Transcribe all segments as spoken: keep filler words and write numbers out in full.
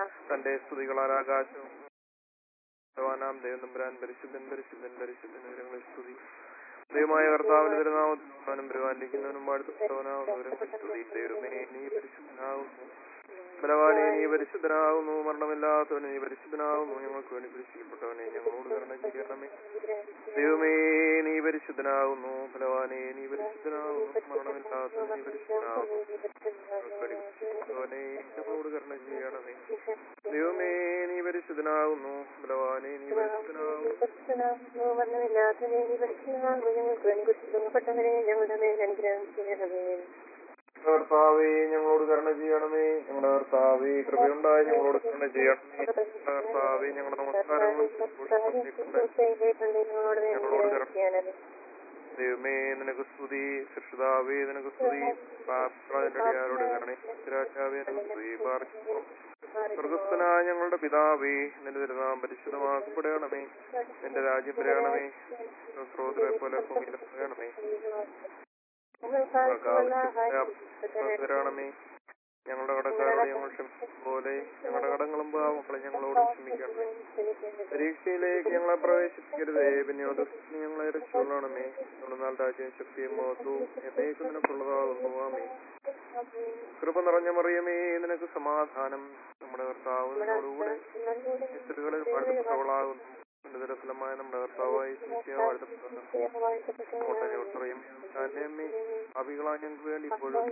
തന്റെ സ്തുതികളാൽ ആകാശവും ഭഗവാനാം ദൈവം തമ്പുരാൻ പരിശുദ്ധൻ പരിശുദ്ധൻ പരിശുദ്ധൻ വിവരങ്ങളിൽ സ്തുതി. ദൈവമായ കർത്താവിന്റെ തിരുനാമത്തിനും പരിപാലിക്കുന്നവനും വാഴ്ത്തപ്പെട്ടവനാവുന്നവരും സ്തുതി. ദൈവമേ നീ പരിശുദ്ധനാകുന്നു, ബലവാനെ നീ പരിശുദ്ധനാകുന്നു, മരണമില്ലാത്തവനെ നീ പരിശുദ്ധനാകുന്നു, ഞങ്ങൾക്ക് വേണ്ടി കുരിശിക്കപ്പെട്ടവനെ ഞങ്ങളോട് കരുണ ചെയ്യണമേ. ദൈവമേ നീ പരിശുദ്ധനാകുന്നു, ബലവാനെ നീ പരിശുദ്ധനാകുന്നു, മരണമില്ലാത്തവനെ നീ പരിശുദ്ധനാകുന്നു, ഞങ്ങൾക്ക് വേണ്ടി കുരിശിക്കപ്പെട്ടവനെ ഞങ്ങളോട് കരുണ ചെയ്യണമേ. ദൈവമേ നീ പരിശുദ്ധനാകുന്നു, ബലവാനെ നീ പരിശുദ്ധനാകുന്നു, കർത്താവേ ഞങ്ങളോട് കരുണ ചെയ്യണമേ. ഞങ്ങളുടെ കർത്താവേ കൃപയുണ്ടായി ഞങ്ങളോട് കരുണ ചെയ്യണമേ. കർത്താവേ ഞങ്ങളുടെ നമസ്കാരങ്ങൾ ഞങ്ങളോട് കരുണ. ദൈവമേ നിനക്ക് സ്തുതി, സൃഷ്ടാവേ നിനക്ക് സ്തുതി, പ്രാർത്ഥനയോട് കരുണ. രാജാവേ നിനക്ക് സ്തുതി. സ്വർഗസ്ഥനായ ഞങ്ങളുടെ പിതാവേ നിന്റെ തിരുനാമം പരിശുദ്ധമാക്കപ്പെടണമേ. നിന്റെ രാജ്യം വരണമേ. സ്രോതരെ പോലെ ഭൂമിയിലും വരണമേ. ണമേ ഞങ്ങളുടെ കടക്കാരോട് ഞങ്ങൾ ക്ഷമിക്കും പോലെ ഞങ്ങളുടെ കടങ്ങളും പാവങ്ങളെ ഞങ്ങളോട് ക്ഷമിക്കണമേ. പരീക്ഷയിലേക്ക് ഞങ്ങളെ പ്രവേശിപ്പിക്കരുതേ, പിന്നെയോട് ഞങ്ങളെ രക്ഷപ്പെടണമേ. നാൾ രാജ്യം ശക്തിയും മോഹവും എന്നേക്കും നിനക്കുള്ളതാകുന്നു. ആമേൻ. കൃപ നിറഞ്ഞ മറിയമേ നിനക്ക് സമാധാനം, നമ്മുടെ കർത്താവ് നിന്നോടുകൂടെ സ്ത്രീകളിൽ വാഴ്ത്തപ്പെട്ടവളാകുന്നു. എന്റെ ദുരഫലമായ നമ്മുടെ കർത്താവായി അഭികളാ ഞങ്ങൾക്ക് വേണ്ടി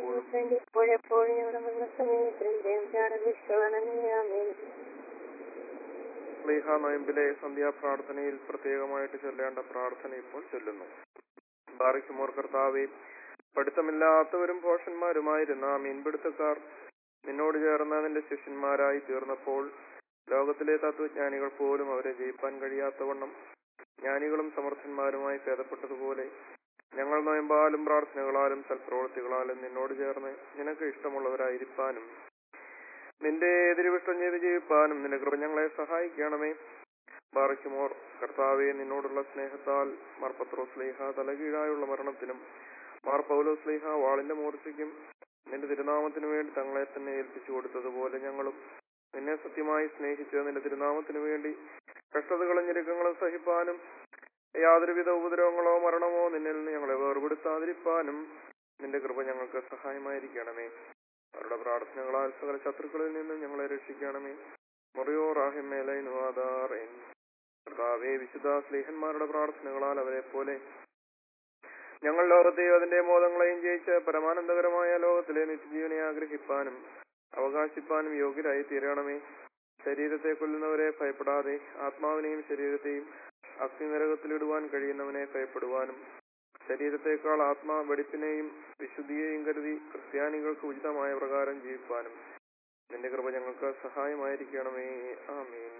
സ്ലീഹ നോയമ്പിലെ സന്ധ്യാപ്രാർത്ഥനയിൽ പ്രത്യേകമായിട്ട് ചൊല്ലേണ്ട പ്രാർത്ഥന ഇപ്പോൾ ചൊല്ലുന്നു. ബാറിക്കുമോർ കർത്താവേ, പഠിത്തമില്ലാത്തവരും ഭോഷന്മാരുമായിരുന്ന മീൻപിടുത്തക്കാർ നിന്നോട് ചേർന്ന നിന്റെ ശിഷ്യന്മാരായി തീർന്നപ്പോൾ ലോകത്തിലെ തത്വജ്ഞാനികൾ പോലും അവരെ ജയിപ്പാൻ കഴിയാത്തവണ്ണം ജ്ഞാനികളും സമർത്ഥന്മാരുമായി ഭേദപ്പെട്ടതുപോലെ ഞങ്ങൾ നോയമ്പാലും പ്രാർത്ഥനകളാലും സൽപ്രവൃത്തികളാലും നിന്നോട് ചേർന്ന് നിനക്ക് ഇഷ്ടമുള്ളവരായിരിക്കാനും നിന്റെ എതിരിവിഷ്ടം ചെയ്ത് ജീവിപ്പാനും നിന്റെ കൃപ ഞങ്ങളെ സഹായിക്കണമേ. ബാറയ്ക്കുമോർ കർത്താവെ, നിന്നോടുള്ള സ്നേഹത്താൽ മാർ പത്രോസ് ശ്ലീഹ തലകീഴായുള്ള മരണത്തിനും മാർ പൗലോസ് ശ്ലീഹ വാളിന്റെ മൂർച്ചയ്ക്കും നിന്റെ തിരുനാമത്തിനു വേണ്ടി തങ്ങളെ തന്നെ ഏൽപ്പിച്ചു കൊടുത്തതുപോലെ ഞങ്ങളും നിന്നെ സത്യമായി സ്നേഹിച്ച് നിന്റെ തിരുനാമത്തിനു വേണ്ടി കഷ്ടതകളും ഞെരുക്കങ്ങളും സഹിപ്പാനും യാതൊരുവിധ ഉപദ്രവങ്ങളോ മരണമോ നിന്നിൽ നിന്ന് ഞങ്ങളെ വേർപെടുത്താതിരിപ്പാനും നിന്റെ കൃപ ഞങ്ങൾക്ക് സഹായമായിരിക്കണമേ. അവരുടെ പ്രാർത്ഥനകളാൽ സകല ശത്രുക്കളിൽ നിന്നും ഞങ്ങളെ രക്ഷിക്കണമേ. മറിയോ റാഹിമേലൈനുവാദാറേൻ കർത്താവേ, വിശുദ്ധ സ്ലീഹന്മാരുടെ പ്രാർത്ഥനകളാൽ അവരെ പോലെ ഞങ്ങൾ ലോകത്തെയും അതിന്റെ മോദങ്ങളെയും ജയിച്ച് പരമാനന്ദകരമായ ലോകത്തിലെ നിത്യജീവനെ ആഗ്രഹിപ്പാനും അവകാശിപ്പാനും യോഗ്യരായി തീരണമേ. ശരീരത്തെ കൊല്ലുന്നവരെ ഭയപ്പെടാതെ ആത്മാവിനെയും ശരീരത്തെയും അഗ്നിനരകത്തിലിടുവാൻ കഴിയുന്നവനെ ഭയപ്പെടുവാനും ശരീരത്തെക്കാൾ ആത്മാ വെടിപ്പിനെയും വിശുദ്ധിയെയും കരുതി ക്രിസ്ത്യാനികൾക്ക് ഉചിതമായ പ്രകാരം ജീവിപ്പാനും നിന്റെ കൃപ ഞങ്ങൾക്ക് സഹായമായിരിക്കണമേ. ആമേൻ.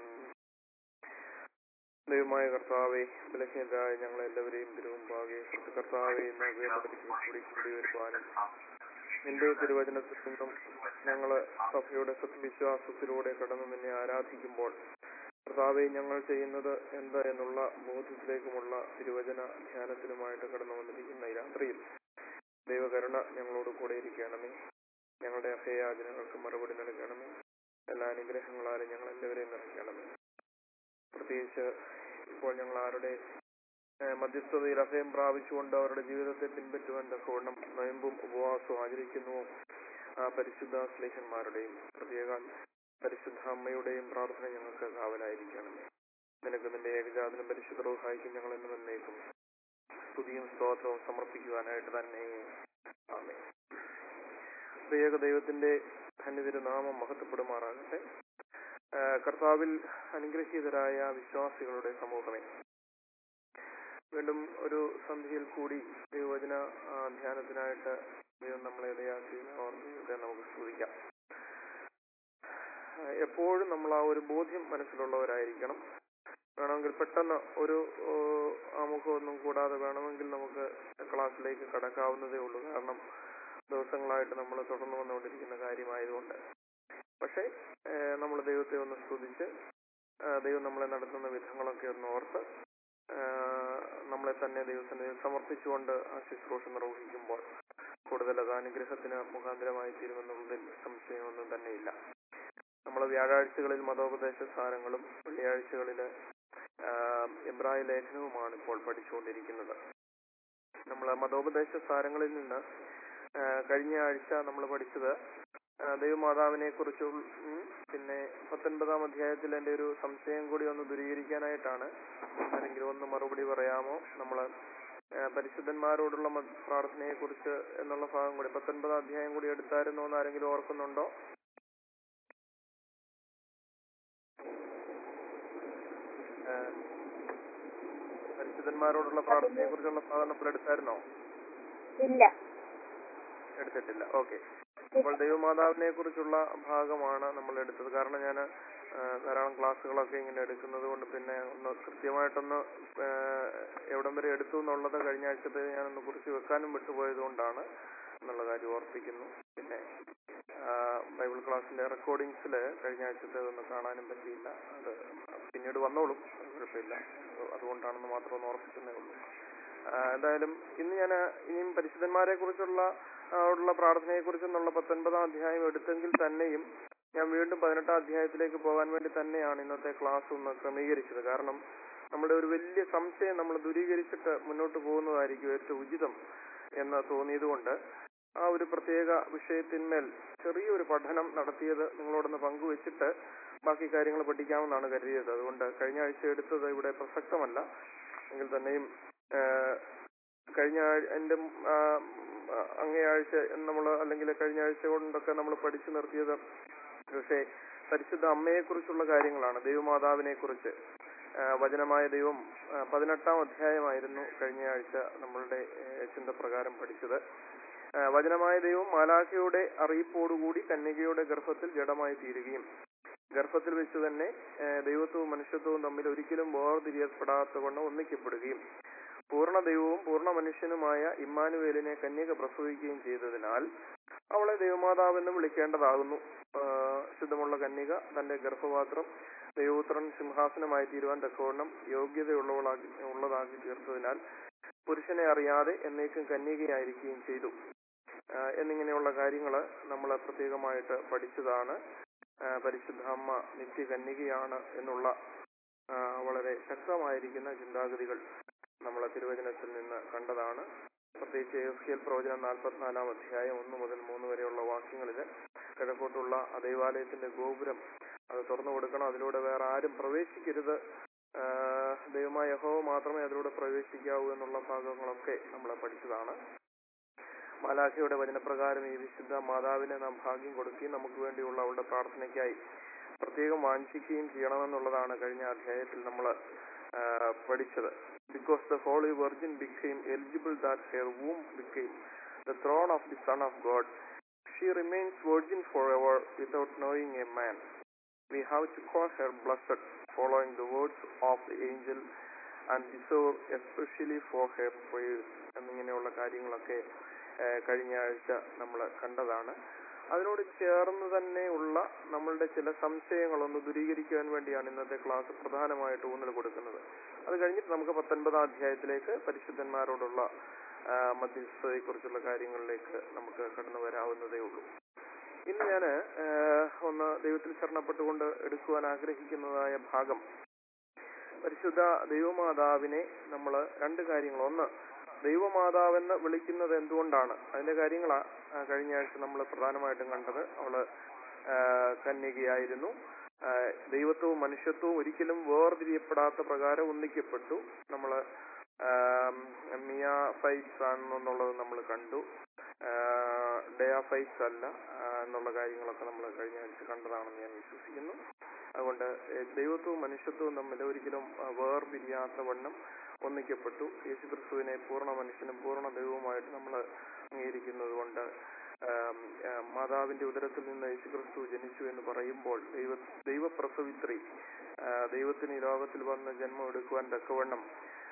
ദൈവമായ കർത്താവെ, ബലഹീനരായ ഞങ്ങളെല്ലാവരെയും തിരുമുമ്പാകെ കർത്താവെ കൂടി കൂടി വരുവാനും നിന്റെ തിരുവചനത്തിൽ നിന്നും ഞങ്ങള് സഭയുടെ സത്യവിശ്വാസത്തിലൂടെ കടന്നു നിന്നെ ആരാധിക്കുമ്പോൾ കർത്താവെ ഞങ്ങൾ ചെയ്യുന്നത് എന്താ എന്നുള്ള ബോധ്യത്തിലേക്കുമുള്ള തിരുവചന ധ്യാനത്തിനുമായിട്ട് കടന്നു വന്നിരിക്കുന്ന ഈ രാത്രിയിൽ ദൈവകരുണ ഞങ്ങളോട് കൂടെ ഇരിക്കണമേ. ഞങ്ങളുടെ അഭയാചനകൾക്ക് മറുപടി നൽകണമേ. എല്ലാ അനുഗ്രഹങ്ങളാലും ഞങ്ങൾ എല്ലാവരെയും നിറയ്ക്കണമേ. പ്രത്യേകിച്ച് ഇപ്പോൾ ഞങ്ങൾ ആരുടെ മധ്യസ്ഥതയിൽ അഭയം പ്രാപിച്ചുകൊണ്ട് അവരുടെ ജീവിതത്തെ പിൻപറ്റുവാൻ തക്കവണ്ണം നോയമ്പും ഉപവാസവും ആചരിക്കുന്നുവോ ആ പരിശുദ്ധ സ്ലേഹന്മാരുടെയും പ്രത്യേക പരിശുദ്ധ അമ്മയുടെയും പ്രാർത്ഥന ഞങ്ങൾക്ക് കാവലായിരിക്കണമേ. നിനക്ക് നിന്റെ ഏകജാതനും പരിശുദ്ധ റൂഹായിക്കും ഞങ്ങൾ എന്നും എന്നേക്കും സ്തുതിയും സ്തോത്രവും സമർപ്പിക്കുവാനായിട്ട് തന്നെ. ആമേൻ. പ്രത്യേക ദൈവത്തിന്റെ ധന്യതിരുനാമം മഹത്വപ്പെടുമാറാകട്ടെ. കർത്താവിൽ അനുഗ്രഹീതരായ വിശ്വാസികളുടെ സമൂഹമേ, വീണ്ടും ഒരു സന്ധ്യയിൽ കൂടി ദൈവവചന ധ്യാനത്തിനായിട്ട് ദൈവം നമ്മളെ ഇടയാക്കി ഓർമ്മ നമുക്ക് സ്തുതിക്കാം. എപ്പോഴും നമ്മൾ ആ ഒരു ബോധ്യം മനസ്സിലുള്ളവരായിരിക്കണം. വേണമെങ്കിൽ പെട്ടെന്ന് ഒരു ആമുഖമൊന്നും കൂടാതെ വേണമെങ്കിൽ നമുക്ക് ക്ലാസ്സിലേക്ക് കടക്കാവുന്നതേ ഉള്ളൂ. കാരണം ദിവസങ്ങളായിട്ട് നമ്മൾ തുടർന്നു വന്നുകൊണ്ടിരിക്കുന്ന കാര്യമായതുകൊണ്ട്. പക്ഷേ നമ്മൾ ദൈവത്തെ ഒന്ന് സ്തുതിച്ച് ദൈവം നമ്മളെ നടത്തുന്ന വിധങ്ങളൊക്കെ ഒന്ന് ഓർത്ത് നമ്മളെ തന്നെ ദൈവസന്നിധിയിൽ സമർപ്പിച്ചുകൊണ്ട് ആ ശുശ്രൂഷ നിർവഹിക്കുമ്പോൾ കൂടുതൽ അത് അനുഗ്രഹത്തിന് മുഖാന്തരമായി തീരുമെന്നുള്ളതിൽ സംശയമൊന്നും തന്നെയില്ല. നമ്മൾ വ്യാഴാഴ്ചകളിൽ മതോപദേശ സാരങ്ങളും വെള്ളിയാഴ്ചകളിൽ എബ്രായ ലേഖനവുമാണ് ഇപ്പോൾ പഠിച്ചുകൊണ്ടിരിക്കുന്നത്. നമ്മൾ മതോപദേശ സാരങ്ങളിൽ നിന്ന് കഴിഞ്ഞ ആഴ്ച നമ്മൾ പഠിച്ചത് ദൈവമാതാവിനെ കുറിച്ചും പിന്നെ പത്തൊൻപതാം അധ്യായത്തിൽ എൻ്റെ ഒരു സംശയം കൂടി ഒന്ന് ദൂരീകരിക്കാനായിട്ടാണ്. ആരെങ്കിലും ഒന്ന് മറുപടി പറയാമോ? നമ്മൾ പരിശുദ്ധന്മാരോടുള്ള പ്രാർത്ഥനയെ കുറിച്ച് എന്നുള്ള ഭാഗം കൂടി പത്തൊൻപതാം അധ്യായം കൂടി എടുത്തായിരുന്നോ എന്ന് ആരെങ്കിലും ഓർക്കുന്നുണ്ടോ? പരിശുദ്ധന്മാരോടുള്ള പ്രാർത്ഥനയെ കുറിച്ചുള്ള ഭാഗം നമ്മൾ എടുത്തായിരുന്നോ? ഇല്ല, എടുത്തിട്ടില്ല. ഓക്കെ. അപ്പോൾ ദൈവമാതാവിനെ കുറിച്ചുള്ള ഭാഗമാണ് നമ്മൾ എടുത്തത്. കാരണം ഞാൻ ധാരാളം ക്ലാസ്സുകളൊക്കെ ഇങ്ങനെ എടുക്കുന്നത് കൊണ്ട് പിന്നെ ഒന്ന് കൃത്യമായിട്ടൊന്ന് എവിടം വരെ എടുത്തു എന്നുള്ളത് കഴിഞ്ഞ ആഴ്ചത്തെ ഞാനൊന്ന് കുറിച്ച് വെക്കാനും വിട്ടുപോയത് കൊണ്ടാണ് എന്നുള്ള കാര്യം ഓർപ്പിക്കുന്നു. പിന്നെ ബൈബിൾ ക്ലാസ്സിന്റെ റെക്കോർഡിങ്സിൽ കഴിഞ്ഞ ആഴ്ചത്തെ ഒന്ന് കാണാനും പറ്റിയില്ല. അത് പിന്നീട് വന്നോളും, കുഴപ്പമില്ല. അതുകൊണ്ടാണെന്ന് മാത്രം ഒന്ന് ഓർപ്പിക്കുന്നേ ഉള്ളൂ. എന്തായാലും ഇന്ന് ഞാൻ ഇനിയും പരിശുദ്ധന്മാരെ കുറിച്ചുള്ള ഉള്ള പ്രാർത്ഥനയെ കുറിച്ചെന്നുള്ള പത്തൊൻപതാം അധ്യായം എടുത്തെങ്കിൽ തന്നെയും ഞാൻ വീണ്ടും പതിനെട്ടാം അധ്യായത്തിലേക്ക് പോകാൻ വേണ്ടി തന്നെയാണ് ഇന്നത്തെ ക്ലാസ് ഒന്ന് ക്രമീകരിച്ചത്. കാരണം നമ്മുടെ ഒരു വലിയ സംശയം നമ്മൾ ദൂരീകരിച്ചിട്ട് മുന്നോട്ട് പോകുന്നതായിരിക്കും ഏറ്റവും ഉചിതം എന്ന് തോന്നിയതുകൊണ്ട് ആ ഒരു പ്രത്യേക വിഷയത്തിന്മേൽ ചെറിയൊരു പഠനം നടത്തിയത് നിങ്ങളോടൊന്ന് പങ്കുവെച്ചിട്ട് ബാക്കി കാര്യങ്ങൾ പഠിക്കാമെന്നാണ് കരുതിയത്. അതുകൊണ്ട് കഴിഞ്ഞ ആഴ്ച എടുത്തത് ഇവിടെ പ്രസക്തമല്ല എങ്കിൽ തന്നെയും കഴിഞ്ഞ എൻ്റെ അങ്ങേ ആഴ്ച നമ്മൾ അല്ലെങ്കിൽ കഴിഞ്ഞ ആഴ്ച കൊണ്ടൊക്കെ നമ്മൾ പഠിച്ചു നിർത്തിയത് പക്ഷേ പരിശുദ്ധ അമ്മയെ കുറിച്ചുള്ള കാര്യങ്ങളാണ്. ദൈവമാതാവിനെ കുറിച്ച് വചനമായ ദൈവം പതിനെട്ടാം അധ്യായമായിരുന്നു കഴിഞ്ഞ ആഴ്ച നമ്മളുടെ ചിന്തപ്രകാരം പഠിച്ചത്. വചനമായ ദൈവം മാലാഖയുടെ അറിയിപ്പോടുകൂടി കന്യകയുടെ ഗർഭത്തിൽ ജഡമായി തീരുകയും ഗർഭത്തിൽ വെച്ച് തന്നെ ദൈവത്വവും മനുഷ്യത്വവും തമ്മിൽ ഒരിക്കലും വേർതിരിയപ്പെടാത്ത വണ്ണം ഒന്നിക്കപ്പെടുകയും പൂർണ്ണ ദൈവവും പൂർണ്ണ മനുഷ്യനുമായ ഇമ്മാനുവേലിനെ കന്യക പ്രസവിക്കുകയും ചെയ്തതിനാൽ അവളെ ദൈവമാതാവെന്ന് വിളിക്കേണ്ടതാകുന്നു. ശുദ്ധമുള്ള കന്യക തന്റെ ഗർഭപാത്രം ദൈവപുത്രൻ സിംഹാസനമായി തീരുവാൻ തക്കവണ്ണം യോഗ്യതയുള്ളവളാക്കി ഉള്ളതാക്കി തീർത്തതിനാൽ പുരുഷനെ അറിയാതെ എന്നേക്കും കന്യകയായിരിക്കുകയും ചെയ്തു എന്നിങ്ങനെയുള്ള കാര്യങ്ങൾ നമ്മൾ പ്രത്യേകമായിട്ട് പഠിച്ചതാണ്. പരിശുദ്ധ അമ്മ നിത്യകന്യകയാണ് എന്നുള്ള വളരെ ശക്തമായിരിക്കുന്ന ചിന്താഗതികൾ നമ്മൾ തിരുവചനത്തിൽ നിന്ന് കണ്ടതാണ്. പ്രത്യേകിച്ച് യെഹെസ്കേൽ പ്രവചനം നാൽപ്പത്തിനാലാം അധ്യായം ഒന്ന് മുതൽ മൂന്ന് വരെയുള്ള വാക്യങ്ങളിൽ കിഴക്കോട്ടുള്ള ആ ദൈവാലയത്തിന്റെ ഗോപുരം അത് തുറന്നു കൊടുക്കണം, അതിലൂടെ വേറെ ആരും പ്രവേശിക്കരുത്, ദൈവമായ യഹോവ മാത്രമേ അതിലൂടെ പ്രവേശിക്കാവൂ എന്നുള്ള ഭാഗങ്ങളൊക്കെ നമ്മൾ പഠിച്ചതാണ്. മാലാഖയുടെ വചനപ്രകാരം ഈ വിശുദ്ധ മാതാവിനെ നാം ഭാഗ്യം കൊടുക്കുകയും നമുക്ക് വേണ്ടിയുള്ള അവളുടെ പ്രാർത്ഥനയ്ക്കായി പ്രത്യേകം വാഞ്ചിക്കുകയും ചെയ്യണമെന്നുള്ളതാണ് കഴിഞ്ഞ അധ്യായത്തിൽ നമ്മൾ പഠിച്ചത്. Because the Holy Virgin became eligible that her womb became the throne of the Son of God, she remains virgin forever without knowing a man. We have to call her blessed, following the words of the angel and deserve especially for her prayers എന്നിങ്ങനെയുള്ള കാര്യങ്ങളൊക്കെ കഴിഞ്ഞ ആഴ്ച നമ്മൾ കണ്ടതാണ്. അതിനോട് ചേർന്ന് തന്നെ ഉള്ള നമ്മളുടെ ചില സംശയങ്ങളൊന്ന് ദൂരീകരിക്കാൻ വേണ്ടിയാണ് ഇന്നത്തെ ക്ലാസ് പ്രധാനമായിട്ട് ഊന്നൽ കൊടുക്കുന്നത്. അത് കഴിഞ്ഞിട്ട് നമുക്ക് പത്തൊൻപതാം അധ്യായത്തിലേക്ക് പരിശുദ്ധന്മാരോടുള്ള മധ്യസ്ഥതയെ കുറിച്ചുള്ള കാര്യങ്ങളിലേക്ക് നമുക്ക് കടന്നു വരാവുന്നതേ ഉള്ളൂ. ഇന്ന് ഞാൻ ഒന്ന് ദൈവത്തിൽ ശരണപ്പെട്ടുകൊണ്ട് എടുക്കുവാൻ ആഗ്രഹിക്കുന്നതായ ഭാഗം പരിശുദ്ധ ദൈവമാതാവിനെ നമ്മൾ രണ്ട് കാര്യങ്ങൾ, ഒന്ന് ദൈവമാതാവെന്ന് വിളിക്കുന്നത് എന്തുകൊണ്ടാണ്, അതിന്റെ കാര്യങ്ങളാ കഴിഞ്ഞ ആഴ്ച നമ്മൾ പ്രധാനമായിട്ടും കണ്ടത്. അവള് കന്യകയായിരുന്നു, ദൈവത്വവും മനുഷ്യത്വവും ഒരിക്കലും വേർതിരിയപ്പെടാത്ത പ്രകാരം ഒന്നിക്കപ്പെട്ടു. നമ്മള് മിയാഫൈറ്റ്സ് ആണെന്നുള്ളത് നമ്മൾ കണ്ടു, ഡയാഫൈറ്റ്സ് അല്ല എന്നുള്ള കാര്യങ്ങളൊക്കെ നമ്മൾ കഴിഞ്ഞ ആഴ്ച കണ്ടതാണെന്ന് ഞാൻ വിശ്വസിക്കുന്നു. അതുകൊണ്ട് ദൈവത്വവും മനുഷ്യത്വവും തമ്മിൽ ഒരിക്കലും വേർപിരിയാത്ത വണ്ണം ഒന്നിക്കപ്പെട്ടു. യേശുക്രിസ്തുവിനെ പൂർണ്ണ മനുഷ്യനും പൂർണ്ണ ദൈവവുമായിട്ട് നമ്മൾ അംഗീകരിക്കുന്നത് കൊണ്ട് മാതാവിന്റെ ഉദരത്തിൽ നിന്ന് യേശുക്രിസ്തു ജനിച്ചു എന്ന് പറയുമ്പോൾ ദൈവ ദൈവപ്രസവിത്രി ദൈവത്തിന് ഈ ലോകത്തിൽ വന്ന് ജന്മം എടുക്കുവാൻ തക്കവണ്ണം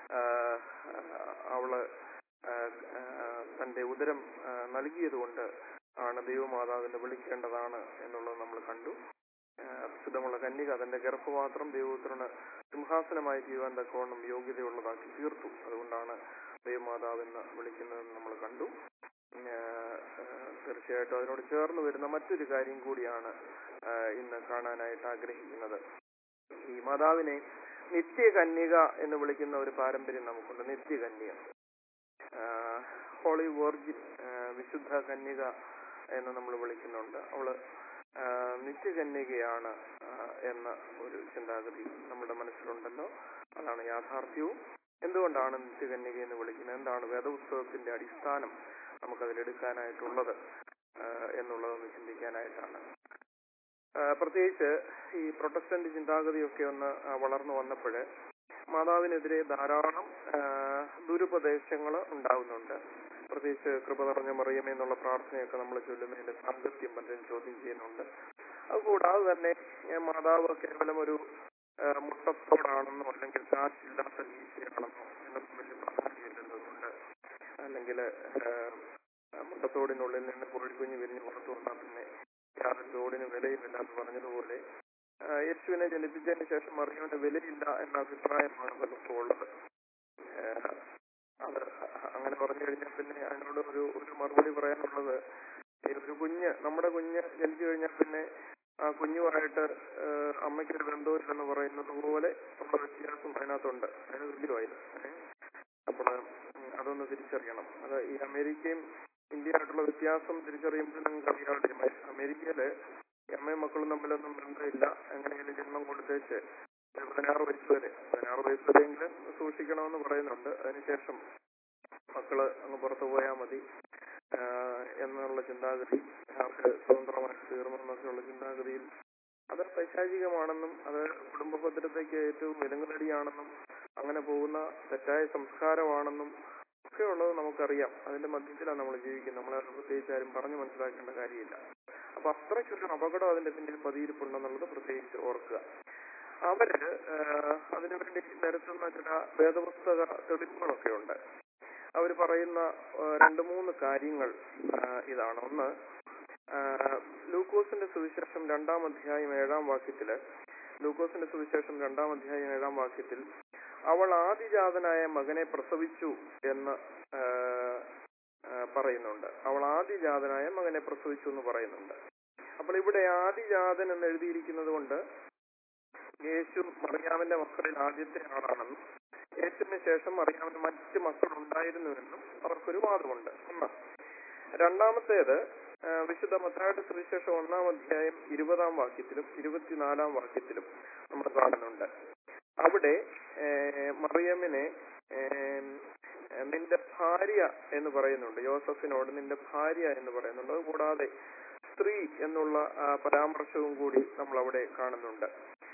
അവള് തന്റെ ഉദരം നൽകിയത് കൊണ്ട് ആണ് ദൈവമാതാവിനെ വിളിക്കേണ്ടതാണ് എന്നുള്ളത് നമ്മൾ കണ്ടു. ശുദ്ധമുള്ള കന്യക തന്റെ ഗർഭപാത്രം ദൈവപുത്രന് സിംഹാസനമായി ചെയ്യുവാൻ തക്കവണ്ണം യോഗ്യതയുള്ളതാക്കി തീർത്തു. അതുകൊണ്ടാണ് ദൈവമാതാവെന്ന് വിളിക്കുന്നതെന്ന് നമ്മൾ കണ്ടു. തീർച്ചയായിട്ടും അതിനോട് ചേർന്ന് വരുന്ന മറ്റൊരു കാര്യം കൂടിയാണ് ഇന്ന് കാണാനായിട്ട് ആഗ്രഹിക്കുന്നത്. ഈ മാതാവിനെ നിത്യകന്യക എന്ന് വിളിക്കുന്ന ഒരു പാരമ്പര്യം നമുക്കുണ്ട്. നിത്യകന്യക, ഹോളി വെർജിൻ, വിശുദ്ധ കന്യക എന്ന് നമ്മൾ വിളിക്കുന്നുണ്ട്. അവള് നിത്യകന്യകയാണ് എന്ന ഒരു ചിന്താഗതി നമ്മുടെ മനസ്സിലുണ്ടല്ലോ. അതാണ് യാഥാർത്ഥ്യവും. എന്തുകൊണ്ടാണ് നിത്യകന്യക എന്ന് വിളിക്കുന്നത്, എന്താണ് വേദപുസ്തകത്തിന്റെ അടിസ്ഥാനം നമുക്കതിലെടുക്കാനായിട്ടുള്ളത് എന്നുള്ളതൊന്ന് ചിന്തിക്കാനായിട്ടാണ്. പ്രത്യേകിച്ച് ഈ പ്രൊട്ടസ്റ്റന്റ് ചിന്താഗതിയൊക്കെ ഒന്ന് വളർന്നു വന്നപ്പോൾ മാതാവിനെതിരെ ധാരാളം ദുരുപദേശങ്ങൾ ഉണ്ടാകുന്നുണ്ട്. പ്രത്യേകിച്ച് കൃപ നിറഞ്ഞ മറിയമേ എന്നുള്ള പ്രാർത്ഥനയൊക്കെ നമ്മൾ ചൊല്ലുന്നതിന്റെ സാങ്കത്യം പലരും ചോദ്യം ചെയ്യുന്നുണ്ട്. അതുകൂടാതെ തന്നെ മാതാവ് കേവലം ഒരു മുട്ടത്തോടാണെന്നോ അല്ലെങ്കിൽ കാശില്ലാത്ത വീഴ്ചയാണെന്നോ എന്നൊക്കെ വലിയ പ്രാധാന്യമില്ലെന്നതുകൊണ്ട്, അല്ലെങ്കിൽ മുട്ടത്തോടിനുള്ളിൽ നിന്ന് കോഴിക്കുഞ്ഞ് വിരിഞ്ഞ് പുറത്തു വന്നാൽ പിന്നെ യാതൊരു തോടിന് വിലയുമില്ല എന്ന് പറഞ്ഞതുപോലെ യേശുവിനെ ജനിപ്പിച്ചതിന് ശേഷം മറിയമിന് വിലയില്ല എന്ന അഭിപ്രായമാണ് പലർക്കും ഉള്ളത്. അത് അങ്ങനെ പറഞ്ഞു കഴിഞ്ഞാൽ പിന്നെ അതിനോട് ഒരു ഒരു മറുപടി പറയാനുള്ളത്, ഒരു കുഞ്ഞ്, നമ്മുടെ കുഞ്ഞ് ജനിച്ചു കഴിഞ്ഞാൽ പിന്നെ ആ കുഞ്ഞുമായിട്ട് അമ്മയ്ക്കൊരു ബന്ധമില്ലെന്ന് പറയുന്നത് പോലെ നമ്മുടെ വ്യത്യാസം അതിനകത്തുണ്ട്. അതിന് തുല്യമായി. അപ്പോൾ അതൊന്ന് തിരിച്ചറിയണം. അത് ഈ അമേരിക്കയും ഇന്ത്യയായിട്ടുള്ള വ്യത്യാസം തിരിച്ചറിയുമ്പോൾ നിങ്ങൾക്ക് അറിയാവുന്ന, അമേരിക്കയില് അമ്മയും മക്കളും തമ്മിലൊന്നും ബന്ധമില്ല, എങ്ങനെയാണ് ജന്മം കൊടുത്തേച്ച് പതിനാറ് വയസ്സ് വരെ പതിനാറ് വയസ്സ് വരെയെങ്കിലും സൂക്ഷിക്കണമെന്ന് പറയുന്നുണ്ട്. അതിനുശേഷം മക്കള് അങ്ങ് പുറത്തു പോയാൽ മതി എന്നുള്ള ചിന്താഗതി, അവർക്ക് സ്വതന്ത്രമായിട്ട് തീർന്നു എന്നൊക്കെയുള്ള ചിന്താഗതിയിൽ അത് പൈശാചികമാണെന്നും അത് കുടുംബ ഭദ്രതയ്ക്ക് ഏറ്റവും വിലങ്ങുതടിയാണെന്നും അങ്ങനെ പോകുന്ന തെറ്റായ സംസ്കാരമാണെന്നും ഒക്കെ ഉള്ളത് നമുക്കറിയാം. അതിന്റെ മധ്യത്തിലാണ് നമ്മൾ ജീവിക്കുന്നത്. നമ്മളെ പ്രത്യേകിച്ച് ആരും പറഞ്ഞു മനസ്സിലാക്കേണ്ട കാര്യമില്ല. അപ്പൊ അത്രയ്ക്കൊരു അപകടം അതിന്റെ പിന്നിൽ പതിയിരിപ്പുണ്ടെന്നുള്ളത് പ്രത്യേകിച്ച് ഓർക്കുക. അവര് അതിനുവേണ്ടി നിരത്തുന്ന ചില വേദപുസ്തക തെളിവുകളൊക്കെ ഉണ്ട്. അവർ പറയുന്ന രണ്ട് മൂന്ന് കാര്യങ്ങൾ ഇതാണ്. ഒന്ന്, ലൂക്കോസിന്റെ സുവിശേഷം രണ്ടാം അധ്യായം ഏഴാം വാക്യത്തില് ലൂക്കോസിന്റെ സുവിശേഷം രണ്ടാം അധ്യായം ഏഴാം വാക്യത്തിൽ അവൾ ആദിജാതനായ മകനെ പ്രസവിച്ചു എന്ന് പറയുന്നുണ്ട്. അവൾ ആദിജാതനായ മകനെ പ്രസവിച്ചു എന്ന് പറയുന്നുണ്ട്. അപ്പോൾ ഇവിടെ ആദിജാതൻ എന്ന് എഴുതിയിരിക്കുന്നത് കൊണ്ട് യേശു മറിയാമിന്റെ മക്കളിൽ ആദ്യത്തെ ആളാണെന്നും യേശുവിന് ശേഷം മറിയാമിന് മറ്റ് മക്കൾ ഉണ്ടായിരുന്നുവെന്നും അവർക്കൊരു വാദമുണ്ട്. ഒന്നാം. രണ്ടാമത്തേത്, വിശുദ്ധ മത്തായിയുടെ സുവിശേഷം ഒന്നാം അധ്യായം ഇരുപതാം വാക്യത്തിലും ഇരുപത്തിനാലാം വാക്യത്തിലും നമ്മൾ കാണുന്നുണ്ട്. അവിടെ മറിയമ്മിനെ നിന്റെ ഭാര്യ എന്ന് പറയുന്നുണ്ട്. യോസഫിനോട് നിന്റെ ഭാര്യ എന്ന് പറയുന്നുണ്ട്. അതുകൂടാതെ സ്ത്രീ എന്നുള്ള പരാമർശവും കൂടി നമ്മൾ അവിടെ കാണുന്നുണ്ട്.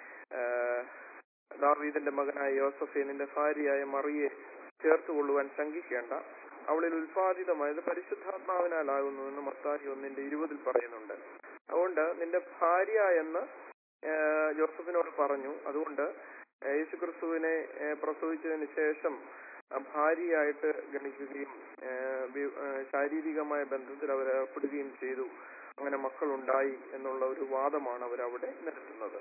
ദാവീദിന്റെ മകനായ യോസഫെ, നിന്റെ ഭാര്യയായ മറിയെ ചേർത്തുകൊള്ളുവാൻ ശങ്കിക്കേണ്ട, അവളിൽ ഉൽപാദിതമായത് പരിശുദ്ധാത്മാവിനാലാകുന്നു എന്ന് മത്തായി ഒന്നിന്റെ ഇരുപതിൽ പറയുന്നുണ്ട്. അതുകൊണ്ട് നിന്റെ ഭാര്യ എന്ന് ജോസഫിനോട് പറഞ്ഞു. അതുകൊണ്ട് യേശുക്രിസ്തുവിനെ പ്രസവിച്ചതിന് ശേഷം ഭാര്യയായിട്ട് ഗണിക്കുകയും ശാരീരികമായ ബന്ധത്തിൽ അവർ ഏർപ്പെടുകയും ചെയ്തു. അങ്ങനെ മക്കളുണ്ടായി എന്നുള്ള ഒരു വാദമാണ് അവരവിടെ നിരത്തുന്നത്.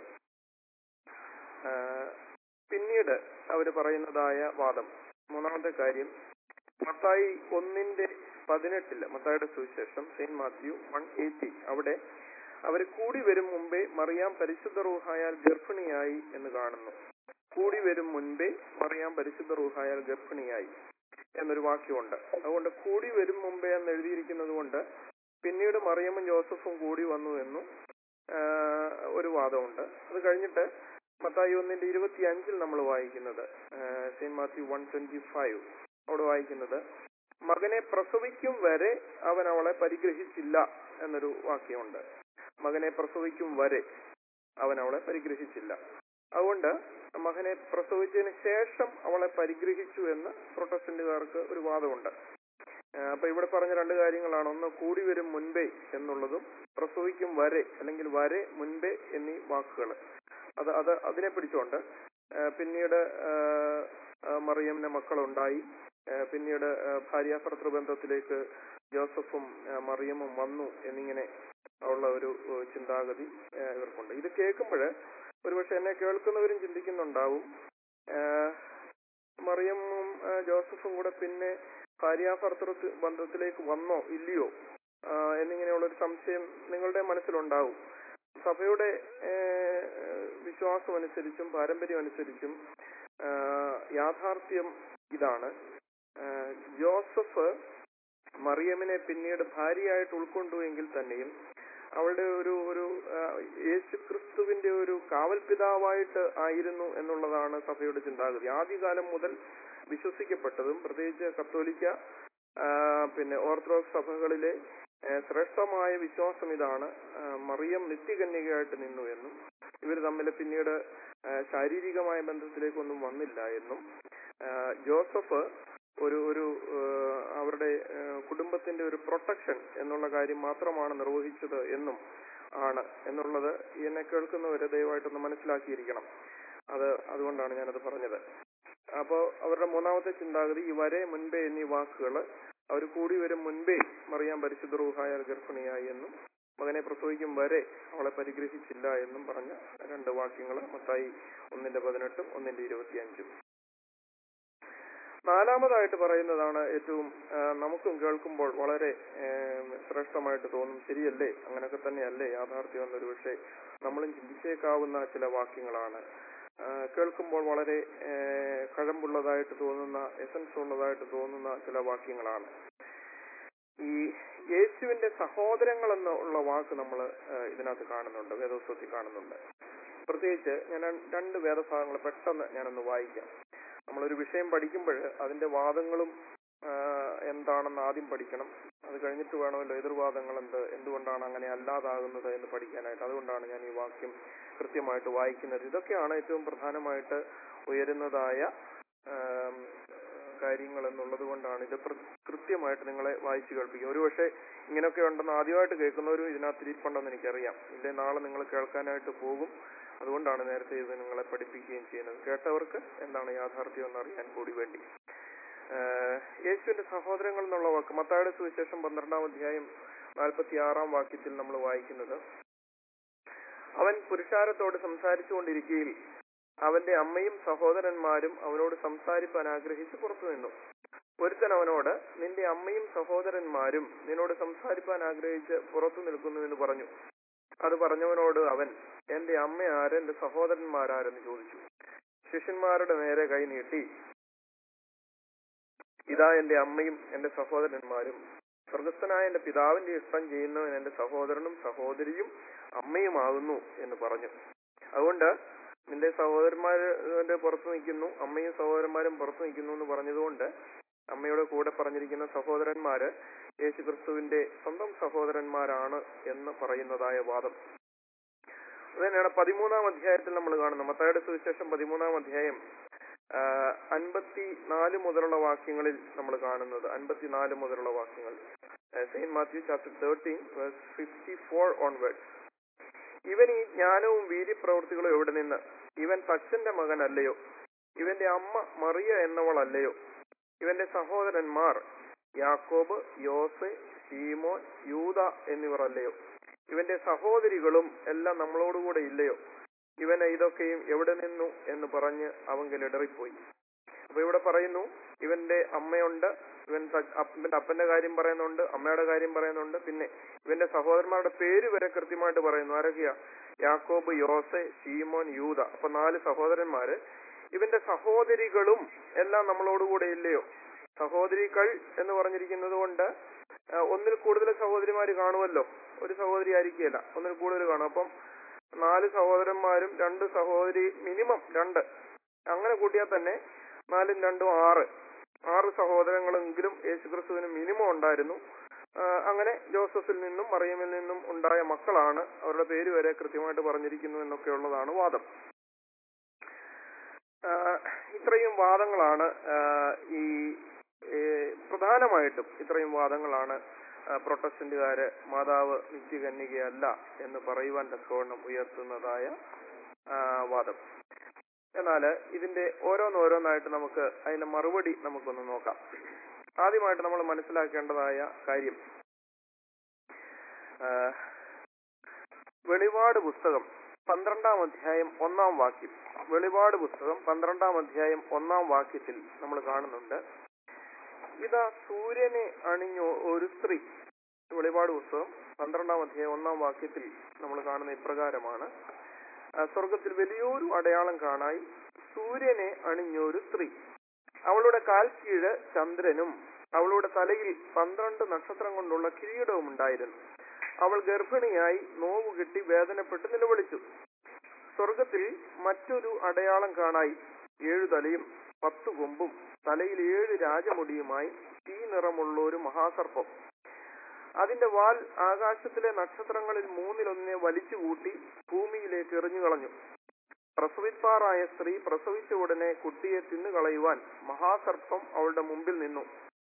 പിന്നീട് അവർ പറയുന്നതായ വാദം, മൂന്നാമത്തെ കാര്യം, മത്തായി ഒന്നിന്റെ പതിനെട്ടില്, മത്തായിയുടെ സുവിശേഷം സെയിന്റ് മാത്യു വൺ എയ്റ്റി, അവിടെ അവർ കൂടി വരും മുമ്പേ മറിയാം പരിശുദ്ധ റൂഹായാൽ ഗർഭിണിയായി എന്ന് കാണുന്നു. കൂടി വരും മുൻപേ മറിയാം പരിശുദ്ധ റൂഹായാൽ ഗർഭിണിയായി എന്നൊരു വാക്യമുണ്ട്. അതുകൊണ്ട് കൂടി വരും മുമ്പേ എന്ന് എഴുതിയിരിക്കുന്നത് കൊണ്ട് പിന്നീട് മറിയമ്മും ജോസഫും കൂടി വന്നു എന്നും ഒരു വാദമുണ്ട്. അത് കഴിഞ്ഞിട്ട് മത്തായി ഒന്നിന്റെ ഇരുപത്തി അഞ്ചിൽ നമ്മൾ വായിക്കുന്നത്, saint Matthew one twenty five, അവിടെ വായിക്കുന്നത് മകനെ പ്രസവിക്കും വരെ അവൻ അവളെ പരിഗ്രഹിച്ചില്ല എന്നൊരു വാക്യമുണ്ട്. മകനെ പ്രസവിക്കും വരെ അവൻ അവളെ പരിഗ്രഹിച്ചില്ല. അതുകൊണ്ട് മകനെ പ്രസവിച്ചതിന് ശേഷം അവളെ പരിഗ്രഹിച്ചു എന്ന് പ്രൊട്ടസ്റ്റന്റുകാർക്ക് ഒരു വാദമുണ്ട്. അപ്പൊ ഇവിടെ പറഞ്ഞ രണ്ട് കാര്യങ്ങളാണ്. ഒന്ന്, കൂടി വരും മുൻപേ എന്നുള്ളതും പ്രസവിക്കും വരെ അല്ലെങ്കിൽ വരെ മുൻപേ എന്നീ വാക്കുകൾ. അത് അത് അതിനെ പിടിച്ചുകൊണ്ട് പിന്നീട് മറിയമ്മിന് മക്കളുണ്ടായി. പിന്നീട് ഭാര്യാഭർത്തൃ ബന്ധത്തിലേക്ക് ജോസഫും മറിയമ്മും വന്നു എന്നിങ്ങനെ ഉള്ള ഒരു ചിന്താഗതി ഇവർക്കുണ്ട്. ഇത് കേൾക്കുമ്പോൾ ഒരുപക്ഷെ എന്നെ കേൾക്കുന്നവരും ചിന്തിക്കുന്നുണ്ടാവും, മറിയമ്മും ജോസഫും കൂടെ പിന്നെ ഭാര്യാഭർത്തൃ ബന്ധത്തിലേക്ക് വന്നോ ഇല്ലയോ എന്നിങ്ങനെയുള്ളൊരു സംശയം നിങ്ങളുടെ മനസ്സിലുണ്ടാവും. സഭയുടെ വിശ്വാസം അനുസരിച്ചും പാരമ്പര്യം അനുസരിച്ചും യാഥാർത്ഥ്യം ഇതാണ്. ജോസഫ് മറിയമിനെ പിന്നീട് ഭാര്യയായിട്ട് ഉൾക്കൊണ്ടു എങ്കിൽ തന്നെയും അവളുടെ ഒരു ഒരു യേശു ക്രിസ്തുവിന്റെ ഒരു കാവൽ പിതാവായിട്ട് ആയിരുന്നു എന്നുള്ളതാണ് സഭയുടെ ചിന്താഗതി. ആദ്യകാലം മുതൽ വിശ്വസിക്കപ്പെട്ടതും പ്രത്യേകിച്ച് കത്തോലിക്ക പിന്നെ ഓർത്തഡോക്സ് സഭകളിലെ ശ്രേഷ്ഠമായ വിശ്വാസം ഇതാണ്. മറിയം നിത്യകന്യകയായിട്ട് നിന്നു എന്നും ഇവർ തമ്മിൽ പിന്നീട് ശാരീരികമായ ബന്ധത്തിലേക്കൊന്നും വന്നില്ല എന്നും ജോസഫ് ഒരു ഒരു അവരുടെ കുടുംബത്തിന്റെ ഒരു പ്രൊട്ടക്ഷൻ എന്നുള്ള കാര്യം മാത്രമാണ് നിർവഹിച്ചത് എന്നും ആണ് എന്നുള്ളത് എന്നെ കേൾക്കുന്നവരെ ദയവായിട്ടൊന്ന് മനസ്സിലാക്കിയിരിക്കണം. അത് അതുകൊണ്ടാണ് ഞാനത് പറഞ്ഞത്. അപ്പോൾ അവരുടെ മൂന്നാമത്തെ ചിന്താഗതി ഈ വരെ മുൻപേ എന്നീ വാക്കുകൾ അവർ കൂടി വരും മുൻപേ മറിയാം പരിശുദ്ധ റൂഹായാൽ ഗർഭിണിയായി എന്നും മകനെ പ്രസവിക്കും വരെ അവളെ പരിഗ്രഹിച്ചില്ല എന്നും പറഞ്ഞ രണ്ട് വാക്യങ്ങൾ മത്തായി ഒന്നിന്റെ പതിനെട്ടും ഒന്നിന്റെ ഇരുപത്തിയഞ്ചും. നാലാമതായിട്ട് പറയുന്നതാണ് ഏറ്റവും നമുക്കും കേൾക്കുമ്പോൾ വളരെ ശ്രേഷ്ഠമായിട്ട് തോന്നും. ശരിയല്ലേ, അങ്ങനെയൊക്കെ തന്നെയല്ലേ യാഥാർത്ഥ്യം എന്നൊരു പക്ഷേ നമ്മളും ചിന്തിച്ചേക്കാവുന്ന ചില വാക്യങ്ങളാണ്. കേൾക്കുമ്പോൾ വളരെ കഴമ്പുള്ളതായിട്ട് തോന്നുന്ന, എസൻസ് ഉള്ളതായിട്ട് തോന്നുന്ന ചില വാക്യങ്ങളാണ്. ഈ യേശുവിന്റെ സഹോദരങ്ങൾ എന്നുള്ള വാക്ക് നമ്മൾ ഇതിനകത്ത് കാണുന്നുണ്ട്, വേദപുസ്തകത്തിൽ കാണുന്നുണ്ട്. പ്രത്യേകിച്ച് ഞാൻ രണ്ട് വേദഭാഗങ്ങൾ പെട്ടെന്ന് ഞാനൊന്ന് വായിക്കാം. നമ്മളൊരു വിഷയം പഠിക്കുമ്പോൾ അതിന്റെ വാദങ്ങളും എന്താണെന്ന് ആദ്യം പഠിക്കണം. അത് കഴിഞ്ഞിട്ട് വേണമല്ലോ എതിർവാദങ്ങൾ എന്ത്, എന്തുകൊണ്ടാണ് അങ്ങനെ അല്ലാതാകുന്നത് എന്ന് പഠിക്കാനായിട്ട്. അതുകൊണ്ടാണ് ഞാൻ ഈ വാക്യം കൃത്യമായിട്ട് വായിക്കുന്നത്. ഇതൊക്കെയാണ് ഏറ്റവും പ്രധാനമായിട്ട് ഉയരുന്നതായ കാര്യങ്ങൾ എന്നുള്ളത് കൊണ്ടാണ് ഇത് കൃത്യമായിട്ട് നിങ്ങളെ വായിച്ചു കേൾപ്പിക്കുക. ഒരുപക്ഷെ ഇങ്ങനെയൊക്കെ ഉണ്ടെന്ന് ആദ്യമായിട്ട് കേൾക്കുന്നവരും ഇതിനകത്ത് ഇരിപ്പുണ്ടെന്ന് എനിക്കറിയാം. ഇല്ലേ നാളെ നിങ്ങൾ കേൾക്കാനായിട്ട് പോകും. അതുകൊണ്ടാണ് നേരത്തെ ഇത് നിങ്ങളെ പഠിപ്പിക്കുകയും ചെയ്യുന്നത്. കേട്ടവർക്ക് എന്താണ് യാഥാർത്ഥ്യം എന്നറിയാൻ കൂടി വേണ്ടി. യേശുവിന്റെ സഹോദരങ്ങൾ എന്നുള്ള വാക്ക് മത്തായിയുടെ സുവിശേഷം പന്ത്രണ്ടാം അധ്യായം നാൽപ്പത്തി ആറാം വാക്യത്തിൽ നമ്മൾ വായിക്കുന്നത്, അവൻ പുരുഷാരത്തോട് സംസാരിച്ചുകൊണ്ടിരിക്കുകയിൽ അവന്റെ അമ്മയും സഹോദരന്മാരും അവനോട് സംസാരിപ്പാൻ ആഗ്രഹിച്ച് പുറത്തു നിന്നു. ഒരുത്തൻ അവനോട്, നിന്റെ അമ്മയും സഹോദരന്മാരും നിന്നോട് സംസാരിപ്പാൻ ആഗ്രഹിച്ച് പുറത്തു നിൽക്കുന്നു എന്ന് പറഞ്ഞു. അത് പറഞ്ഞവനോട് അവൻ, എന്റെ അമ്മ ആര്, എന്റെ സഹോദരന്മാരാരെന്ന് ചോദിച്ചു. ശിഷ്യന്മാരുടെ നേരെ കൈ നീട്ടി, ഇതാ എന്റെ അമ്മയും എന്റെ സഹോദരന്മാരും, സ്വർഗസ്ഥനായ എന്റെ പിതാവിന്റെ ഇഷ്ടം ചെയ്യുന്നവൻ എന്റെ സഹോദരനും സഹോദരിയും അമ്മയുമാകുന്നു എന്ന് പറഞ്ഞു. അതുകൊണ്ട് നിന്റെ സഹോദരന്മാരുടെ പുറത്തു നിൽക്കുന്നു, അമ്മയും സഹോദരന്മാരും പുറത്തു നിൽക്കുന്നു എന്ന് പറഞ്ഞതുകൊണ്ട് അമ്മയുടെ കൂടെ പറഞ്ഞിരിക്കുന്ന സഹോദരന്മാര് യേശു ക്രിസ്തുവിന്റെ സ്വന്തം സഹോദരന്മാരാണ് എന്ന് പറയുന്നതായ വാദം. അത് തന്നെയാണ് പതിമൂന്നാം അധ്യായത്തിൽ നമ്മൾ കാണുന്നത്. മത്തായിയുടെ സുവിശേഷം പതിമൂന്നാം അധ്യായം അൻപത്തി നാല് മുതലുള്ള വാക്യങ്ങളിൽ നമ്മൾ കാണുന്നത്. അൻപത്തിനാല് മുതലുള്ള വാക്യങ്ങൾ, saint Matthew chapter thirteen verse fifty four onwards. ഇവൻ ഈ ജ്ഞാനവും വീര്യപ്രവൃത്തികളും എവിടെ നിന്ന്? ഇവൻ തച്ചന്റെ മകനല്ലയോ? ഇവന്റെ അമ്മ മറിയ എന്നവളല്ലയോ? ഇവന്റെ സഹോദരന്മാർ യാക്കോബ്, യോസെ, ശീമോൻ, യൂദ എന്നിവർ അല്ലയോ? ഇവന്റെ സഹോദരികളും എല്ലാം നമ്മളോടുകൂടെ ഇല്ലയോ? ഇവന് ഇതൊക്കെയും എവിടെ നിന്നു എന്ന് പറഞ്ഞ് അവങ്കൽ ഇടറിപ്പോയി. അപ്പൊ ഇവിടെ പറയുന്നു, ഇവന്റെ അമ്മയുണ്ട്, ഇവൻ ഇവന്റെ അപ്പന്റെ കാര്യം പറയുന്നുണ്ട്, അമ്മയുടെ കാര്യം പറയുന്നുണ്ട്, പിന്നെ ഇവന്റെ സഹോദരന്മാരുടെ പേര് വരെ കൃത്യമായിട്ട് പറയുന്നു. ആരൊക്കെയാ? യാക്കോബ്, യോസെ, ശീമോൻ, യൂദ. അപ്പൊ നാല് സഹോദരന്മാര്. ഇവന്റെ സഹോദരികളും എല്ലാം നമ്മളോടുകൂടെ ഇല്ലയോ? സഹോദരികൾ എന്ന് പറഞ്ഞിരിക്കുന്നത് കൊണ്ട് ഒന്നിൽ കൂടുതൽ സഹോദരിമാര് കാണുമല്ലോ, ഒരു സഹോദരി ആയിരിക്കുകയില്ല, ഒന്നിൽ കൂടുതൽ കാണും. അപ്പം നാല് സഹോദരന്മാരും രണ്ട് സഹോദരി, മിനിമം രണ്ട്, അങ്ങനെ കൂട്ടിയാൽ തന്നെ നാലും രണ്ടും ആറ് ആറ് സഹോദരങ്ങളെങ്കിലും യേശുക്രിസ്തുവിന് മിനിമം ഉണ്ടായിരുന്നു. അങ്ങനെ ജോസഫിൽ നിന്നും മറിയമിൽ നിന്നും ഉണ്ടായ മക്കളാണ്. അവരുടെ പേര് വരെ കൃത്യമായിട്ട് പറഞ്ഞിരിക്കുന്നു എന്നൊക്കെ ഉള്ളതാണ് വാദം. ഇത്രയും വാദങ്ങളാണ് ഈ പ്രധാനമായിട്ടും ഇത്രയും വാദങ്ങളാണ് പ്രൊട്ടസ്റ്റന്റുകാര് മാതാവ് നിത്യകന്യകയല്ല എന്ന് പറയുവാൻ തക്കവണ്ണം ഉയർത്തുന്നതായ വാദം. എന്നാൽ ഇതിന്റെ ഓരോന്നോരോന്നായിട്ട് നമുക്ക് അതിന്റെ മറുപടി നമുക്കൊന്ന് നോക്കാം. ആദ്യമായിട്ട് നമ്മൾ മനസ്സിലാക്കേണ്ടതായ കാര്യം, വെളിപാട് പുസ്തകം പന്ത്രണ്ടാം അധ്യായം ഒന്നാം വാക്യം വെളിപാട് പുസ്തകം പന്ത്രണ്ടാം അധ്യായം ഒന്നാം വാക്യത്തിൽ നമ്മൾ കാണുന്നുണ്ട്, ഇതാ സൂര്യനെ അണിഞ്ഞ ഒരു സ്ത്രീ. വെളിപാട് പുസ്തകം പന്ത്രണ്ടാം അധ്യായം ഒന്നാം വാക്യത്തിൽ നമ്മൾ കാണുന്ന ഇപ്രകാരമാണ്: സ്വർഗത്തിൽ വലിയൊരു അടയാളം കാണായി, സൂര്യനെ അണിഞ്ഞൊരു സ്ത്രീ, അവളുടെ കാൽ കീഴ് ചന്ദ്രനും അവളുടെ തലയിൽ പന്ത്രണ്ട് നക്ഷത്രം കൊണ്ടുള്ള കിരീടവും ഉണ്ടായിരുന്നു. അവൾ ഗർഭിണിയായി നോവു കിട്ടി വേദനപ്പെട്ട് നിലവിളിച്ചു. സ്വർഗത്തിൽ മറ്റൊരു അടയാളം കാണായി, ഏഴു തലയും പത്തു കൊമ്പും തലയിൽ ഏഴ് രാജമുടിയുമായി തീ നിറമുള്ള ഒരു മഹാസർപ്പം. അതിന്റെ വാൽ ആകാശത്തിലെ നക്ഷത്രങ്ങളിൽ മൂന്നിലൊന്നിനെ വലിച്ചു കൂട്ടി ഭൂമിയിലേക്ക് എറിഞ്ഞു കളഞ്ഞു. പ്രസവിപ്പാറായ സ്ത്രീ പ്രസവിച്ച ഉടനെ കുട്ടിയെ തിന്നുകളയുവാൻ മഹാസർപ്പം അവളുടെ മുമ്പിൽ നിന്നു.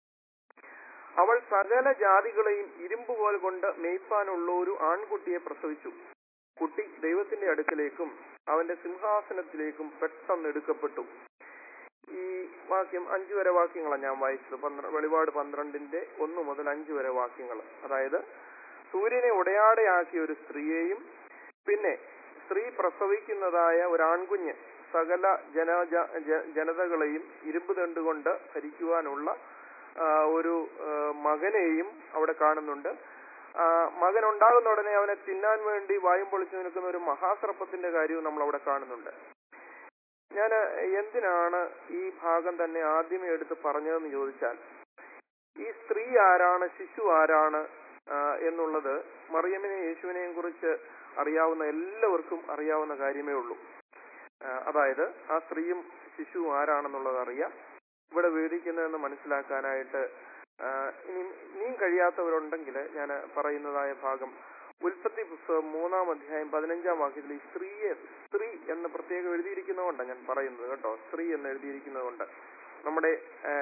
അവൾ സകല ജാതികളെയും ഇരുമ്പുകോൽ കൊണ്ട് മേയ്പ്പാനുള്ള ഒരു ആൺകുട്ടിയെ പ്രസവിച്ചു. കുട്ടി ദൈവത്തിന്റെ അടുക്കലേക്കും അവന്റെ സിംഹാസനത്തിലേക്കും പെട്ടെന്ന് എടുക്കപ്പെട്ടു. ഈ വാക്യം അഞ്ചു വരെ വാക്യങ്ങളാണ് ഞാൻ വായിച്ചത്. പന്ത്ര വെളിപാട് പന്ത്രണ്ടിന്റെ ഒന്ന് മുതൽ അഞ്ചു വരെ വാക്യങ്ങൾ. അതായത് സൂര്യനെ ഉടയാടയാക്കിയ ഒരു സ്ത്രീയെയും പിന്നെ സ്ത്രീ പ്രസവിക്കുന്നതായ ഒരു ആൺകുഞ്ഞ് സകല ജന ജനതകളെയും ഇരുമ്പ് തണ്ടുകൊണ്ട് ഭരിക്കുവാനുള്ള ഒരു മകനെയും അവിടെ കാണുന്നുണ്ട്. മകൻ ഉണ്ടാകുന്ന ഉടനെ അവനെ തിന്നാൻ വേണ്ടി വായും പൊളിച്ചു നിൽക്കുന്ന ഒരു മഹാസർപ്പത്തിന്റെ കാര്യവും നമ്മൾ അവിടെ കാണുന്നുണ്ട്. ഞാൻ എന്തിനാണ് ഈ ഭാഗം തന്നെ ആദ്യമേ എടുത്ത് പറഞ്ഞതെന്ന് ചോദിച്ചാൽ, ഈ സ്ത്രീ ആരാണ്, ശിശു ആരാണ് എന്നുള്ളത് മറിയമിനെയും യേശുവിനെയും കുറിച്ച് അറിയാവുന്ന എല്ലാവർക്കും അറിയാവുന്ന കാര്യമേ ഉള്ളൂ. അതായത് ആ സ്ത്രീയും ശിശുവും ആരാണെന്നുള്ളത് അറിയാം. ഇവിടെ വേദിക്കുന്നതെന്ന് മനസ്സിലാക്കാനായിട്ട് ഇനി ഇനിയും കഴിയാത്തവരുണ്ടെങ്കിൽ ഞാൻ പറയുന്നതായ ഭാഗം ഉൽപ്പത്തി പുസ്തകം മൂന്നാം അധ്യായം പതിനഞ്ചാം വാക്യത്തിൽ ഈ സ്ത്രീയെ സ്ത്രീ എന്ന് പ്രത്യേകം എഴുതിയിരിക്കുന്നതുകൊണ്ടാണ് ഞാൻ പറയുന്നത് കേട്ടോ. സ്ത്രീ എന്ന് എഴുതിയിരിക്കുന്നത് കൊണ്ട് നമ്മുടെ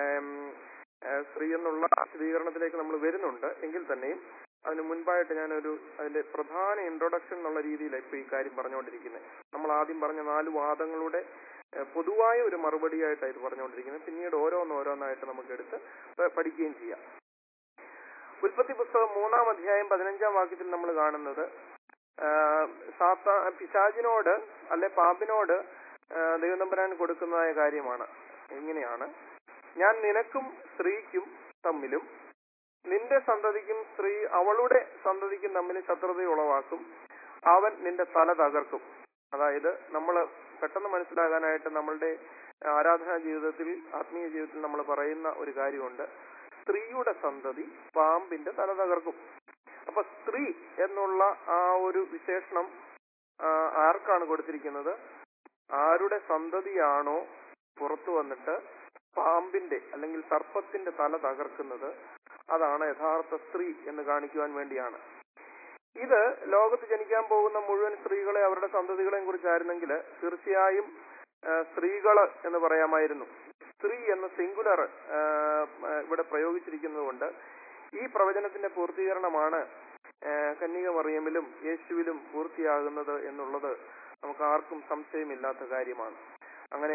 സ്ത്രീ എന്നുള്ള വിശദീകരണത്തിലേക്ക് നമ്മൾ വരുന്നുണ്ട്. എങ്കിൽ തന്നെയും അതിന് മുൻപായിട്ട് ഞാനൊരു അതിന്റെ പ്രധാന ഇൻട്രൊഡക്ഷൻ എന്നുള്ള രീതിയിലാണ് ഇപ്പൊ ഈ കാര്യം പറഞ്ഞുകൊണ്ടിരിക്കുന്നത്. നമ്മൾ ആദ്യം പറഞ്ഞ നാല് വാദങ്ങളുടെ പൊതുവായ ഒരു മറുപടിയായിട്ടാണ് ഇത് പറഞ്ഞുകൊണ്ടിരിക്കുന്നത്. പിന്നീട് ഓരോന്നോരോന്നായിട്ട് നമുക്ക് എടുത്ത് പഠിക്കുകയും ചെയ്യാം. ഉൽപ്പത്തി പുസ്തകം മൂന്നാം അധ്യായം പതിനഞ്ചാം വാക്യത്തിൽ നമ്മൾ കാണുന്നത് സാത്താ പിശാചിനോട് അല്ലെ പാമ്പിനോട് ദൈവതമ്പുരാൻ കൊടുക്കുന്നതായ കാര്യമാണ്. എങ്ങനെയാണ്: ഞാൻ നിനക്കും സ്ത്രീക്കും തമ്മിലും നിന്റെ സന്തതിക്കും സ്ത്രീ അവളുടെ സന്തതിക്കും തമ്മിൽ ശത്രുത ഉളവാക്കും, അവൻ നിന്റെ തല തകർക്കും. അതായത് നമ്മൾ പെട്ടെന്ന് മനസ്സിലാകാനായിട്ട് നമ്മളുടെ ആരാധനാ ജീവിതത്തിൽ ആത്മീയ ജീവിതത്തിൽ നമ്മൾ പറയുന്ന ഒരു കാര്യമുണ്ട്: സ്ത്രീയുടെ സന്തതി പാമ്പിന്റെ തല തകർക്കും. അപ്പൊ സ്ത്രീ എന്നുള്ള ആ ഒരു വിശേഷണം ആർക്കാണ് കൊടുത്തിരിക്കുന്നത്? ആരുടെ സന്തതിയാണോ പുറത്തു വന്നിട്ട് പാമ്പിന്റെ അല്ലെങ്കിൽ സർപ്പത്തിന്റെ തല തകർക്കുന്നത്, അതാണ് യഥാർത്ഥ സ്ത്രീ എന്ന് കാണിക്കുവാൻ വേണ്ടിയാണ്. ഇത് ലോകത്ത് ജനിക്കാൻ പോകുന്ന മുഴുവൻ സ്ത്രീകളെ അവരുടെ സന്തതികളെയും കുറിച്ചായിരുന്നെങ്കിൽ തീർച്ചയായും സ്ത്രീകള് എന്ന് പറയാമായിരുന്നു. സ്ത്രീ എന്ന സിംഗുലർ ഇവിടെ പ്രയോഗിച്ചിരിക്കുന്നത് കൊണ്ട് ഈ പ്രവചനത്തിന്റെ പൂർത്തീകരണമാണ് കന്യക മറിയമിലും യേശുവിലും പൂർത്തിയാകുന്നത് എന്നുള്ളത് നമുക്ക് ആർക്കും സംശയമില്ലാത്ത കാര്യമാണ്. അങ്ങനെ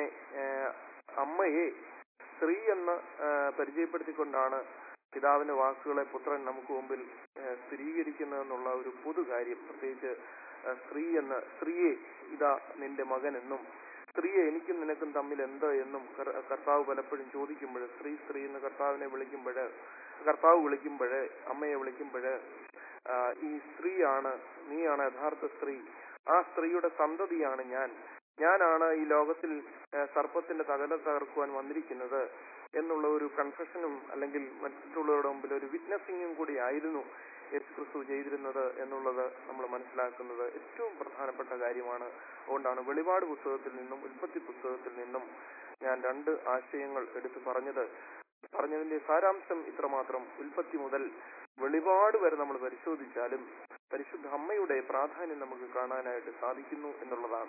അമ്മയെ സ്ത്രീ എന്ന് പരിചയപ്പെടുത്തിക്കൊണ്ടാണ് പിതാവിന്റെ വാക്കുകളെ പുത്രൻ നമുക്ക് മുമ്പിൽ സ്ഥിരീകരിക്കുന്നതെന്നുള്ള ഒരു പൊതു കാര്യം. പ്രത്യേകിച്ച് സ്ത്രീ എന്ന്, സ്ത്രീയെ ഇതാ നിന്റെ മകൻ എന്നും സ്ത്രീയെ എനിക്കും നിനക്കും തമ്മിൽ എന്ത് എന്നും കർത്താവ് പലപ്പോഴും ചോദിക്കുമ്പോൾ, സ്ത്രീ സ്ത്രീ എന്ന് കർത്താവിനെ വിളിക്കുമ്പോൾ, കർത്താവ് വിളിക്കുമ്പോൾ, അമ്മയെ വിളിക്കുമ്പോൾ ഈ സ്ത്രീയാണ്, നീയാണ് യഥാർത്ഥ സ്ത്രീ, ആ സ്ത്രീയുടെ സന്തതിയാണ് ഞാൻ, ഞാനാണ് ഈ ലോകത്തിൽ സർപ്പത്തിന്റെ തകല തകർക്കുവാൻ വന്നിരിക്കുന്നത് എന്നുള്ള ഒരു കൺഫെഷനും അല്ലെങ്കിൽ മറ്റുള്ളവരുടെ മുമ്പിൽ ഒരു വിറ്റ്നസിങ്ങും കൂടി ആയിരുന്നു യേശുക്രിസ്തു ചെയ്തിരുന്നത് എന്നുള്ളത് നമ്മൾ മനസ്സിലാക്കുന്നത് ഏറ്റവും പ്രധാനപ്പെട്ട കാര്യമാണ്. അതുകൊണ്ടാണ് വെളിപാട് പുസ്തകത്തിൽ നിന്നും ഉൽപ്പത്തി പുസ്തകത്തിൽ നിന്നും ഞാൻ രണ്ട് ആശയങ്ങൾ എടുത്തു പറഞ്ഞത്. പറഞ്ഞതിന്റെ സാരാംശം ഇത്രമാത്രം: ഉൽപ്പത്തി മുതൽ വെളിപാട് വരെ നമ്മൾ പരിശോധിച്ചാലും പരിശുദ്ധ അമ്മയുടെ പ്രാധാന്യം നമുക്ക് കാണാനായിട്ട് സാധിക്കുന്നു എന്നുള്ളതാണ്.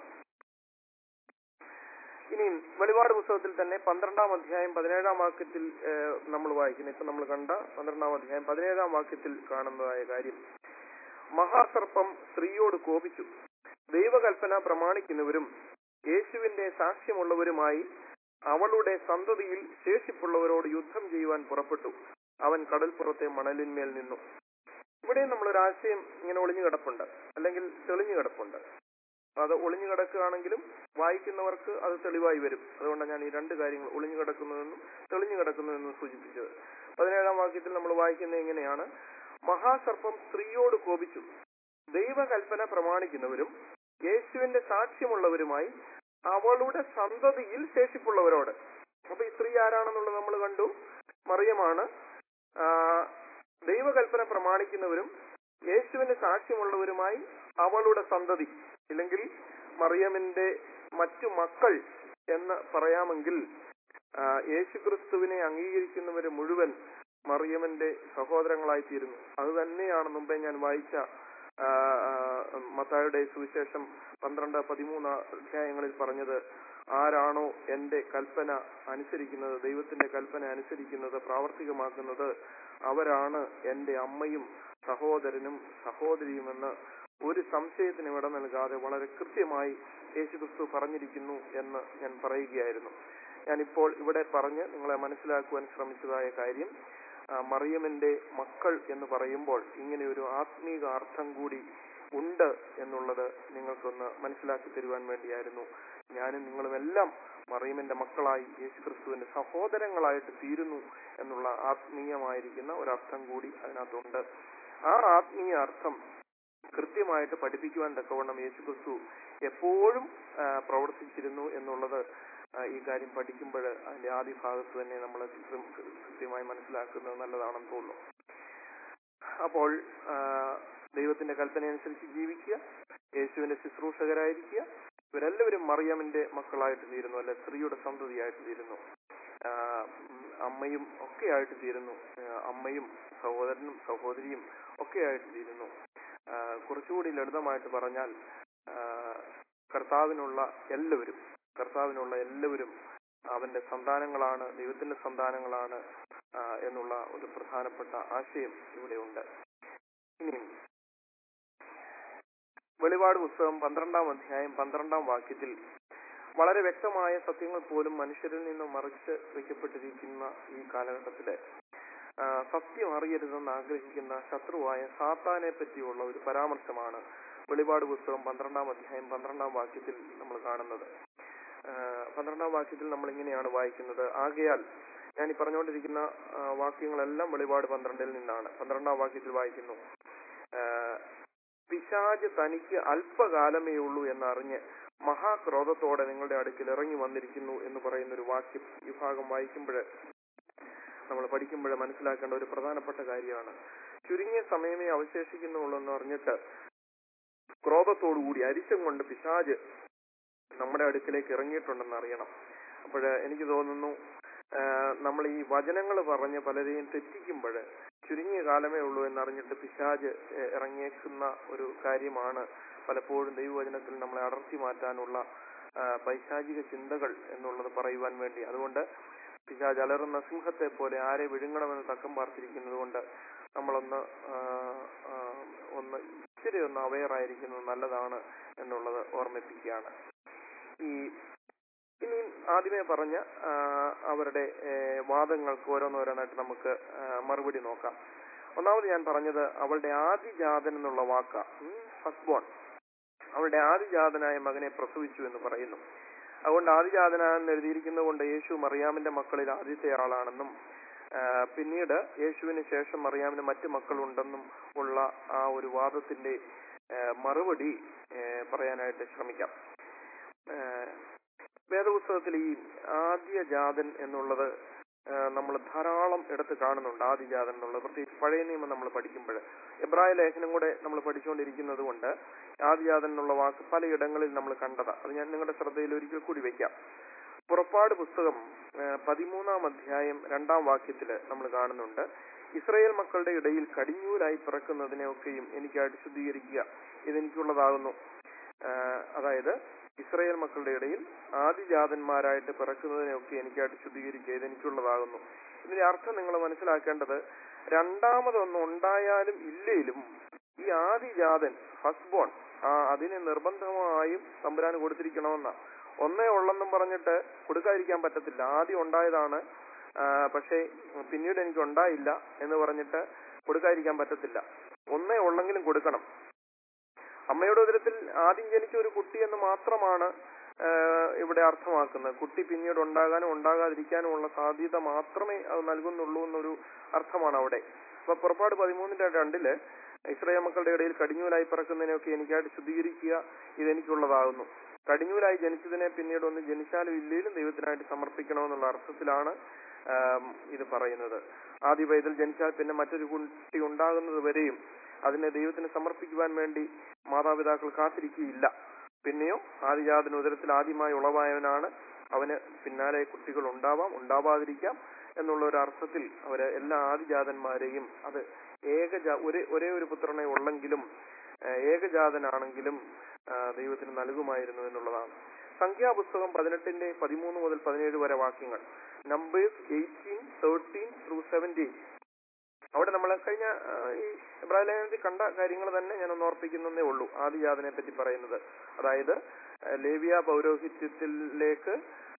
ഇനിയും വെളിപാട് പുസ്തകത്തിൽ തന്നെ പന്ത്രണ്ടാം അധ്യായം പതിനേഴാം വാക്യത്തിൽ നമ്മൾ വായിക്കുന്നത്, ഇപ്പൊ നമ്മൾ കണ്ട പന്ത്രണ്ടാം അധ്യായം പതിനേഴാം വാക്യത്തിൽ കാണുന്നതായ കാര്യം: മഹാസർപ്പം സ്ത്രീയോട് കോപിച്ചു, ദൈവകൽപ്പന പ്രമാണിക്കുന്നവരും യേശുവിന്റെ സാക്ഷ്യമുള്ളവരുമായി അവളുടെ സന്തതിയിൽ ശേഷിപ്പുള്ളവരോട് യുദ്ധം ചെയ്യുവാൻ പുറപ്പെട്ടു, അവൻ കടൽപ്പുറത്തെ മണലിന്മേൽ നിന്നു. ഇവിടെ നമ്മളൊരാശയം ഇങ്ങനെ ഒളിഞ്ഞു കിടപ്പുണ്ട്, അല്ലെങ്കിൽ തെളിഞ്ഞു കിടപ്പുണ്ട്. അത് ഒളിഞ്ഞു കിടക്കുകയാണെങ്കിലും വായിക്കുന്നവർക്ക് അത് തെളിവായി വരും. അതുകൊണ്ടാണ് ഞാൻ ഈ രണ്ട് കാര്യങ്ങൾ, ഒളിഞ്ഞു കിടക്കുന്നതെന്നും തെളിഞ്ഞു കിടക്കുന്നതെന്നും സൂചിപ്പിച്ചത്. പതിനേഴാം വാക്യത്തിൽ നമ്മൾ വായിക്കുന്നത് എങ്ങനെയാണ്? മഹാസർപ്പം സ്ത്രീയോട് കോപിച്ചു, ദൈവകൽപ്പന പ്രമാണിക്കുന്നവരും യേശുവിന്റെ സാക്ഷ്യമുള്ളവരുമായി അവളുടെ സന്തതിയിൽ ശേഷിപ്പുള്ളവരോട്. അപ്പൊ ഈ സ്ത്രീ ആരാണെന്നുള്ളത് നമ്മൾ കണ്ടു, മറിയമാണ്. ആ ദൈവകൽപ്പന പ്രമാണിക്കുന്നവരും യേശുവിന്റെ സാക്ഷ്യമുള്ളവരുമായി അവളുടെ സന്തതി, ഇല്ലെങ്കിൽ മറിയമിന്റെ മറ്റു മക്കൾ എന്ന് പറയാമെങ്കിൽ യേശു ക്രിസ്തുവിനെ അംഗീകരിക്കുന്നവര് മുഴുവൻ മറിയമിന്റെ സഹോദരങ്ങളായി തീരുന്നു. അത് തന്നെയാണ് മുമ്പേ ഞാൻ വായിച്ച മത്തായിയുടെ സുവിശേഷം പന്ത്രണ്ട് പതിമൂന്ന് അധ്യായങ്ങളിൽ പറഞ്ഞത്. ആരാണോ എന്റെ കൽപ്പന അനുസരിക്കുന്നത്, ദൈവത്തിന്റെ കൽപ്പന അനുസരിക്കുന്നത്, പ്രാവർത്തികമാക്കുന്നത്, അവരാണ് എന്റെ അമ്മയും സഹോദരനും സഹോദരിയുമെന്ന് ഒരു സംശയത്തിന് ഇട നൽകാതെ വളരെ കൃത്യമായി യേശുക്രിസ്തു പറഞ്ഞിരിക്കുന്നു എന്ന് ഞാൻ പറയുകയായിരുന്നു. ഞാനിപ്പോൾ ഇവിടെ പറഞ്ഞ് നിങ്ങളെ മനസ്സിലാക്കുവാൻ ശ്രമിച്ചതായ കാര്യം, മറിയമിന്റെ മക്കൾ എന്ന് പറയുമ്പോൾ ഇങ്ങനെ ഒരു ആത്മീക അർത്ഥം കൂടി ഉണ്ട് എന്നുള്ളത് നിങ്ങൾക്കൊന്ന് മനസ്സിലാക്കി തരുവാൻ വേണ്ടിയായിരുന്നു. ഞാനും നിങ്ങളുമെല്ലാം മറിയമിന്റെ മക്കളായി യേശുക്രിസ്തുവിന്റെ സഹോദരങ്ങളായിട്ട് തീരുന്നു എന്നുള്ള ആത്മീയമായിരിക്കുന്ന ഒരർത്ഥം കൂടി അതിനകത്തുണ്ട്. ആ ആത്മീയ അർത്ഥം കൃത്യമായിട്ട് പഠിപ്പിക്കുവാൻ തക്കവണ്ണം യേശുക്രിസ്തു എപ്പോഴും പ്രവർത്തിച്ചിരുന്നു എന്നുള്ളത് ഈ കാര്യം പഠിക്കുമ്പോൾ അതിന്റെ ആദ്യ ഭാഗത്ത് തന്നെ നമ്മൾ കൃത്യമായി മനസ്സിലാക്കുന്നത് നല്ലതാണെന്ന് തോന്നുന്നു. അപ്പോൾ ദൈവത്തിന്റെ കൽപ്പന അനുസരിച്ച് ജീവിക്കുക, യേശുവിന്റെ ശുശ്രൂഷകരായിരിക്കുക. ഇവരെല്ലാവരും മറിയമിന്റെ മക്കളായിട്ട് തീരുന്നു, അല്ലെ സ്ത്രീയുടെ സന്തതിയായിട്ട് തീരുന്നു, അമ്മയും ഒക്കെ ആയിട്ട് തീരുന്നു, അമ്മയും സഹോദരനും സഹോദരിയും ഒക്കെ ആയിട്ട് തീരുന്നു. കുറച്ചുകൂടി ലളിതമായിട്ട് പറഞ്ഞാൽ കർത്താവിനുള്ള എല്ലാവരും കർത്താവിനുള്ള എല്ലാവരും അവന്റെ സന്താനങ്ങളാണ്, ദൈവത്തിന്റെ സന്താനങ്ങളാണ് എന്നുള്ള ഒരു പ്രധാനപ്പെട്ട ആശയം ഇവിടെ ഉണ്ട്. ഇനി വെളിപാട് പുസ്തകം പന്ത്രണ്ടാം അധ്യായം പന്ത്രണ്ടാം വാക്യത്തിൽ വളരെ വ്യക്തമായ സത്യങ്ങൾ പോലും മനുഷ്യരിൽ നിന്ന് മറിച്ച് വയ്ക്കപ്പെട്ടിരിക്കുന്ന ഈ കാലഘട്ടത്തില് സത്യം അറിയരുതെന്ന് ആഗ്രഹിക്കുന്ന ശത്രുവായ സാത്താനെ പറ്റിയുള്ള ഒരു പരാമർശമാണ് വെളിപാട് പുസ്തകം പന്ത്രണ്ടാം അധ്യായം പന്ത്രണ്ടാം വാക്യത്തിൽ നമ്മൾ കാണുന്നത്. പന്ത്രണ്ടാം വാക്യത്തിൽ നമ്മൾ ഇങ്ങനെയാണ് വായിക്കുന്നത്. ആകയാൽ ഞാൻ ഈ പറഞ്ഞുകൊണ്ടിരിക്കുന്ന വാക്യങ്ങളെല്ലാം വെളിപാട് പന്ത്രണ്ടിൽ നിന്നാണ്. പന്ത്രണ്ടാം വാക്യത്തിൽ വായിക്കുന്നു, പിശാച് തനിക്ക് അല്പകാലമേ ഉള്ളൂ എന്നറിഞ്ഞ് മഹാക്രോധത്തോടെ നിങ്ങളുടെ അടുക്കൽ ഇറങ്ങി വന്നിരിക്കുന്നു എന്ന് പറയുന്ന ഒരു വാക്യം ഈ ഭാഗം വായിക്കുമ്പോൾ നമ്മൾ പഠിക്കുമ്പോൾ മനസ്സിലാക്കേണ്ട ഒരു പ്രധാനപ്പെട്ട കാര്യമാണ്. ചുരുങ്ങിയ സമയമേ അവശേഷിക്കുന്നുള്ളൂ എന്ന് പറഞ്ഞിട്ട് ക്രോധത്തോടുകൂടി അരിശം കൊണ്ട് പിശാച് നമ്മുടെ അടുക്കിലേക്ക് ഇറങ്ങിയിട്ടുണ്ടെന്ന് അറിയണം. അപ്പോൾ എനിക്ക് തോന്നുന്നു നമ്മൾ ഈ വചനങ്ങൾ പറഞ്ഞ് പലരെയും തെറ്റിക്കുമ്പോൾ ചുരുങ്ങിയ കാലമേ ഉള്ളൂ എന്നറിഞ്ഞിട്ട് പിശാച് ഇറങ്ങിയേക്കുന്ന ഒരു കാര്യമാണ് പലപ്പോഴും ദൈവവചനത്തിൽ നമ്മളെ അടർത്തി മാറ്റാനുള്ള പൈശാചിക ചിന്തകൾ എന്നുള്ളത് പറയുവാൻ വേണ്ടി. അതുകൊണ്ട് പിശാച് അലറുന്ന സിംഹത്തെ പോലെ ആരെ വിഴുങ്ങണമെന്ന് തക്കം പാർത്തിരിക്കുന്നത് കൊണ്ട് നമ്മളൊന്ന് ഒന്ന് ഇച്ചിരി ഒന്ന് അവെയർ ആയിരിക്കുന്നത് നല്ലതാണ് എന്നുള്ളത് ഓർമ്മിപ്പിക്കുകയാണ്. ഈ ഇനി ആദ്യമേ പറഞ്ഞ അവരുടെ വാദങ്ങൾക്ക് ഓരോന്നോരോന്നായിട്ട് നമുക്ക് മറുപടി നോക്കാം. ഒന്നാമത് ഞാൻ പറഞ്ഞത് അവളുടെ ആദിജാതൻ എന്നുള്ള വാക്ക, ഫസ്റ്റ് ബോൺ, അവളുടെ ആദിജാതനായ മകനെ പ്രസവിച്ചു എന്ന് പറയുന്നു. അതുകൊണ്ട് ആദിജാതനാണെന്ന് എഴുതിയിരിക്കുന്നത് കൊണ്ട് യേശു മറിയാമിന്റെ മക്കളിൽ ആദ്യത്തെ ആളാണെന്നും പിന്നീട് യേശുവിന് ശേഷം മറിയാമിന് മറ്റു മക്കളുണ്ടെന്നും ഉള്ള ആ ഒരു വാദത്തിന്റെ മറുപടി പറയാനായിട്ട് ശ്രമിക്കാം. വേദപുസ്തകത്തിൽ ഈ ആദ്യജാതൻ എന്നുള്ളത് നമ്മൾ ധാരാളം എടുത്ത് കാണുന്നുണ്ട്. ആദിജാതൻ എന്നുള്ളത് പ്രത്യേകിച്ച് പഴയ നിയമം നമ്മൾ പഠിക്കുമ്പോൾ, എബ്രായ ലേഖനം കൂടെ നമ്മൾ പഠിച്ചുകൊണ്ടിരിക്കുന്നത് കൊണ്ട് ആദിജാതൻ എന്നുള്ള വാക്ക് പലയിടങ്ങളിൽ നമ്മൾ കണ്ടതാ. അത് ഞാൻ നിങ്ങളുടെ ശ്രദ്ധയിൽ ഒരിക്കൽ കൂടി വയ്ക്കാം. പുറപ്പാട് പുസ്തകം പതിമൂന്നാം അധ്യായം രണ്ടാം വാക്യത്തില് നമ്മൾ കാണുന്നുണ്ട്, ഇസ്രായേൽ മക്കളുടെ ഇടയിൽ കടിഞ്ഞൂലായി പിറക്കുന്നതിനെ ഒക്കെയും എനിക്കായിട്ട് ശുദ്ധീകരിക്കുക, ഇതെനിക്കുള്ളതാകുന്നു. അതായത് ഇസ്രായേൽ മക്കളുടെ ഇടയിൽ ആദിജാതന്മാരായിട്ട് പിറക്കുന്നതിനെയൊക്കെ എനിക്കായിട്ട് ശുദ്ധീകരിക്കുക, ഇതെനിക്കുള്ളതാകുന്നു. ഇതിന്റെ അർത്ഥം നിങ്ങൾ മനസ്സിലാക്കേണ്ടത്, രണ്ടാമതൊന്നും ഉണ്ടായാലും ഇല്ലേലും ഈ ആദിജാതൻ ഫസ്റ്റ് ബോൺ ആ അതിനെ നിർബന്ധമായും തമ്പുരാന് കൊടുത്തിരിക്കണമെന്ന. ഒന്നേ ഉള്ളെന്നും പറഞ്ഞിട്ട് കൊടുക്കാതിരിക്കാൻ പറ്റത്തില്ല. ആദ്യം ഉണ്ടായതാണ് പക്ഷേ പിന്നീട് എനിക്ക് ഉണ്ടായില്ല എന്ന് പറഞ്ഞിട്ട് കൊടുക്കാതിരിക്കാൻ പറ്റത്തില്ല. ഒന്നേ ഉള്ളെങ്കിലും കൊടുക്കണം. അമ്മയുടെ ഉദരത്തിൽ ആദ്യം ജനിച്ച ഒരു കുട്ടി എന്ന് മാത്രമാണ് ഇവിടെ അർത്ഥമാക്കുന്നത്. കുട്ടി പിന്നീട് ഉണ്ടാകാനും ഉണ്ടാകാതിരിക്കാനും ഉള്ള സാധ്യത മാത്രമേ അത് നൽകുന്നുള്ളൂ എന്നൊരു അർത്ഥമാണ് അവിടെ. അപ്പൊ പുറപ്പാട് പതിമൂന്നിന്റെ രണ്ടില് ഇസ്രായേൽ മക്കളുടെ ഇടയിൽ കടിഞ്ഞൂലായി പിറക്കുന്നതിനെയൊക്കെ എനിക്കായിട്ട് ശുദ്ധീകരിക്കുക, ഇതെനിക്കുള്ളതാകുന്നു. കടിഞ്ഞൂലായി ജനിച്ചതിനെ പിന്നീട് ഒന്ന് ജനിച്ചാലും ഇല്ലേലും ദൈവത്തിനായിട്ട് സമർപ്പിക്കണമെന്നുള്ള അർത്ഥത്തിലാണ് ഇത് പറയുന്നത്. ആദ്യ പൈതൽ ജനിച്ചാൽ പിന്നെ മറ്റൊരു കുട്ടി ഉണ്ടാകുന്നത് വരെയും അതിനെ ദൈവത്തിന് സമർപ്പിക്കുവാൻ വേണ്ടി മാതാപിതാക്കൾ കാത്തിരിക്കുകയില്ല. പിന്നെയോ ആദിജാതന് ഉദരത്തിൽ ആദ്യമായി ഉളവായവനാണ്, അവന് പിന്നാലെ കുട്ടികൾ ഉണ്ടാവാം ഉണ്ടാവാതിരിക്കാം എന്നുള്ള ഒരു അർത്ഥത്തിൽ അവര് എല്ലാ ആദിജാതന്മാരെയും, അത് ഏകജാ ഒരേ ഒരേ ഒരു പുത്രനെ ഉള്ളെങ്കിലും ഏകജാതനാണെങ്കിലും ദൈവത്തിന് നൽകുമായിരുന്നു എന്നുള്ളതാണ്. സംഖ്യാപുസ്തകം പതിനെട്ടിന്റെ പതിമൂന്ന് മുതൽ പതിനേഴ് വരെ വാക്യങ്ങൾ, numbers eighteen thirteen through seventeen. അവിടെ നമ്മൾ കഴിഞ്ഞ ഈ എബ്രായ ലേഖനത്തിൽ കണ്ട കാര്യങ്ങൾ തന്നെ ഞാൻ ഒന്ന് ഓർപ്പിക്കുന്നതേ ഉള്ളൂ. ആദിജാതനെ പറ്റി പറയുന്നത്, അതായത് ലേവ്യ പൗരോഹിത്യത്തിലേക്ക്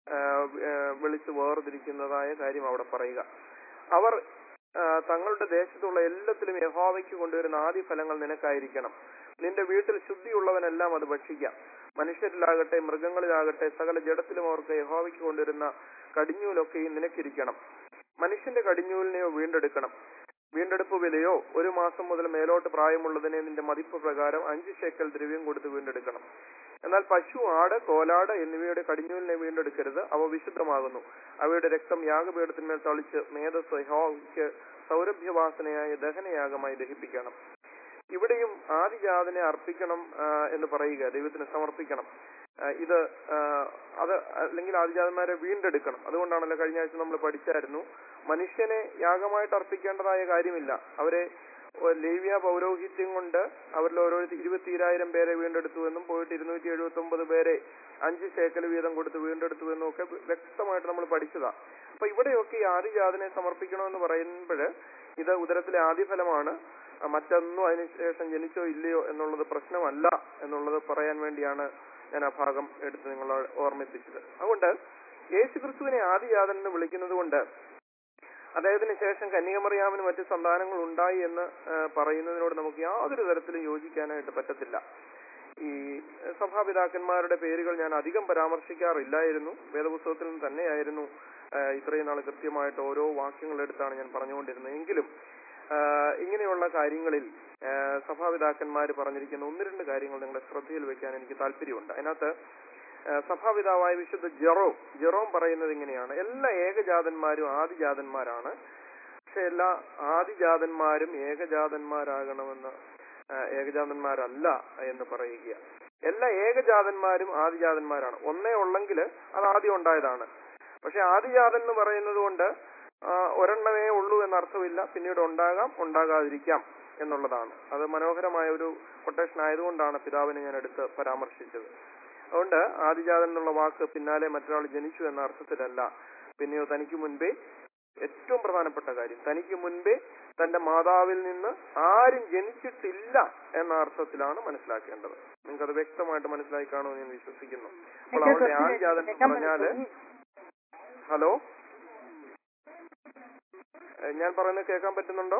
വിളിച്ച് വേർതിരിക്കുന്നതായ കാര്യം അവിടെ പറയുക. അവർ തങ്ങളുടെ ദേശത്തുള്ള എല്ലാത്തിലും യഹോവയ്ക്ക് കൊണ്ടുവരുന്ന ആദ്യ ഫലങ്ങൾ നിനക്കായിരിക്കണം. നിന്റെ വീട്ടിൽ ശുദ്ധിയുള്ളവനെല്ലാം അത് ഭക്ഷിക്കാം. മനുഷ്യരിലാകട്ടെ മൃഗങ്ങളിലാകട്ടെ സകല ജഡത്തിലും അവർക്ക് യഹോവയ്ക്ക് കൊണ്ടുവരുന്ന കടിഞ്ഞൂലൊക്കെയും നിനക്കിരിക്കണം. മനുഷ്യന്റെ കടിഞ്ഞൂലിനെയോ വീണ്ടെടുക്കണം. വീണ്ടെടുപ്പ് വിലയോ ഒരു മാസം മുതൽ മേലോട്ട് പ്രായമുള്ളതിനെ നിന്റെ മതിപ്പ് പ്രകാരം അഞ്ച് ശേക്കൽ ദ്രവ്യം കൊടുത്ത് വീണ്ടെടുക്കണം. എന്നാൽ പശു, ആട്, കോലാട് എന്നിവയുടെ കടിഞ്ഞൂലിനെ വീണ്ടെടുക്കരുത്, അവ വിശുദ്ധമാകുന്നു. അവയുടെ രക്തം യാഗപീഠത്തിന്മേൽ തളിച്ച് മേധസ് യഹോവയ്ക്ക് സൗരഭ്യവാസനയായ ദഹനയാഗമായി ദഹിപ്പിക്കണം. ഇവിടെയും ആദിജാതനെ അർപ്പിക്കണം എന്ന് പറയുക, ദൈവത്തിന് സമർപ്പിക്കണം. ഇത് അത് അല്ലെങ്കിൽ ആദിജാതന്മാരെ വീണ്ടെടുക്കണം. അതുകൊണ്ടാണല്ലോ കഴിഞ്ഞ ആഴ്ച നമ്മൾ പഠിച്ചായിരുന്നു, മനുഷ്യനെ യാഗമായിട്ട് അർപ്പിക്കേണ്ടതായ കാര്യമില്ല. അവരെ ലേവ്യ പൗരോഹിത്യം കൊണ്ട് അവരിൽ ഓരോ ഇരുപത്തിരായിരം പേരെ വീണ്ടെടുത്തു എന്നും പോയിട്ട് ഇരുന്നൂറ്റി എഴുപത്തി ഒമ്പത് പേരെ അഞ്ച് ശേക്കൽ വീതം കൊടുത്ത് വീണ്ടെടുത്തു എന്നും ഒക്കെ വ്യക്തമായിട്ട് നമ്മൾ പഠിച്ചതാ. അപ്പൊ ഇവിടെയൊക്കെ ഈ ആദിജാതനെ സമർപ്പിക്കണമെന്ന് പറയുമ്പോൾ ഇത് ഉദരത്തിലെ ആദ്യഫലമാണ്, മറ്റൊന്നും അതിനുശേഷം ജനിച്ചോ ഇല്ലയോ എന്നുള്ളത് പ്രശ്നമല്ല എന്നുള്ളത് പറയാൻ വേണ്ടിയാണ് ഞാൻ ആ ഭാഗം എടുത്ത് നിങ്ങളെ ഓർമ്മിപ്പിച്ചത്. അതുകൊണ്ട് യേശു ക്രിസ്തുവിനെ ആദിജാതൻ എന്ന് വിളിക്കുന്നത് കൊണ്ട് അദ്ദേഹത്തിന് ശേഷം കന്യകമറിയാമിന് മറ്റ് സന്താനങ്ങൾ ഉണ്ടായി എന്ന് പറയുന്നതിനോട് നമുക്ക് യാതൊരു തരത്തിലും യോജിക്കാനായിട്ട് പറ്റത്തില്ല. ഈ സഭാപിതാക്കന്മാരുടെ പേരുകൾ ഞാൻ അധികം പരാമർശിക്കാറില്ലായിരുന്നു. വേദപുസ്തകത്തിൽ നിന്ന് തന്നെയായിരുന്നു ഇത്രയും നാൾ കൃത്യമായിട്ട് ഓരോ വാക്യങ്ങൾ എടുത്താണ് ഞാൻ പറഞ്ഞുകൊണ്ടിരുന്നത്. എങ്കിലും ഇങ്ങനെയുള്ള കാര്യങ്ങളിൽ സഭാപിതാക്കന്മാർ പറഞ്ഞിരിക്കുന്ന ഒന്ന് രണ്ട് കാര്യങ്ങൾ നിങ്ങളുടെ ശ്രദ്ധയിൽ വെക്കാൻ എനിക്ക് താല്പര്യമുണ്ട്. അതിനകത്ത് സഭാപിതാവായ വിശുദ്ധ ജെറോം ജെറോം പറയുന്നത് ഇങ്ങനെയാണ്: എല്ലാ ഏകജാതന്മാരും ആദിജാതന്മാരാണ്, പക്ഷെ എല്ലാ ആദിജാതന്മാരും ഏകജാതന്മാരാകണമെന്ന് ഏകജാതന്മാരല്ല എന്ന് പറയുക. എല്ലാ ഏകജാതന്മാരും ആദിജാതന്മാരാണ്. ഒന്നേ ഉള്ളെങ്കിൽ അത് ആദ്യം ഉണ്ടായതാണ്. പക്ഷെ ആദിജാതൻ എന്ന് പറയുന്നത് കൊണ്ട് ഒരെണ്ണമേ ഉള്ളൂ എന്നർത്ഥമില്ല, പിന്നീട് ഉണ്ടാകാം ഉണ്ടാകാതിരിക്കാം എന്നുള്ളതാണ്. അത് മനോഹരമായ ഒരു കൊട്ടേഷൻ ആയതുകൊണ്ടാണ് പിതാവിനെ ഞാൻ എടുത്ത് പരാമർശിച്ചത്. അതുകൊണ്ട് ആദിജാതൻ എന്നുള്ള വാക്ക് പിന്നാലെ മറ്റൊരാൾ ജനിച്ചു എന്ന അർത്ഥത്തിലല്ല, പിന്നെയോ തനിക്ക് മുൻപേ, ഏറ്റവും പ്രധാനപ്പെട്ട കാര്യം, തനിക്ക് മുൻപേ തന്റെ മാതാവിൽ നിന്ന് ആരും ജനിച്ചിട്ടില്ല എന്ന അർത്ഥത്തിലാണ് മനസ്സിലാക്കേണ്ടത്. നിങ്ങൾക്കത് വ്യക്തമായിട്ട് മനസ്സിലാക്കി കാണുമെന്ന് ഞാൻ വിശ്വസിക്കുന്നു. അപ്പോൾ അവരുടെ ആദിജാതൻ പറഞ്ഞാല്, ഹലോ, ഞാൻ പറയുന്നത് കേൾക്കാൻ പറ്റുന്നുണ്ടോ?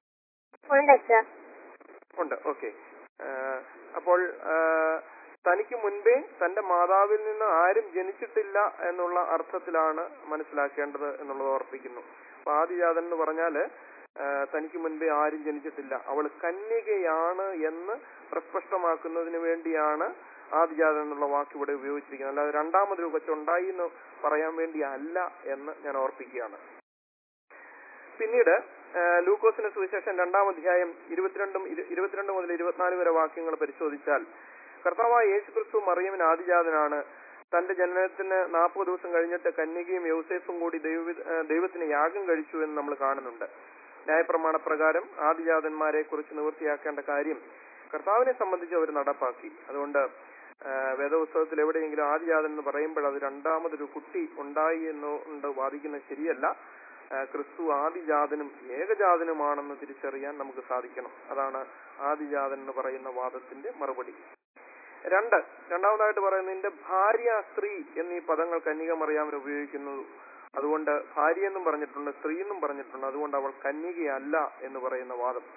ഉണ്ട്. ഓക്കെ. അപ്പോൾ തനിക്ക് മുൻപേ തന്റെ മാതാവിൽ നിന്ന് ആരും ജനിച്ചിട്ടില്ല എന്നുള്ള അർത്ഥത്തിലാണ് മനസ്സിലാക്കേണ്ടത് എന്നുള്ളത് ഓർപ്പിക്കുന്നു. അപ്പൊ ആദിജാതൻ എന്ന് പറഞ്ഞാല് തനിക്ക് മുൻപേ ആരും ജനിച്ചിട്ടില്ല, അവൾ കന്യകയാണ് എന്ന് പ്രസ്പഷ്ടമാക്കുന്നതിന് വേണ്ടിയാണ് ആദിജാതൻ എന്നുള്ള വാക്ക് ഇവിടെ ഉപയോഗിച്ചിരിക്കുന്നത്. അല്ലാതെ രണ്ടാമതൊരു കൊച്ചുണ്ടായി എന്ന് പറയാൻ വേണ്ടി അല്ല എന്ന് ഞാൻ ഓർപ്പിക്കുകയാണ്. പിന്നീട് ലൂക്കോസിന്റെ സുവിശേഷം രണ്ടാം അധ്യായം ഇരുപത്തിരണ്ടും ഇരുപത്തിരണ്ട് മുതൽ ഇരുപത്തിനാല് വരെ വാക്യങ്ങൾ പരിശോധിച്ചാൽ, കർത്താവായ യേശു ക്രിസ്തു മറിയമിന് ആദിജാതനാണ്. തന്റെ ജനനത്തിന് നാൽപ്പത് ദിവസം കഴിഞ്ഞിട്ട് കന്യകയും യൗസേഫും കൂടി ദൈവ ദൈവത്തിന് യാഗം കഴിച്ചു എന്ന് നമ്മൾ കാണുന്നുണ്ട്. ന്യായപ്രമാണ പ്രകാരം ആദിജാതന്മാരെ കുറിച്ച് നിവൃത്തിയാക്കേണ്ട കാര്യം കർത്താവിനെ സംബന്ധിച്ച് അവർ നടപ്പാക്കി. അതുകൊണ്ട് വേദപുസ്തകത്തിൽ എവിടെയെങ്കിലും ആദിജാതൻ എന്ന് പറയുമ്പോൾ അത് രണ്ടാമതൊരു കുട്ടി ഉണ്ടായി എന്നുകൊണ്ട് വാദിക്കുന്നത് ശരിയല്ല. ക്രിസ്തു ആദിജാതനും ഏകജാതനുമാണെന്ന് തിരിച്ചറിയാൻ നമുക്ക് സാധിക്കണം. അതാണ് ആദിജാതൻ എന്ന് പറയുന്ന വാദത്തിന്റെ മറുപടി. രണ്ട് രണ്ടാമതായിട്ട് പറയുന്നത്, നിന്റെ ഭാര്യ, സ്ത്രീ എന്നീ പദങ്ങൾ കന്യകമറിയാമിന് ഉപയോഗിക്കുന്നു. അതുകൊണ്ട് ഭാര്യ എന്നും പറഞ്ഞിട്ടുണ്ട്, സ്ത്രീ എന്നും പറഞ്ഞിട്ടുണ്ട്. അതുകൊണ്ട് അവൾ കന്യകയല്ല എന്ന് പറയുന്ന വാദം.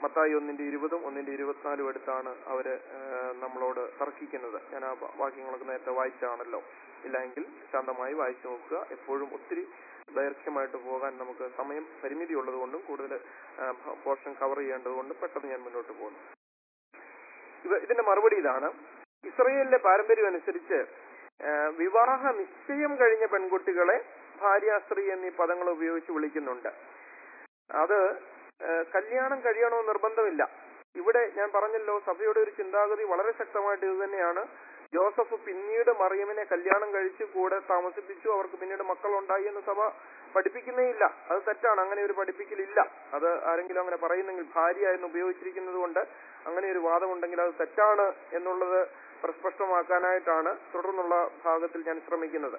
മത്തായി ഒന്നിന്റെ ഇരുപതും ഒന്നിന്റെ ഇരുപത്തിനാലും എടുത്താണ് അവര് നമ്മളോട് തർക്കിക്കുന്നത്. ഞാൻ ആ വാക്യങ്ങളൊക്കെ നേരത്തെ വായിച്ചാണല്ലോ. ഇല്ലെങ്കിൽ ശാന്തമായി വായിച്ചു നോക്കുക. എപ്പോഴും ഒത്തിരി ദൈർഘ്യമായിട്ട് പോകാൻ നമുക്ക് സമയം പരിമിതി ഉള്ളത് കൊണ്ടും കൂടുതൽ പോർഷൻ കവർ ചെയ്യേണ്ടത് കൊണ്ടും പെട്ടെന്ന് ഞാൻ മുന്നോട്ട് പോകുന്നു. ഇത് ഇതിന്റെ മറുപടി ഇതാണ്. ഇസ്രയേലിലെ പാരമ്പര്യം അനുസരിച്ച് വിവാഹ നിശ്ചയം കഴിഞ്ഞ പെൺകുട്ടികളെ ഭാര്യാസ്ത്രീ എന്നീ പദങ്ങൾ ഉപയോഗിച്ച് വിളിക്കുന്നുണ്ട്. അത് കല്യാണം കഴിയണമെന്ന് നിർബന്ധമില്ല. ഇവിടെ ഞാൻ പറഞ്ഞല്ലോ, സഭയുടെ ഒരു ചിന്താഗതി വളരെ ശക്തമായിട്ട് ഇത് തന്നെയാണ്. ജോസഫ് പിന്നീട് മറിയമിനെ കല്യാണം കഴിച്ച് കൂടെ താമസിപ്പിച്ചു, അവർക്ക് പിന്നീട് മക്കളുണ്ടായി എന്ന് സഭ പഠിപ്പിക്കുന്നേ ഇല്ല. അത് തെറ്റാണ്. അങ്ങനെ ഒരു പഠിപ്പിക്കലില്ല. അത് ആരെങ്കിലും അങ്ങനെ പറയുന്നെങ്കിൽ, ഭാര്യ എന്ന് ഉപയോഗിച്ചിരിക്കുന്നത് കൊണ്ട് അങ്ങനെ ഒരു വാദമുണ്ടെങ്കിൽ അത് തെറ്റാണ് എന്നുള്ളത് പ്രസ്പഷ്ടമാക്കാനായിട്ടാണ് തുടർന്നുള്ള ഭാഗത്തിൽ ഞാൻ ശ്രമിക്കുന്നത്.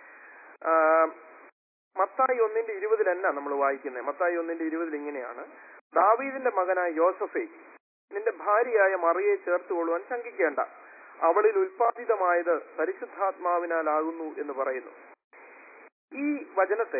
മത്തായി ഒന്നിന്റെ ഇരുപതിൽ എന്നാ നമ്മൾ വായിക്കുന്നത്? മത്തായി ഒന്നിന്റെ ഇരുപതിൽ ഇങ്ങനെയാണ്: ദാവീദിന്റെ മകനായ യോസഫേ, നിന്റെ ഭാര്യയായ മറിയെ ചേർത്തുകൊള്ളുവാൻ ശങ്കിക്കേണ്ട, അവളിൽ ഉൽപ്പാദിതമായത് പരിശുദ്ധാത്മാവിനാലാകുന്നു എന്ന് പറയുന്നു. ഈ വചനത്തെ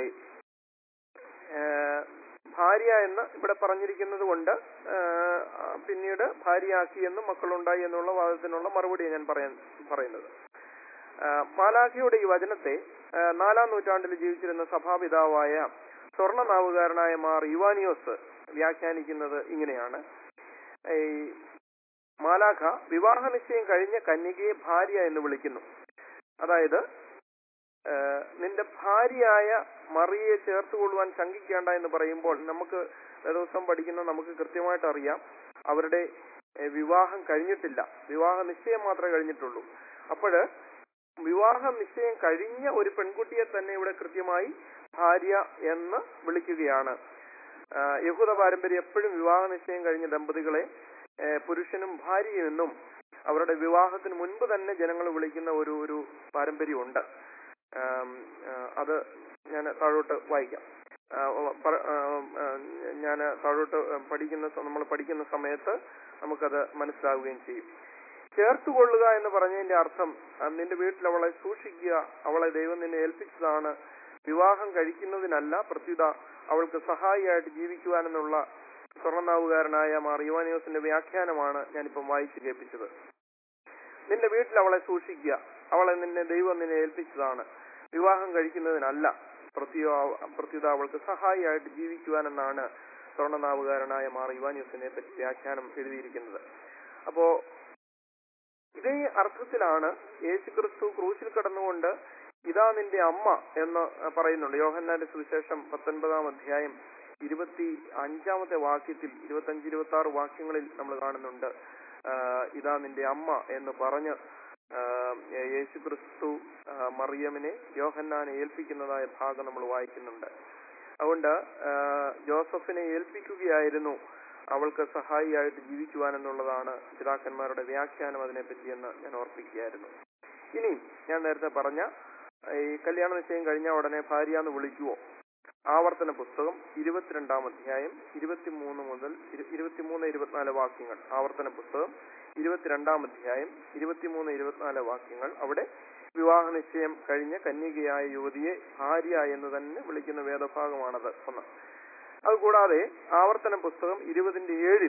ഭാര്യ എന്ന് ഇവിടെ പറഞ്ഞിരിക്കുന്നത് കൊണ്ട് പിന്നീട് ഭാര്യയാക്കിയെന്നും മക്കളുണ്ടായി എന്നുള്ള വാദത്തിനുള്ള മറുപടിയാണ് ഞാൻ പറയാൻ പറയുന്നത്. മാലാഖയുടെ ഈ വചനത്തെ നാലാം നൂറ്റാണ്ടിൽ ജീവിച്ചിരുന്ന സഭാപിതാവായ സ്വർണനാവുകാരനായ മാർ ഇവാനിയോസ് വ്യാഖ്യാനിക്കുന്നത് ഇങ്ങനെയാണ്: ഈ മാലാഖ വിവാഹ നിശ്ചയം കഴിഞ്ഞ കന്യകയെ ഭാര്യ എന്ന് വിളിക്കുന്നു. അതായത് നിന്റെ ഭാര്യയായ മറിയെ ചേർത്തുകൊള്ളുവാൻ ശങ്കിക്കേണ്ട എന്ന് പറയുമ്പോൾ നമുക്ക് ദിവസം പഠിക്കുന്ന നമുക്ക് കൃത്യമായിട്ട് അറിയാം, അവരുടെ വിവാഹം കഴിഞ്ഞിട്ടില്ല, വിവാഹ നിശ്ചയം മാത്രമേ കഴിഞ്ഞിട്ടുള്ളൂ. അപ്പോഴ് വിവാഹ നിശ്ചയം കഴിഞ്ഞ ഒരു പെൺകുട്ടിയെ തന്നെ ഇവിടെ കൃത്യമായി ഭാര്യ എന്ന് വിളിക്കുകയാണ്. യഹൂദ പാരമ്പര്യം എപ്പോഴും വിവാഹ നിശ്ചയം കഴിഞ്ഞ ദമ്പതികളെ പുരുഷനും ഭാര്യയും എന്നും അവരുടെ വിവാഹത്തിന് മുൻപ് തന്നെ ജനങ്ങൾ വിളിക്കുന്ന ഒരു ഒരു പാരമ്പര്യമുണ്ട്. അത് ഞാൻ താഴോട്ട് വായിക്കാം. ഞാൻ താഴോട്ട് പഠിക്കുന്ന നമ്മൾ പഠിക്കുന്ന സമയത്ത് നമുക്കത് മനസ്സിലാവുകയും ചെയ്യും. ചേർത്തുകൊള്ളുക എന്ന് പറഞ്ഞതിന്റെ അർത്ഥം നിന്റെ വീട്ടിൽ അവളെ സൂക്ഷിക്കുക, അവളെ ദൈവം നിന്നെ ഏൽപ്പിച്ചതാണ്, വിവാഹം കഴിക്കുന്നതിനല്ല, പ്രത്യുത അവൾക്ക് സഹായിയായിട്ട് ജീവിക്കുവാനെന്നുള്ള സ്വർണനാവുകാരനായ മാർ ഇവാനിയോസിന്റെ വ്യാഖ്യാനമാണ് ഞാനിപ്പം വായിച്ചു കേൾപ്പിച്ചത്. നിന്റെ വീട്ടിൽ അവളെ സൂക്ഷിക്കുക, അവളെ നിന്നെ ദൈവം നിന്നെ ഏൽപ്പിച്ചതാണ്, വിവാഹം കഴിക്കുന്നതിനല്ല, പ്രത്യുത പ്രത്യുത അവൾക്ക് സഹായിയായിട്ട് ജീവിക്കുവാനെന്നാണ് സ്വർണനാവുകാരനായ മാർ ഇവാനിയോസിനെ പറ്റി വ്യാഖ്യാനം എഴുതിയിരിക്കുന്നത്. അപ്പോ ഇതേ അർത്ഥത്തിലാണ് യേശുക്രിസ്തു ക്രൂശിൽ കടന്നുകൊണ്ട് ഇതാ നിന്റെ അമ്മ എന്ന് പറയുന്നുണ്ട്. യോഹന്നാന്റെ സുവിശേഷം പത്തൊൻപതാം അധ്യായം ഇരുപത്തി അഞ്ചാമത്തെ വാക്യത്തിൽ, ഇരുപത്തി അഞ്ച് ഇരുപത്തി ആറ് വാക്യങ്ങളിൽ നമ്മൾ കാണുന്നുണ്ട് ഇതാ നിന്റെ അമ്മ എന്ന് പറഞ്ഞ് യേശുക്രിസ്തു മറിയമിനെ യോഹന്നാനെ ഏൽപ്പിക്കുന്നതായ ഭാഗം നമ്മൾ വായിക്കുന്നുണ്ട്. അതുകൊണ്ട് ജോസഫിനെ ഏൽപ്പിക്കുകയായിരുന്നു അവൾക്ക് സഹായിയായിട്ട് ജീവിക്കുവാനെന്നുള്ളതാണ് പിതാക്കന്മാരുടെ വ്യാഖ്യാനം അതിനെപ്പറ്റിയെന്ന് ഞാൻ ഓർപ്പിക്കുകയായിരുന്നു. ഇനി ഞാൻ നേരത്തെ പറഞ്ഞ ഈ കല്യാണ നിശ്ചയം കഴിഞ്ഞ ഉടനെ ഭാര്യ എന്ന് വിളിക്കുവോ? ആവർത്തന പുസ്തകം ഇരുപത്തിരണ്ടാം അധ്യായം ഇരുപത്തിമൂന്ന് മുതൽ ഇരുപത്തിമൂന്ന് ഇരുപത്തിനാല് വാക്യങ്ങൾ. ആവർത്തന പുസ്തകം ഇരുപത്തിരണ്ടാം അധ്യായം ഇരുപത്തിമൂന്ന് ഇരുപത്തിനാല് വാക്യങ്ങൾ. അവിടെ വിവാഹ നിശ്ചയം കഴിഞ്ഞ കന്യകയായ യുവതിയെ ഭാര്യ എന്ന് തന്നെ വിളിക്കുന്ന വേദഭാഗമാണത് ഒന്ന്. അതുകൂടാതെ ആവർത്തന പുസ്തകം ഇരുപതിന്റെ ഏഴിൽ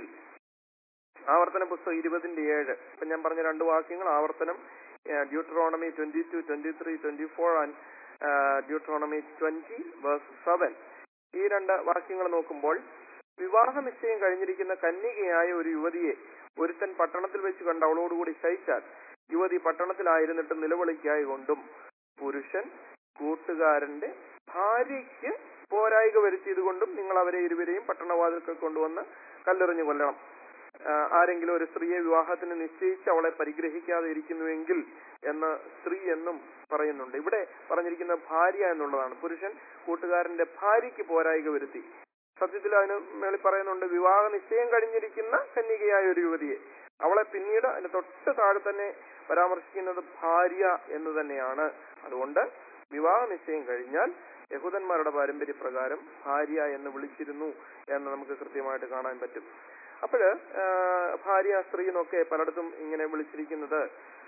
ആവർത്തന പുസ്തകം ഇരുപതിന്റെ ഏഴ് ഇപ്പൊ ഞാൻ പറഞ്ഞ രണ്ട് വാക്യങ്ങൾ, ആവർത്തനം Deuteronomy twenty two twenty three twenty four and Deuteronomy twenty verse seven, ഈ രണ്ട് വാക്യങ്ങൾ നോക്കുമ്പോൾ വിവാഹ നിശ്ചയം കഴിഞ്ഞിരിക്കുന്ന കന്യകയായ ഒരു യുവതിയെ ഒരുത്തൻ പട്ടണത്തിൽ വെച്ച് കണ്ട് അവളോടുകൂടി ശയിച്ചാൽ യുവതി പട്ടണത്തിലായിരുന്നിട്ട് നിലവിളിക്കായി കൊണ്ടും പുരുഷൻ കൂട്ടുകാരന്റെ ഭാര്യയ്ക്ക് പോരായിക വരുത്തിയത് കൊണ്ടും നിങ്ങൾ അവരെ ഇരുവരെയും പട്ടണവാതിൽക്കൽ കൊണ്ടുവന്ന് കല്ലെറിഞ്ഞു കൊല്ലണം. ആരെങ്കിലും ഒരു സ്ത്രീയെ വിവാഹത്തിന് നിശ്ചയിച്ച് അവളെ പരിഗ്രഹിക്കാതെ ഇരിക്കുന്നുവെങ്കിൽ എന്ന് സ്ത്രീ എന്നും പറയുന്നുണ്ട്. ഇവിടെ പറഞ്ഞിരിക്കുന്ന ഭാര്യ എന്നുള്ളതാണ്. പുരുഷൻ കൂട്ടുകാരന്റെ ഭാര്യയ്ക്ക് പോരായിക വരുത്തി. സത്യത്തിൽ അതിന് മേളിൽ പറയുന്നുണ്ട് വിവാഹ നിശ്ചയം കഴിഞ്ഞിരിക്കുന്ന കന്യകയായ ഒരു യുവതിയെ. അവളെ പിന്നീട് അതിന് തൊട്ട് താഴെ തന്നെ പരാമർശിക്കുന്നത് ഭാര്യ എന്ന് തന്നെയാണ്. അതുകൊണ്ട് വിവാഹ നിശ്ചയം കഴിഞ്ഞാൽ യഹൂദന്മാരുടെ പാരമ്പര്യപ്രകാരം ഭാര്യ എന്ന് വിളിച്ചിരുന്നു എന്ന് നമുക്ക് കൃത്യമായിട്ട് കാണാൻ പറ്റും. അപ്പോഴ് ഭാര്യ സ്ത്രീ എന്നൊക്കെ പലയിടത്തും ഇങ്ങനെ വിളിച്ചിരിക്കുന്നത്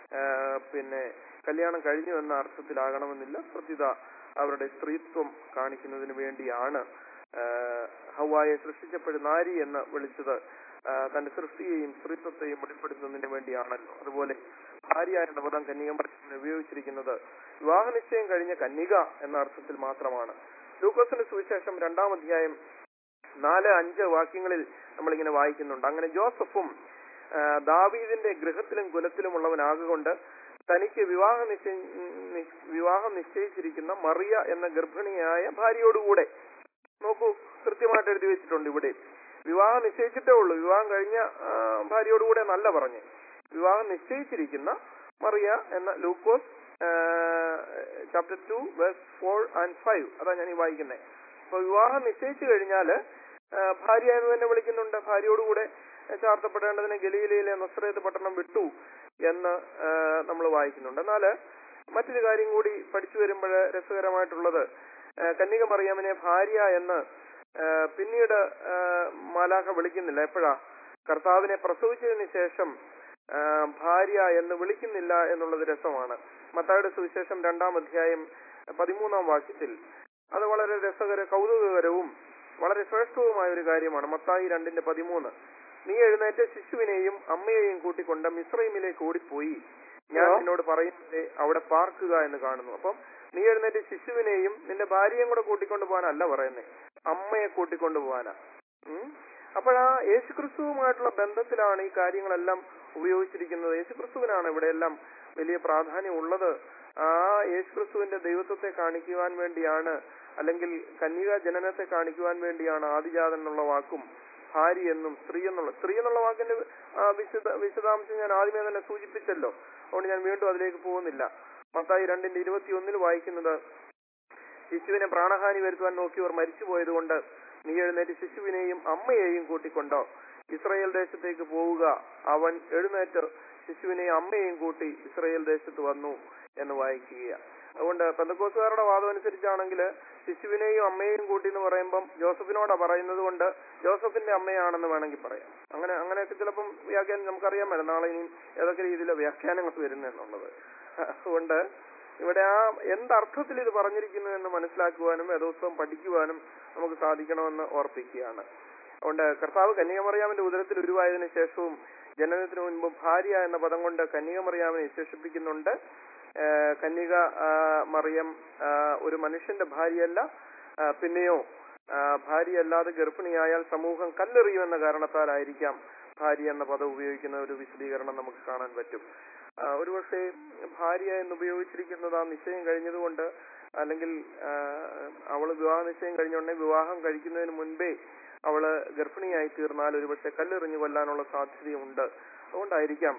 പിന്നെ കല്യാണം കഴിഞ്ഞു എന്ന അർത്ഥത്തിലാകണമെന്നില്ല. പ്രത്യുത അവരുടെ സ്ത്രീത്വം കാണിക്കുന്നതിന് വേണ്ടിയാണ് ഹവ്വായെ സൃഷ്ടിച്ചപ്പോഴും നാരി എന്ന് വിളിച്ചത് തന്റെ സൃഷ്ടിയെയും സ്ത്രീത്വത്തെയും വെളിപ്പെടുത്തുന്നതിന് വേണ്ടിയാണല്ലോ. അതുപോലെ ഭാര്യ എന്ന പദം കന്യകമറിയത്തിന് ഉപയോഗിച്ചിരിക്കുന്നത് വിവാഹ നിശ്ചയം കഴിഞ്ഞ കന്യക എന്ന അർത്ഥത്തിൽ മാത്രമാണ്. ലൂക്കോസിന്റെ സുവിശേഷം രണ്ടാം അധ്യായം നാല് അഞ്ച് വാക്യങ്ങളിൽ നമ്മളിങ്ങനെ വായിക്കുന്നുണ്ട്. അങ്ങനെ ജോസഫും ദാവീദിന്റെ ഗൃഹത്തിലും കുലത്തിലുമുള്ളവനാകൊണ്ട് തനിക്ക് വിവാഹ നിശ്ചയ വിവാഹം നിശ്ചയിച്ചിരിക്കുന്ന മറിയ എന്ന ഗർഭിണിയായ ഭാര്യയോടുകൂടെ, നോക്കൂ കൃത്യമായിട്ട് എഴുതി വെച്ചിട്ടുണ്ട് ഇവിടെ, വിവാഹം നിശ്ചയിച്ചിട്ടേ ഉള്ളൂ, വിവാഹം കഴിഞ്ഞ ഭാര്യയോടുകൂടെ നല്ല പറഞ്ഞ്, വിവാഹം നിശ്ചയിച്ചിരിക്കുന്ന മറിയ എന്ന Lukose chapter two verse four and five, അതാ ഞാൻ ഈ വായിക്കുന്നത്. അപ്പൊ വിവാഹം നിശ്ചയിച്ചു കഴിഞ്ഞാല് ഭാര്യ എന്ന് തന്നെ വിളിക്കുന്നുണ്ട്. ഭാര്യയോടുകൂടെ ചാർത്തപ്പെടേണ്ടതിന് ഗലീലയിലെ നസ്രേത്ത് പട്ടണം വിട്ടു എന്ന് നമ്മൾ വായിക്കുന്നുണ്ട്. എന്നാല് മറ്റൊരു കാര്യം കൂടി പഠിച്ചു വരുമ്പോൾ രസകരമായിട്ടുള്ളത്, കന്യക മറിയാമിനെ ഭാര്യ എന്ന് പിന്നീട് മാലാഖ വിളിക്കുന്നില്ല. എപ്പോഴാ? കർത്താവിനെ പ്രസവിച്ചതിന് ശേഷം ഭാര്യ എന്ന് വിളിക്കുന്നില്ല എന്നുള്ളത് രസമാണ്. മത്തായിയുടെ സുവിശേഷം രണ്ടാം അധ്യായം പതിമൂന്നാം വാക്യത്തിൽ അത് വളരെ രസകര കൗതുകകരവും വളരെ ശ്രേഷ്ഠവുമായ ഒരു കാര്യമാണ്. മത്തായി രണ്ടിന്റെ പതിമൂന്ന്, നീ എഴുന്നേറ്റ് ശിശുവിനെയും അമ്മയെയും കൂട്ടിക്കൊണ്ട് മിസ്രൈമിലേക്ക് ഓടിപ്പോയി, ഞാൻ നിന്നോട് പറയുന്നത് അവിടെ പാർക്കുക എന്ന് കാണുന്നു. അപ്പം നീ എഴുന്നേറ്റ് ശിശുവിനെയും നിന്റെ ഭാര്യയും കൂടെ കൂട്ടിക്കൊണ്ടു പോകാനല്ല പറയുന്നത്, അമ്മയെ കൂട്ടിക്കൊണ്ടു പോകാനാ. ഉം അപ്പോഴാ യേശുക്രിസ്തുവുമായിട്ടുള്ള ബന്ധത്തിലാണ് ഈ കാര്യങ്ങളെല്ലാം ഉപയോഗിച്ചിരിക്കുന്നത്. യേശുക്രിസ്തുവിനാണ് ഇവിടെയെല്ലാം വലിയ പ്രാധാന്യം ഉള്ളത്. ആ യേശുക്രിസ്തുവിന്റെ ദൈവത്വത്തെ കാണിക്കുവാൻ വേണ്ടിയാണ്, അല്ലെങ്കിൽ കന്യക ജനനത്തെ കാണിക്കുവാൻ വേണ്ടിയാണ് ആദിജാതൻ എന്നുള്ള വാക്കും ഭാര്യ എന്നും സ്ത്രീ എന്നുള്ള സ്ത്രീ എന്നുള്ള വാക്കിന്റെ വിശദ വിശദാംശം ഞാൻ ആദ്യമേ തന്നെ സൂചിപ്പിച്ചല്ലോ. അതുകൊണ്ട് ഞാൻ വീണ്ടും അതിലേക്ക് പോകുന്നില്ല. മത്തായി രണ്ടിന്റെ ഇരുപത്തി ഒന്നിൽ വായിക്കുന്നത്, ശിശുവിനെ പ്രാണഹാനി വരുത്തുവാൻ നോക്കിയവർ മരിച്ചുപോയത് കൊണ്ട് നീ എഴുന്നേറ്റ് ശിശുവിനെയും അമ്മയെയും കൂട്ടിക്കൊണ്ടോ ഇസ്രായേൽ ദേശത്തേക്ക് പോവുക. അവൻ എഴുന്നേറ്റ് ശിശുവിനെയും അമ്മയെയും കൂട്ടി ഇസ്രായേൽ ദേശത്ത് വന്നു എന്ന് വായിക്കുക. അതുകൊണ്ട് പെന്തക്കോസ്തുകാരുടെ വാദം അനുസരിച്ചാണെങ്കിൽ ശിശുവിനെയും അമ്മയെയും കൂട്ടി എന്ന് പറയുമ്പം ജോസഫിനോടാ പറയുന്നത് കൊണ്ട് ജോസഫിന്റെ അമ്മയാണെന്ന് വേണമെങ്കിൽ പറയാം. അങ്ങനെ അങ്ങനെയൊക്കെ ചിലപ്പം വ്യാഖ്യാനം നമുക്കറിയാൻ പറ്റും, നാളെ ഇനിയും ഏതൊക്കെ രീതിയിലെ വ്യാഖ്യാനങ്ങൾ വരുന്നെന്നുള്ളത്. അതുകൊണ്ട് ഇവിടെ ആ എന്തർത്ഥത്തിൽ ഇത് പറഞ്ഞിരിക്കുന്നു എന്ന് മനസ്സിലാക്കുവാനും വേദോത്സവം പഠിക്കുവാനും നമുക്ക് സാധിക്കണമെന്ന് ഓർപ്പിക്കുകയാണ്. അതുകൊണ്ട് കർത്താവ് കന്യകമറിയാമിന്റെ ഉദരത്തിൽ ഉരുവായതിനു ശേഷവും ജനനത്തിനു മുൻപും ഭാര്യ എന്ന പദം കൊണ്ട് കന്യകമറിയാമിനെ വിശേഷിപ്പിക്കുന്നുണ്ട്. കന്യക മറിയം ഒരു മനുഷ്യന്റെ ഭാര്യയല്ല. പിന്നെയോ ഭാര്യയല്ലാതെ ഗർഭിണിയായാൽ സമൂഹം കല്ലെറിയുമെന്ന കാരണത്താലായിരിക്കാം ഭാര്യ എന്ന പദം ഉപയോഗിക്കുന്ന ഒരു വിശദീകരണം നമുക്ക് കാണാൻ പറ്റും. ഒരുപക്ഷെ ഭാര്യ എന്ന് ഉപയോഗിച്ചിരിക്കുന്നത് ആ നിശ്ചയം കഴിഞ്ഞതുകൊണ്ട്, അല്ലെങ്കിൽ അവള് വിവാഹ നിശ്ചയം കഴിഞ്ഞുകൊണ്ടേ വിവാഹം കഴിക്കുന്നതിന് മുൻപേ അവള് ഗർഭിണിയായി തീർന്നാൽ ഒരുപക്ഷെ കല്ലെറിഞ്ഞു കൊല്ലാനുള്ള സാധ്യതയുണ്ട്. അതുകൊണ്ടായിരിക്കാം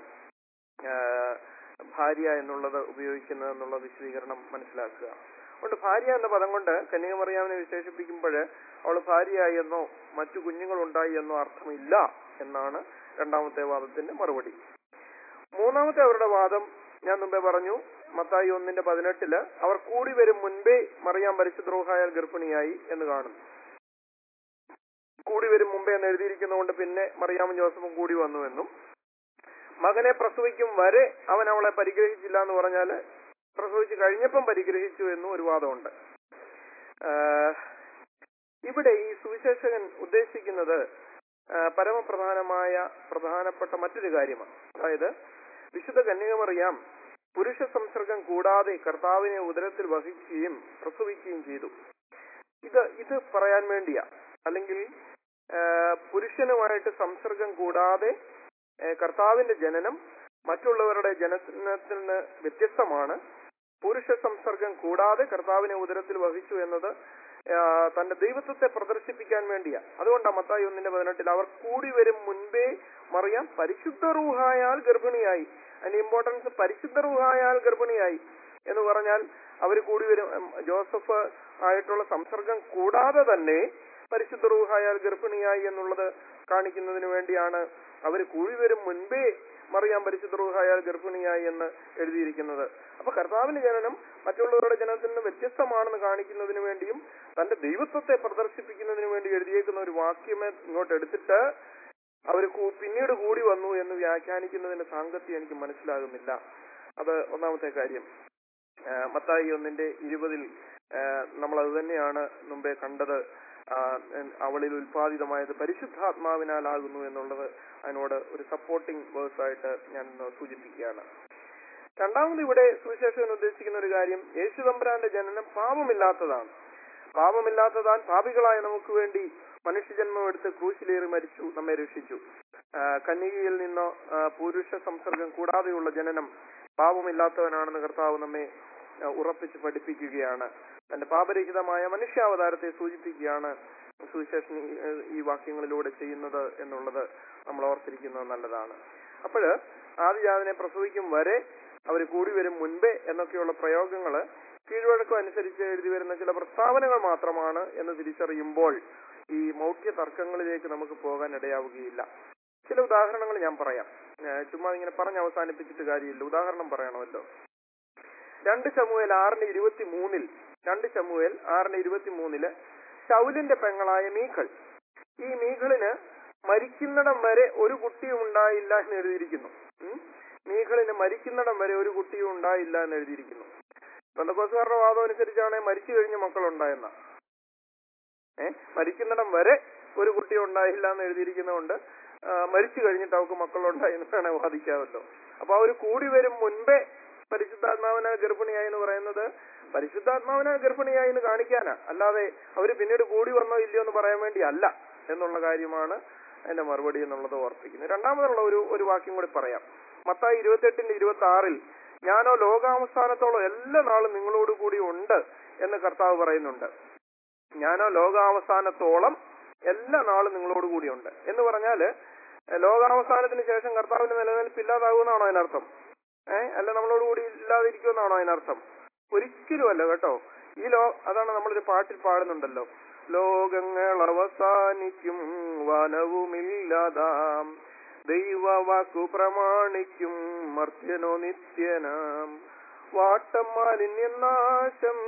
ഭാര്യ എന്നുള്ളത് ഉപയോഗിക്കുന്നത് എന്നുള്ള വിശദീകരണം മനസ്സിലാക്കുക. അതുകൊണ്ട് ഭാര്യ എന്ന പദം കൊണ്ട് കന്യകമറിയാമിനെ വിശേഷിപ്പിക്കുമ്പോൾ അവൾ ഭാര്യയായി എന്നോ മറ്റു കുഞ്ഞുങ്ങൾ ഉണ്ടായി എന്നോ അർത്ഥമില്ല എന്നാണ് രണ്ടാമത്തെ വാദത്തിന്റെ മറുപടി. മൂന്നാമത്തെ അവരുടെ വാദം ഞാൻ മുമ്പേ പറഞ്ഞു, മത്തായി ഒന്നിന്റെ പതിനെട്ടില് അവർ കൂടി വരും മുൻപേ മറിയാം പരിശുദ്ധ റൂഹായാൽ ഗർഭിണിയായി എന്ന് കാണുന്നു. കൂടി വരും മുമ്പേ എന്ന് എഴുതിയിരിക്കുന്നതുകൊണ്ട് പിന്നെ മറിയാമും ജോസഫും കൂടി വന്നുവെന്നും, മകനെ പ്രസവിക്കും വരെ അവൻ അവളെ പരിഗ്രഹിച്ചില്ല എന്ന് പറഞ്ഞാല് പ്രസവിച്ച് കഴിഞ്ഞപ്പം പരിഗ്രഹിച്ചു എന്നും ഒരു വാദമുണ്ട്. ഇവിടെ ഈ സുവിശേഷകൻ ഉദ്ദേശിക്കുന്നത് പരമപ്രധാനമായ പ്രധാനപ്പെട്ട മറ്റൊരു കാര്യമാണ്. അതായത് വിശുദ്ധ കന്യകമറിയാം പുരുഷ സംസർഗം കൂടാതെ കർത്താവിനെ ഉദരത്തിൽ വഹിക്കുകയും പ്രസവിക്കുകയും ചെയ്തു. ഇത് ഇത് പറയാൻ വേണ്ടിയാ. അല്ലെങ്കിൽ പുരുഷനുമായിട്ട് സംസർഗം കൂടാതെ കർത്താവിന്റെ ജനനം മറ്റുള്ളവരുടെ ജനനത്തിൽ നിന്ന് വ്യത്യസ്തമാണ്. പുരുഷ സംസർഗം കൂടാതെ കർത്താവിനെ ഉദരത്തിൽ വഹിച്ചു എന്നത് തന്റെ ദൈവത്വത്തെ പ്രദർശിപ്പിക്കാൻ വേണ്ടിയാ. അതുകൊണ്ടാണ് മത്തായി ഒന്നിന്റെ പതിനെട്ടിൽ അവർ കൂടി വരും മുൻപേ മറിയാം പരിശുദ്ധ റൂഹായാൽ ഗർഭിണിയായി. അതിന്റെ ഇമ്പോർട്ടൻസ് പരിശുദ്ധ റൂഹായാൽ ഗർഭിണിയായി എന്ന് പറഞ്ഞാൽ അവർ കൂടി വരും, ജോസഫ് ആയിട്ടുള്ള സംസർഗം കൂടാതെ തന്നെ പരിശുദ്ധ റൂഹായാൽ ഗർഭിണിയായി എന്നുള്ളത് കാണിക്കുന്നതിന് വേണ്ടിയാണ് അവർ കൂടി വരും മുൻപേ മറിയാം പരിശുദ്ധ റൂഹായാൽ ഗർഭിണിയായി എന്ന് എഴുതിയിരിക്കുന്നത്. അപ്പൊ കർത്താവിന്റെ ജനനം മറ്റുള്ളവരുടെ ജനനത്തിൽ നിന്ന് വ്യത്യസ്തമാണെന്ന് കാണിക്കുന്നതിന് വേണ്ടിയും തന്റെ ദൈവത്വത്തെ പ്രദർശിപ്പിക്കുന്നതിന് വേണ്ടി എഴുതിയേക്കുന്ന ഒരു വാക്യമേ ഇങ്ങോട്ട് എടുത്തിട്ട് അവർ പിന്നീട് കൂടി വന്നു എന്ന് വ്യാഖ്യാനിക്കുന്നതിന്റെ സാങ്കത്യം എനിക്ക് മനസ്സിലാകുന്നില്ല. അത് ഒന്നാമത്തെ കാര്യം. മത്തായി ഒന്നിന്റെ ഇരുപതിൽ നമ്മൾ അത് തന്നെയാണ് മുമ്പേ കണ്ടത്. അവളിൽ ഉൽപാദിതമായത് പരിശുദ്ധാത്മാവിനാലാകുന്നു എന്നുള്ളത് അതിനോട് ഒരു സപ്പോർട്ടിംഗ് വേഴ്സായിട്ട് ഞാൻ സൂചിപ്പിക്കുകയാണ്. രണ്ടാമത് ഇവിടെ സുവിശേഷകൻ ഉദ്ദേശിക്കുന്ന ഒരു കാര്യം, യേശു തമ്പുരാന്റെ ജനനം പാപമില്ലാത്തതാണ്. പാപമില്ലാത്തതാൻ പാപികളായ നമുക്ക് വേണ്ടി മനുഷ്യജന്മം എടുത്ത് ക്രൂശിലേറി മരിച്ചു, നമ്മെ രക്ഷിച്ചു. കന്യകയിൽ നിന്നോ പുരുഷ സംസർഗം കൂടാതെയുള്ള ജനനം പാപമില്ലാത്തവനാണെന്ന് കർത്താവ് നമ്മെ ഉറപ്പിച്ച് പഠിപ്പിക്കുകയാണ്. തന്റെ പാപരഹിതമായ മനുഷ്യാവതാരത്തെ സൂചിപ്പിക്കുകയാണ് സുവിശേഷൻ ഈ വാക്യങ്ങളിലൂടെ ചെയ്യുന്നത് എന്നുള്ളത് നമ്മൾ ഓർത്തിരിക്കുന്നത് നല്ലതാണ്. അപ്പോഴ് ആദിജാതനെ പ്രസവിക്കും വരെ അവർ കൂടി വരും മുൻപേ എന്നൊക്കെയുള്ള പ്രയോഗങ്ങള് കീഴ്വഴക്കം അനുസരിച്ച് എഴുതി വരുന്ന ചില പ്രസ്താവനകൾ മാത്രമാണ് എന്ന് തിരിച്ചറിയുമ്പോൾ ഈ മൗഢ്യ തർക്കങ്ങളിലേക്ക് നമുക്ക് പോകാൻ ഇടയാവുകയില്ല. ചില ഉദാഹരണങ്ങൾ ഞാൻ പറയാം. ചുമ്മാ ഇങ്ങനെ പറഞ്ഞ് അവസാനിപ്പിച്ചിട്ട് കാര്യമില്ല, ഉദാഹരണം പറയണമല്ലോ. രണ്ട് ശമൂവേൽ ആറിന് ഇരുപത്തി മൂന്നിൽ രണ്ട് ശമൂവേൽ ആറിന് ഇരുപത്തി മൂന്നില് ശൗലിന്റെ പെങ്ങളായ മീഖൾ, ഈ മീഖളിന് മരിക്കുന്നിടം വരെ ഒരു കുട്ടിയും ഉണ്ടായില്ല എന്ന് എഴുതിയിരിക്കുന്നു. മീഖളിന് മരിക്കുന്നിടം വരെ ഒരു കുട്ടിയും ഉണ്ടായില്ല എന്ന് എഴുതിയിരിക്കുന്നു. പെന്തക്കോസ്തുകാരുടെ വാദം അനുസരിച്ചാണ് മരിച്ചു കഴിഞ്ഞ മക്കളുണ്ടായെന്ന. ഏഹ് മരിക്കുന്നിടം വരെ ഒരു കുട്ടി ഉണ്ടായില്ല എന്ന് എഴുതിയിരിക്കുന്നതുകൊണ്ട് മരിച്ചു കഴിഞ്ഞിട്ട് അവർക്ക് മക്കളുണ്ടായി എന്ന് വേണേൽ വാദിക്കാമല്ലോ. അപ്പൊ അവർ കൂടി വരും മുൻപേ പരിശുദ്ധാത്മാവിനാൽ ഗർഭിണിയായി എന്ന് പറയുന്നത് പരിശുദ്ധാത്മാവിനാൽ ഗർഭിണിയായി എന്ന് കാണിക്കാനാ, അല്ലാതെ അവര് പിന്നീട് കൂടി വന്നോ ഇല്ലയോ എന്ന് പറയാൻ വേണ്ടി അല്ല എന്നുള്ള കാര്യമാണ് അതിന്റെ മറുപടി എന്നുള്ളത് ഓർപ്പിക്കുന്നത്. രണ്ടാമതുള്ള ഒരു ഒരു വാക്യം കൂടി പറയാം. മത്തായി ഇരുപത്തെട്ടിന്റെ ഇരുപത്തി ആറിൽ ഞാനോ ലോകാവസാനത്തോളം എല്ലാ നാളും നിങ്ങളോട് കൂടി ഉണ്ട് എന്ന് കർത്താവ് പറയുന്നുണ്ട്. ഞാനോ ലോകാവസാനത്തോളം എല്ലാ നാളും നിങ്ങളോട് കൂടി ഉണ്ട് എന്ന് പറഞ്ഞാല് ലോകാവസാനത്തിന് ശേഷം കർത്താവിന്റെ നിലനിൽപ്പ് ഇല്ലാതാകുമെന്നാണോ അതിനർത്ഥം? ഏഹ് അല്ല നമ്മളോട് കൂടി ഇല്ലാതിരിക്കുമെന്നാണോ അതിനർത്ഥം? ഒരിക്കലും അല്ല കേട്ടോ. ഈ ലോ അതാണ് നമ്മളൊരു പാട്ടിൽ പാടുന്നുണ്ടല്ലോ, ലോകങ്ങൾ അവസാനിക്കും വനവുമില്ലാതാം, ദൈവവാക്കു പ്രമാണിക്കും മർത്യനോ നിത്യനാം, വാട്ടം മാലിന്യനാശം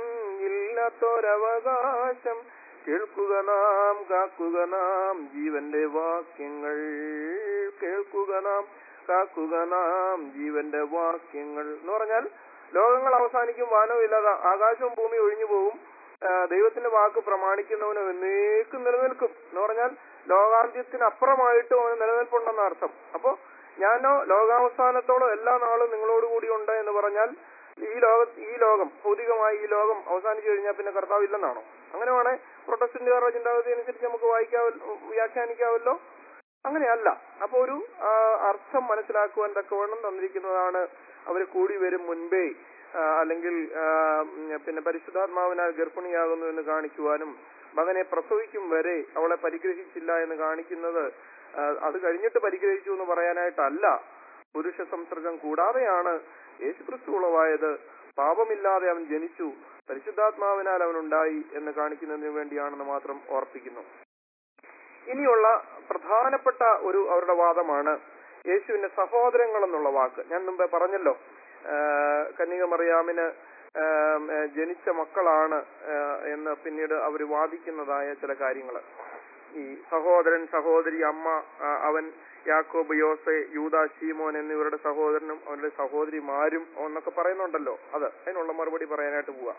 ഇല്ലാത്തൊരവകാശം, കേൾക്കുക നാം കാക്കുക നാം ജീവന്റെ വാക്യങ്ങൾ, കേൾക്കുക നാം കാക്കുക നാം ജീവന്റെ വാക്യങ്ങൾ എന്ന് പറഞ്ഞാൽ ലോകങ്ങൾ അവസാനിക്കും, വാനവും ഇല്ലാതെ ആകാശവും ഭൂമി ഒഴിഞ്ഞു പോകും, ദൈവത്തിന്റെ വാക്ക് പ്രമാണിക്കുന്നവന് എന്നേക്കും നിലനിൽക്കും എന്ന് പറഞ്ഞാൽ ലോകാന്ത്യത്തിന് അപ്പുറമായിട്ടും അവന് നിലനിൽപ്പുണ്ടെന്ന അർത്ഥം. അപ്പോ ഞാനോ ലോകാവസാനത്തോളം എല്ലാ നാളും നിങ്ങളോട് കൂടി ഉണ്ട് എന്ന് പറഞ്ഞാൽ ഈ ലോക ഈ ലോകം ഭൗതികമായി ഈ ലോകം അവസാനിച്ചു കഴിഞ്ഞാൽ പിന്നെ കർത്താവ് ഇല്ലെന്നാണോ? അങ്ങനെ വേണേ പ്രൊട്ടസ്റ്റന്റുകാരുടെ ചിന്താഗതി അനുസരിച്ച് നമുക്ക് വായിക്കാവല്ലോ, വ്യാഖ്യാനിക്കാവല്ലോ. അങ്ങനെയല്ല. അപ്പൊ ഒരു അർത്ഥം മനസ്സിലാക്കുവാൻ തക്കവണ്ണം തന്നിരിക്കുന്നതാണ് അവര് കൂടി വരും മുൻപേ അല്ലെങ്കിൽ പിന്നെ പരിശുദ്ധാത്മാവിനാൽ ഗർഭിണിയാകുന്നു എന്ന് കാണിക്കുവാനും മകനെ പ്രസവിക്കും വരെ അവളെ പരിഗ്രഹിച്ചില്ല എന്ന് കാണിക്കുന്നത് അത് കഴിഞ്ഞിട്ട് പരിഗ്രഹിച്ചു എന്ന് പറയാനായിട്ടല്ല. പുരുഷ സംസർഗം കൂടാതെയാണ് യേശുക്രിസ്തു ഉളവായത്, പാപമില്ലാതെ അവൻ ജനിച്ചു, പരിശുദ്ധാത്മാവിനാൽ അവനുണ്ടായി എന്ന് കാണിക്കുന്നതിന് വേണ്ടിയാണെന്ന് മാത്രം ഓർപ്പിക്കുന്നു. ഇനിയുള്ള പ്രധാനപ്പെട്ട ഒരു അവരുടെ വാദമാണ് യേശുവിന്റെ സഹോദരങ്ങൾ എന്നുള്ള വാക്ക്. ഞാൻ മുമ്പേ പറഞ്ഞല്ലോ, കന്യക മറിയാമിന് ജനിച്ച മക്കളാണ് എന്ന് പിന്നീട് അവർ വാദിക്കുന്നതായ ചില കാര്യങ്ങൾ. ഈ സഹോദരൻ, സഹോദരി, അമ്മ, അവൻ, യാക്കോബ്, യോസെ, യൂദാ, ശീമോൻ എന്നിവരുടെ സഹോദരനും അവരുടെ സഹോദരിമാരും എന്നൊക്കെ പറയുന്നുണ്ടല്ലോ. അത് അതിനുള്ള മറുപടി പറയാനായിട്ട് പോവാ.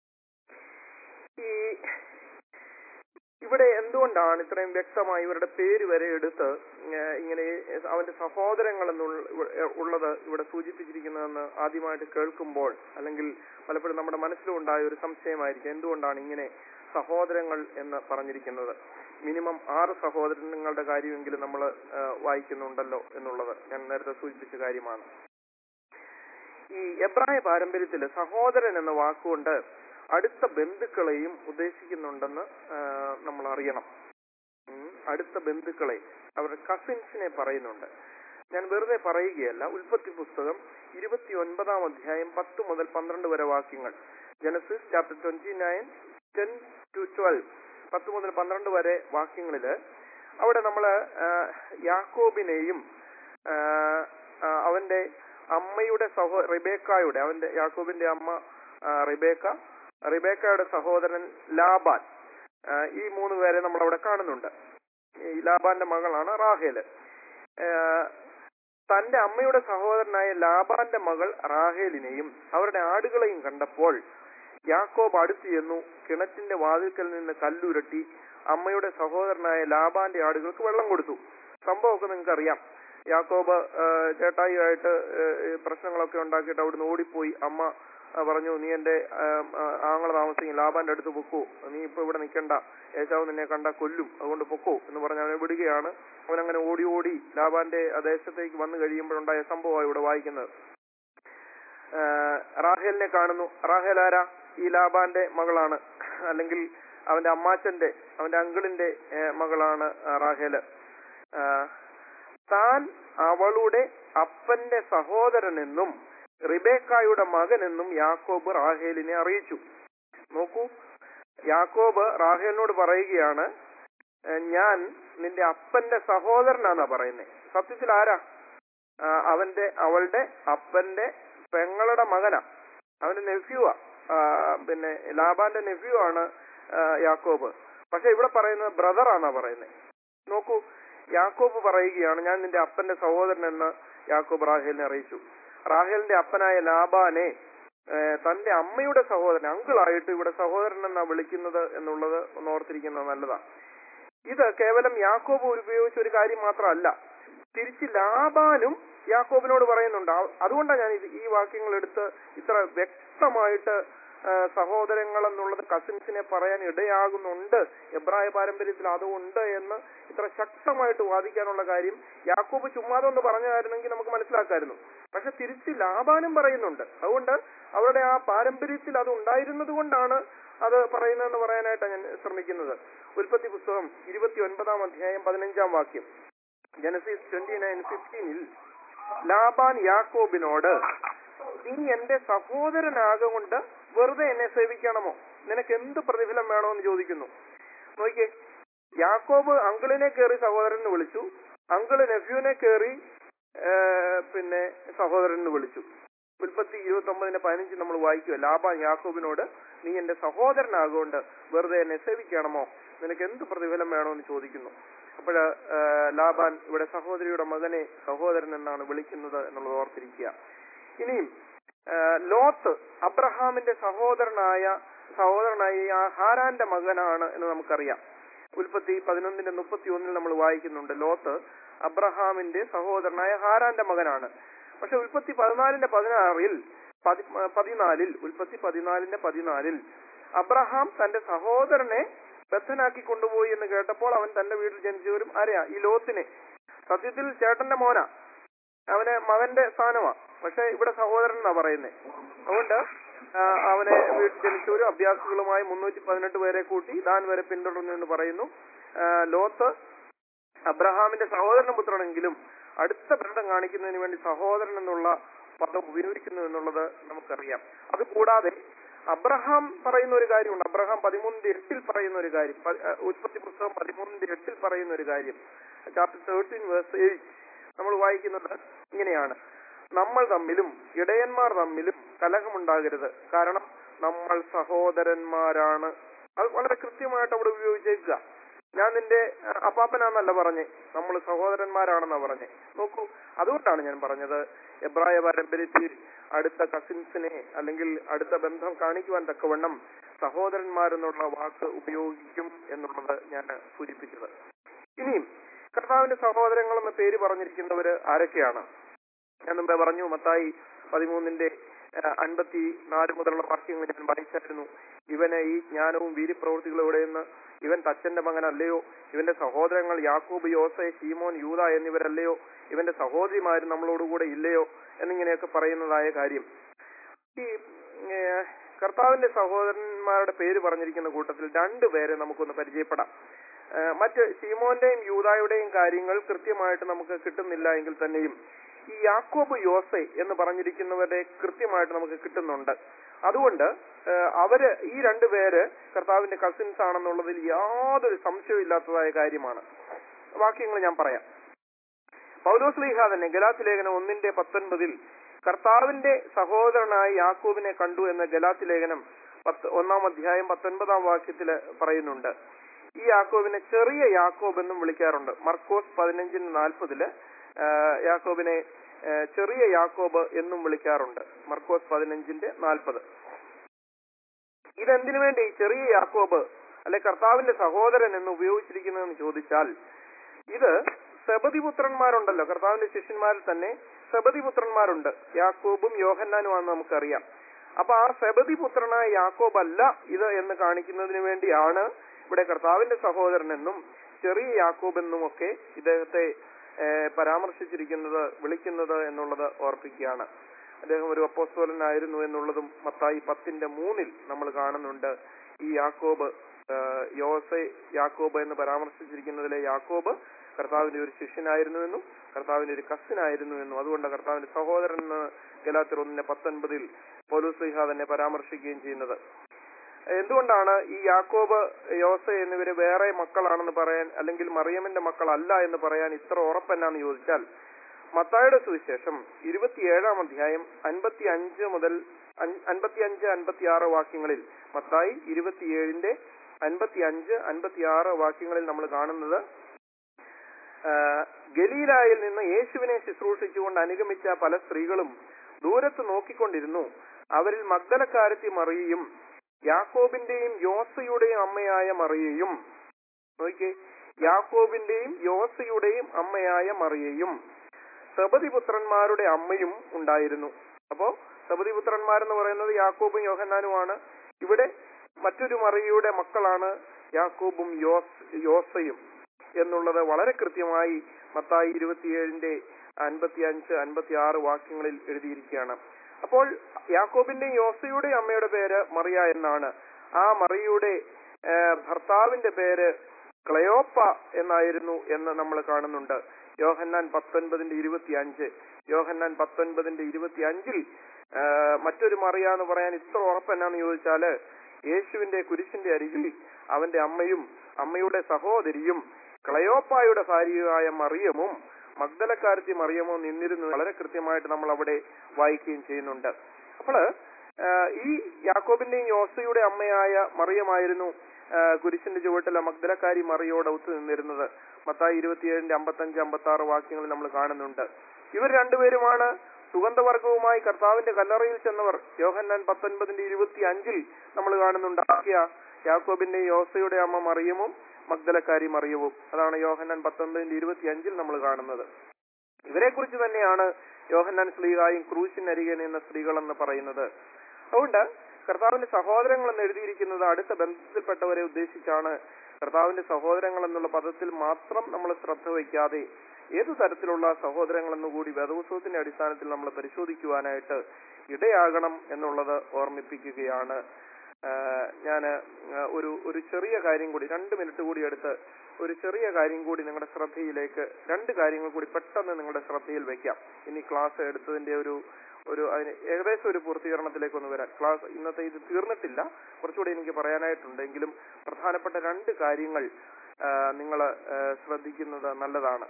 ഈ ഇവിടെ എന്തുകൊണ്ടാണ് ഇത്രയും വ്യക്തമായി ഇവരുടെ പേര് വരെ എടുത്ത് ഇങ്ങനെ അവന്റെ സഹോദരങ്ങൾ എന്നുള്ള ഉള്ളത് ഇവിടെ സൂചിപ്പിച്ചിരിക്കുന്നതെന്ന് ആദ്യമായിട്ട് കേൾക്കുമ്പോൾ അല്ലെങ്കിൽ പലപ്പോഴും നമ്മുടെ മനസ്സിലുണ്ടായ ഒരു സംശയമായിരിക്കും, എന്തുകൊണ്ടാണ് ഇങ്ങനെ സഹോദരങ്ങൾ എന്ന് പറഞ്ഞിരിക്കുന്നത്? മിനിമം ആറ് സഹോദരങ്ങളുടെ കാര്യമെങ്കിലും നമ്മൾ വായിക്കുന്നുണ്ടല്ലോ എന്നുള്ളത് ഞാൻ നേരത്തെ സൂചിപ്പിച്ച കാര്യമാണ്. ഈ എബ്രായ പാരമ്പര്യത്തിൽ സഹോദരൻ എന്ന വാക്കുകൊണ്ട് അടുത്ത ബന്ധുക്കളെയും ഉദ്ദേശിക്കുന്നുണ്ടെന്ന് നമ്മൾ അറിയണം. അടുത്ത ബന്ധുക്കളെ, അവരുടെ കസിൻസിനെ പറയുന്നുണ്ട്. ഞാൻ വെറുതെ പറയുകയല്ല. ഉൽപ്പത്തി പുസ്തകം ഇരുപത്തി ഒൻപതാം അധ്യായം പത്ത് മുതൽ പന്ത്രണ്ട് വരെ വാക്യങ്ങൾ, Genesis chapter twenty nine ten to twelve പത്ത് മുതൽ പന്ത്രണ്ട് വരെ വാക്യങ്ങളില് അവിടെ നമ്മള് യാക്കോബിനെയും അവന്റെ അമ്മയുടെ സഹോ റിബേക്കായുടെ അവന്റെ യാക്കോബിന്റെ അമ്മ റിബേക്ക, റിബേക്കയുടെ സഹോദരൻ ലാബാൻ, ഈ മൂന്ന് പേരെ നമ്മൾ അവിടെ കാണുന്നുണ്ട്. ഈ ലാബാന്റെ മകളാണ് റാഹേല്. തന്റെ അമ്മയുടെ സഹോദരനായ ലാബാന്റെ മകൾ റാഹേലിനെയും അവരുടെ ആടുകളെയും കണ്ടപ്പോൾ യാക്കോബ് അടുത്തു ചെന്നു കിണറ്റിന്റെ വാതിൽക്കൽ നിന്ന് കല്ലുരട്ടി അമ്മയുടെ സഹോദരനായ ലാബാന്റെ ആടുകൾക്ക് വെള്ളം കൊടുത്തു. സംഭവമൊക്കെ നിങ്ങൾക്ക് അറിയാം. യാക്കോബ് ചേട്ടായിയായിട്ട് പ്രശ്നങ്ങളൊക്കെ ഉണ്ടാക്കിയിട്ട് അവിടുന്ന് ഓടിപ്പോയി. അമ്മ പറഞ്ഞു, നീ എന്റെ ആങ്ങളെ താമസിക്കും ലാബാന്റെ അടുത്ത് പൊക്കോ, നീ ഇപ്പൊ ഇവിടെ നിൽക്കണ്ട, ഏശാവ് നിന്നെ കണ്ട കൊല്ലും, അതുകൊണ്ട് പൊക്കോ എന്ന് പറഞ്ഞ് അവനെ വിടുകയാണ്. അവനങ്ങനെ ഓടി ഓടി ലാബാന്റെ ദേശത്തേക്ക് വന്നു കഴിയുമ്പോഴുണ്ടായ സംഭവമാണ് ഇവിടെ വായിക്കുന്നത്. റാഹേലിനെ കാണുന്നു. റാഹേൽ ആരാ? ഈ ലാബാന്റെ മകളാണ്, അല്ലെങ്കിൽ അവന്റെ അമ്മാച്ചന്റെ അവന്റെ അങ്കിളിന്റെ മകളാണ് റാഹേല്. താൻ അവളുടെ അപ്പന്റെ സഹോദരനെന്നും റിബേക്കായുടെ മകനെന്നും യാക്കോബ് റാഹേലിനെ അറിയിച്ചു. നോക്കൂ, യാക്കോബ് റാഹേലിനോട് പറയുകയാണ്, ഞാൻ നിന്റെ അപ്പന്റെ സഹോദരനാന്നാ പറയുന്നത്. സത്യത്തിൽ ആരാ? അവന്റെ അവളുടെ അപ്പന്റെ പെങ്ങളുടെ മകനാ, അവന്റെ നെഫ്യൂവാ. പിന്നെ ലാബാന്റെ നെഫ്യൂ ആണ് യാക്കോബ്. പക്ഷെ ഇവിടെ പറയുന്നത് ബ്രദറാന്നാ പറയുന്നത്. നോക്കൂ, യാക്കോബ് പറയുകയാണ്, ഞാൻ നിന്റെ അപ്പന്റെ സഹോദരൻ എന്ന് യാക്കോബ് റാഹേലിനെ അറിയിച്ചു. റാഹേലിന്റെ അപ്പനായ ലാബാനെ തന്റെ അമ്മയുടെ സഹോദരൻ, അങ്കിളായിട്ട് ഇവിടെ സഹോദരൻ എന്നാ വിളിക്കുന്നത് എന്നുള്ളത് ഒന്ന് ഓർത്തിരിക്കുന്നത് നല്ലതാ. ഇത് കേവലം യാക്കോബ് ഉപയോഗിച്ച ഒരു കാര്യം മാത്രമല്ല, തിരിച്ച് ലാബാനും യാക്കോബിനോട് പറയുന്നുണ്ട്. അതുകൊണ്ടാണ് ഞാൻ ഈ വാക്യങ്ങൾ എടുത്ത് ഇത്ര വ്യക്തമായിട്ട് സഹോദരങ്ങൾ എന്നുള്ളത് കസിൻസിനെ പറയാൻ ഇടയാകുന്നുണ്ട്. എബ്രായ പാരമ്പര്യത്തിൽ അതുണ്ട് എന്ന് ഇത്ര ശക്തമായിട്ട് വാദിക്കാനുള്ള കാര്യം യാക്കോബ് ചുമ്മാതൊന്ന് പറഞ്ഞായിരുന്നെങ്കിൽ നമുക്ക് മനസ്സിലാക്കായിരുന്നു. പക്ഷെ തിരിച്ച് ലാബാനും പറയുന്നുണ്ട്. അതുകൊണ്ട് അവരുടെ ആ പാരമ്പര്യത്തിൽ അത് ഉണ്ടായിരുന്നത് കൊണ്ടാണ് അത് പറയുന്നതെന്ന് പറയാനായിട്ടാണ് ഞാൻ ശ്രമിക്കുന്നത്. ഉൽപ്പത്തി പുസ്തകം ഇരുപത്തി ഒൻപതാം അധ്യായം പതിനഞ്ചാം വാക്യം, ജനസിസ് ട്വന്റി നയൻ ഫിഫ്റ്റീനിൽ ലാബാൻ യാക്കോബിനോട്, നീ എന്റെ സഹോദരനാകൊണ്ട് വെറുതെ എന്നെ സേവിക്കണമോ? നിനക്ക് എന്ത് പ്രതിഫലം വേണോ എന്ന് ചോദിക്കുന്നു. നോക്കിയേ, യാക്കോബ് അങ്കിളിനെ കയറി സഹോദരൻ എന്ന് വിളിച്ചു, അങ്കിള് നെഫ്യൂനെ കയറി പിന്നെ സഹോദരൻ എന്ന് വിളിച്ചു. ഉൽപ്പത്തി ഇരുപത്തി ഒമ്പതിന്റെ പതിനഞ്ച് നമ്മൾ വായിക്കുക, ലാബാൻ യാക്കോബിനോട്, നീ എന്റെ സഹോദരനാകൊണ്ട് വെറുതെ എന്നെ സേവിക്കണമോ? നിനക്ക് എന്ത് പ്രതിഫലം വേണോ എന്ന് ചോദിക്കുന്നു. അപ്പോഴ് ലാബാൻ ഇവിടെ സഹോദരിയുടെ മകനെ സഹോദരൻ എന്നാണ് വിളിക്കുന്നത് എന്നുള്ളത് ഓർത്തിരിക്കുക. ഇനിയും ലോത്ത് അബ്രഹാമിന്റെ സഹോദരനായ സഹോദരനായ ഹാരാന്റെ മകനാണ് എന്ന് നമുക്കറിയാം. ഉൽപ്പത്തി പതിനൊന്നിന്റെ മുപ്പത്തി ഒന്നിൽ നമ്മൾ വായിക്കുന്നുണ്ട്, ലോത്ത് അബ്രഹാമിന്റെ സഹോദരനായ ഹാരാന്റെ മകനാണ്. പക്ഷെ ഉൽപ്പത്തി പതിനാലിന്റെ പതിനാറിൽ പതിനാലിൽ ഉൽപ്പത്തി പതിനാലിന്റെ പതിനാലിൽ അബ്രഹാം തന്റെ സഹോദരനെ ബദ്ധനാക്കി കൊണ്ടുപോയി എന്ന് കേട്ടപ്പോൾ അവൻ തന്റെ വീട്ടിൽ ജനിച്ചവരും ആരെയാ? ഈ ലോത്തിനെ. സത്യത്തിൽ ചേട്ടന്റെ മോനാ, അവന് മകന്റെ സ്ഥാനമാ, പക്ഷെ ഇവിടെ സഹോദരൻ എന്നാ പറയുന്നത്. അതുകൊണ്ട് അവനെ വീട്ടിൽ ജനിച്ചവരും അഭ്യാസികളുമായി മുന്നൂറ്റി പതിനെട്ട് പേരെ കൂട്ടി ദാൻ വരെ പിന്തുടർന്നു എന്ന് പറയുന്നു. ലോത്ത് അബ്രഹാമിന്റെ സഹോദരൻ പുത്രനെങ്കിലും അടുത്ത ബന്ധം കാണിക്കുന്നതിന് വേണ്ടി സഹോദരൻ എന്നുള്ള പദം ഉപയോഗിക്കുന്നു എന്നുള്ളത് നമുക്കറിയാം. അതുകൂടാതെ അബ്രഹാം പറയുന്ന ഒരു കാര്യമുണ്ട്. അബ്രഹാം പതിമൂന്നിന്റെ എട്ടിൽ പറയുന്ന ഒരു കാര്യം, ഉൽപ്പത്തി പുസ്തകം പതിമൂന്നിന്റെ എട്ടിൽ പറയുന്ന ഒരു കാര്യം, ചാപ്റ്റർ തേർട്ടീൻ വേഴ്സ് എയ്റ്റ് നമ്മൾ വായിക്കുന്നത് ഇങ്ങനെയാണ്, നമ്മൾ തമ്മിലും ഇടയന്മാർ തമ്മിലും കലഹമുണ്ടാകരുത്, കാരണം നമ്മൾ സഹോദരന്മാരാണ്. അത് വളരെ കൃത്യമായിട്ട് അവിടെ ഉപയോഗിച്ചേക്കുക. ഞാൻ നിന്റെ അപ്പാപ്പനാന്നല്ല പറഞ്ഞേ, നമ്മൾ സഹോദരന്മാരാണെന്നാ പറഞ്ഞേ. നോക്കൂ, അതുകൊണ്ടാണ് ഞാൻ പറഞ്ഞത് എബ്രായ പാരമ്പര്യത്തിൽ അടുത്ത കസിൻസിനെ അല്ലെങ്കിൽ അടുത്ത ബന്ധം കാണിക്കുവാൻ തക്കവണ്ണം സഹോദരന്മാരെന്നുള്ള വാക്ക് ഉപയോഗിക്കും എന്നുള്ളത് ഞാൻ സൂചിപ്പിച്ചത്. ഇനിയും കർത്താവിന്റെ സഹോദരങ്ങൾ എന്ന പേര് പറഞ്ഞിരിക്കുന്നവര് ആരൊക്കെയാണ്? ഞാൻ മുമ്പേ പറഞ്ഞു, മത്തായി പതിമൂന്നിന്റെ അൻപത്തി നാല് മുതലുള്ള വാക്യങ്ങൾ ഞാൻ വായിച്ചായിരുന്നു. ഇവന് ഈ ജ്ഞാനവും വീര്യപ്രവൃത്തികളും എവിടെയെന്ന്, ഇവൻ തച്ചന്റെ മകനല്ലയോ? ഇവന്റെ സഹോദരങ്ങൾ യാക്കോബ്, യോസെ, ശീമോൻ, യൂദ എന്നിവരല്ലയോ? ഇവന്റെ സഹോദരിമാരും നമ്മളോടുകൂടെ ഇല്ലയോ? എന്നിങ്ങനെയൊക്കെ പറയുന്നതായ കാര്യം. ഈ കർത്താവിന്റെ സഹോദരന്മാരുടെ പേര് പറഞ്ഞിരിക്കുന്ന കൂട്ടത്തിൽ രണ്ടുപേരെ നമുക്കൊന്ന് പരിചയപ്പെടാം. മറ്റ് ശീമോന്റെയും യൂദായുടെയും കാര്യങ്ങൾ കൃത്യമായിട്ട് നമുക്ക് കിട്ടുന്നില്ല എങ്കിൽ തന്നെയും ഈ യാക്കോബ്, യോസെ എന്ന് പറഞ്ഞിരിക്കുന്നവരെ കൃത്യമായിട്ട് നമുക്ക് കിട്ടുന്നുണ്ട്. അതുകൊണ്ട് അവര് ഈ രണ്ടുപേര് കർത്താവിന്റെ കസിൻസ് ആണെന്നുള്ളതിൽ യാതൊരു സംശയവും ഇല്ലാത്തതായ കാര്യമാണ്. വാക്യങ്ങൾ ഞാൻ പറയാം. പൗലോസ്ലീഹ തന്നെ ഗലാത്യ ലേഖനം ഒന്നിന്റെ പത്തൊൻപതിൽ കർത്താവിന്റെ സഹോദരനായ യാക്കോബിനെ കണ്ടു എന്ന ഗലാത്യ ലേഖനം പത്ത് ഒന്നാം അധ്യായം പത്തൊൻപതാം വാക്യത്തില് പറയുന്നുണ്ട്. ഈ യാക്കോബിനെ ചെറിയ യാക്കോബ് എന്നും വിളിക്കാറുണ്ട്. മർക്കോസ് പതിനഞ്ചിന് നാൽപ്പതില് യാക്കോബിനെ ചെറിയ യാക്കോബ് എന്നും വിളിക്കാറുണ്ട്. മർക്കോസ് പതിനഞ്ചിന്റെ നാൽപ്പത്. ഇതെന്തിനു വേണ്ടി ചെറിയ യാക്കോബ് അല്ലെ കർത്താവിന്റെ സഹോദരൻ എന്ന് ഉപയോഗിച്ചിരിക്കുന്നതെന്ന് ചോദിച്ചാൽ, ഇത് സെബദിപുത്രന്മാരുണ്ടല്ലോ, കർത്താവിന്റെ ശിഷ്യന്മാരിൽ തന്നെ സെബദിപുത്രന്മാരുണ്ട്. യാക്കോബും യോഹന്നാനുമാണെന്ന് നമുക്കറിയാം. അപ്പൊ ആ സെബദിപുത്രനായ യാക്കോബ് അല്ല ഇത് എന്ന് കാണിക്കുന്നതിന് വേണ്ടിയാണ് ഇവിടെ കർത്താവിന്റെ സഹോദരൻ എന്നും ചെറിയ യാക്കോബ് എന്നും ഒക്കെ ഇദ്ദേഹത്തെ പരാമർശിച്ചിരിക്കുന്നത്, വിളിക്കുന്നത് എന്നുള്ളത് ഓർപ്പിക്കുകയാണ്. അദ്ദേഹം ഒരു അപ്പോസ്തലനായിരുന്നു എന്നുള്ളതും മത്തായി പത്തിന്റെ മൂന്നിൽ നമ്മൾ കാണുന്നുണ്ട്. ഈ യാക്കോബ്, യോസെ യാക്കോബ് എന്ന് പരാമർശിച്ചിരിക്കുന്നതിലെ യാക്കോബ് കർത്താവിന്റെ ഒരു ശിഷ്യനായിരുന്നുവെന്നും കർത്താവിന്റെ ഒരു കസിനായിരുന്നു എന്നും അതുകൊണ്ട് കർത്താവിന്റെ സഹോദരൻ എന്ന് ഗലാത്യർ ഒന്നിന്റെ പത്തൊൻപതിൽ പൗലോസ് ശ്ലീഹ തന്നെ പരാമർശിക്കുകയും ചെയ്യുന്നത്. എന്തുകൊണ്ടാണ് ഈ യാക്കോബ്, യോസെ എന്നിവര് വേറെ മക്കളാണെന്ന് പറയാൻ, അല്ലെങ്കിൽ മറിയമിന്റെ മക്കളല്ല എന്ന് പറയാൻ ഇത്ര ഉറപ്പെന്നാന്ന് ചോദിച്ചാൽ, മത്തായിയുടെ സുവിശേഷം ഇരുപത്തിയേഴാം അധ്യായം അൻപത്തി അഞ്ച് മുതൽ അൻപത്തി അഞ്ച് അൻപത്തി ആറ് വാക്യങ്ങളിൽ, മത്തായി ഇരുപത്തിയേഴിന്റെ അൻപത്തി അഞ്ച് അൻപത്തി ആറ് വാക്യങ്ങളിൽ നമ്മൾ കാണുന്നത്, ഗലീലായിൽ നിന്ന് യേശുവിനെ ശുശ്രൂഷിച്ചുകൊണ്ട് അനുഗമിച്ച പല സ്ത്രീകളും ദൂരത്ത് നോക്കിക്കൊണ്ടിരുന്നു. അവരിൽ മഗ്ദലക്കാരത്തി മറിയയും യാക്കോബിന്റെയും യോസയുടെയും അമ്മയായ മറിയയും, നോക്കിയേ, യാക്കോബിന്റെയും യോസയുടെയും അമ്മയായ മറിയയും സെബദിപുത്രന്മാരുടെ അമ്മയും ഉണ്ടായിരുന്നു. അപ്പോ സെബദിപുത്രന്മാരെന്ന് പറയുന്നത് യാക്കോബും യോഹന്നാനുമാണ്. ഇവിടെ മറ്റൊരു മറിയയുടെ മക്കളാണ് യാക്കോബും യോസ് യോസയും എന്നുള്ളത് വളരെ കൃത്യമായി മത്തായി ഇരുപത്തിയേഴിന്റെ അൻപത്തി അഞ്ച് അൻപത്തി ആറ് വാക്യങ്ങളിൽ എഴുതിയിരിക്കുകയാണ്. അപ്പോൾ യാക്കോബിന്റെയും യോസയുടെയും അമ്മയുടെ പേര് മറിയ എന്നാണ്. ആ മറിയയുടെ ഭർത്താവിന്റെ പേര് ക്ലയോപ്പ എന്നായിരുന്നു എന്ന് നമ്മൾ കാണുന്നുണ്ട്. യോഹന്നാൻ പത്തൊൻപതിന്റെ ഇരുപത്തി അഞ്ച് യോഹന്നാൻ പത്തൊൻപതിന്റെ ഇരുപത്തി അഞ്ചിൽ മറ്റൊരു മറിയ എന്ന് പറയാൻ ഇത്ര ഉറപ്പെന്നാന്ന് ചോദിച്ചാല്, യേശുവിന്റെ കുരിശിന്റെ അരികിൽ അവന്റെ അമ്മയും അമ്മയുടെ സഹോദരിയും ക്ലയോപ്പായുടെ ഭാര്യയായ മറിയമും മഗ്ദലക്കാരത്തി മറിയമോ നിന്നിരുന്നു വളരെ കൃത്യമായിട്ട് നമ്മൾ അവിടെ വായിക്കുകയും ചെയ്യുന്നുണ്ട്. അപ്പോള് ഈ യാക്കോബിന്റെയും യോസയുടെ അമ്മയായ മറിയമായിരുന്നു കുരിശിന്റെ ചുവട്ടിലെ മഗ്ദലക്കാരി മറിയോട് ഒത്തു നിന്നിരുന്നത്. മത്തായി ഇരുപത്തിയേഴിന്റെ അമ്പത്തഞ്ച് അമ്പത്തി ആറ് വാക്യങ്ങളിൽ നമ്മൾ കാണുന്നുണ്ട്. ഇവർ രണ്ടുപേരുമാണ് സുഗന്ധവർഗവുമായി കർത്താവിന്റെ കല്ലറയിൽ ചെന്നവർ. യോഹന്നാൻ പത്തൊൻപതിന്റെ ഇരുപത്തി അഞ്ചിൽ നമ്മൾ കാണുന്നുണ്ടാക്കിയ യാക്കോബിന്റെ യോസയുടെ അമ്മ മറിയമും മഗ്ദലക്കാരി മറിയവും. അതാണ് യോഹന്നാൻ പത്തൊൻപതിന്റെ ഇരുപത്തി അഞ്ചിൽ നമ്മൾ കാണുന്നത്. ഇവരെ കുറിച്ച് തന്നെയാണ് യോഹന്നാൻ ശ്ലീഹായും ക്രൂശിനരികെ എന്ന സ്ത്രീകളെന്ന് പറയുന്നത്. അതുകൊണ്ട് കർത്താവിന്റെ സഹോദരങ്ങൾ എന്ന് എഴുതിയിരിക്കുന്നത് അടുത്ത ബന്ധത്തിൽപ്പെട്ടവരെ ഉദ്ദേശിച്ചാണ്. കർത്താവിന്റെ സഹോദരങ്ങൾ എന്നുള്ള പദത്തിൽ മാത്രം നമ്മൾ ശ്രദ്ധ വയ്ക്കാതെ ഏതു തരത്തിലുള്ള സഹോദരങ്ങൾ എന്നുകൂടി വേദപുസ്തകത്തിന്റെ അടിസ്ഥാനത്തിൽ നമ്മൾ പരിശോധിക്കുവാനായിട്ട് ഇടയാകണം എന്നുള്ളത് ഓർമ്മിപ്പിക്കുകയാണ്. ഞാൻ ഒരു ഒരു ചെറിയ കാര്യം കൂടി, രണ്ട് മിനിറ്റ് കൂടി എടുത്ത് ഒരു ചെറിയ കാര്യം കൂടി നിങ്ങളുടെ ശ്രദ്ധയിലേക്ക്, രണ്ട് കാര്യങ്ങൾ കൂടി പെട്ടെന്ന് നിങ്ങളുടെ ശ്രദ്ധയിൽ വെക്കാം. ഇനി ക്ലാസ് എടുത്തതിന്റെ ഒരു ഒരു അതിന് ഏകദേശം ഒരു പൂർത്തീകരണത്തിലേക്ക് ഒന്ന് വരാൻ. ക്ലാസ് ഇന്നത്തെ ഇത് തീർന്നിട്ടില്ല, കുറച്ചുകൂടി എനിക്ക് പറയാനായിട്ടുണ്ടെങ്കിലും പ്രധാനപ്പെട്ട രണ്ട് കാര്യങ്ങൾ നിങ്ങൾ ശ്രദ്ധിക്കുന്നത് നല്ലതാണ്.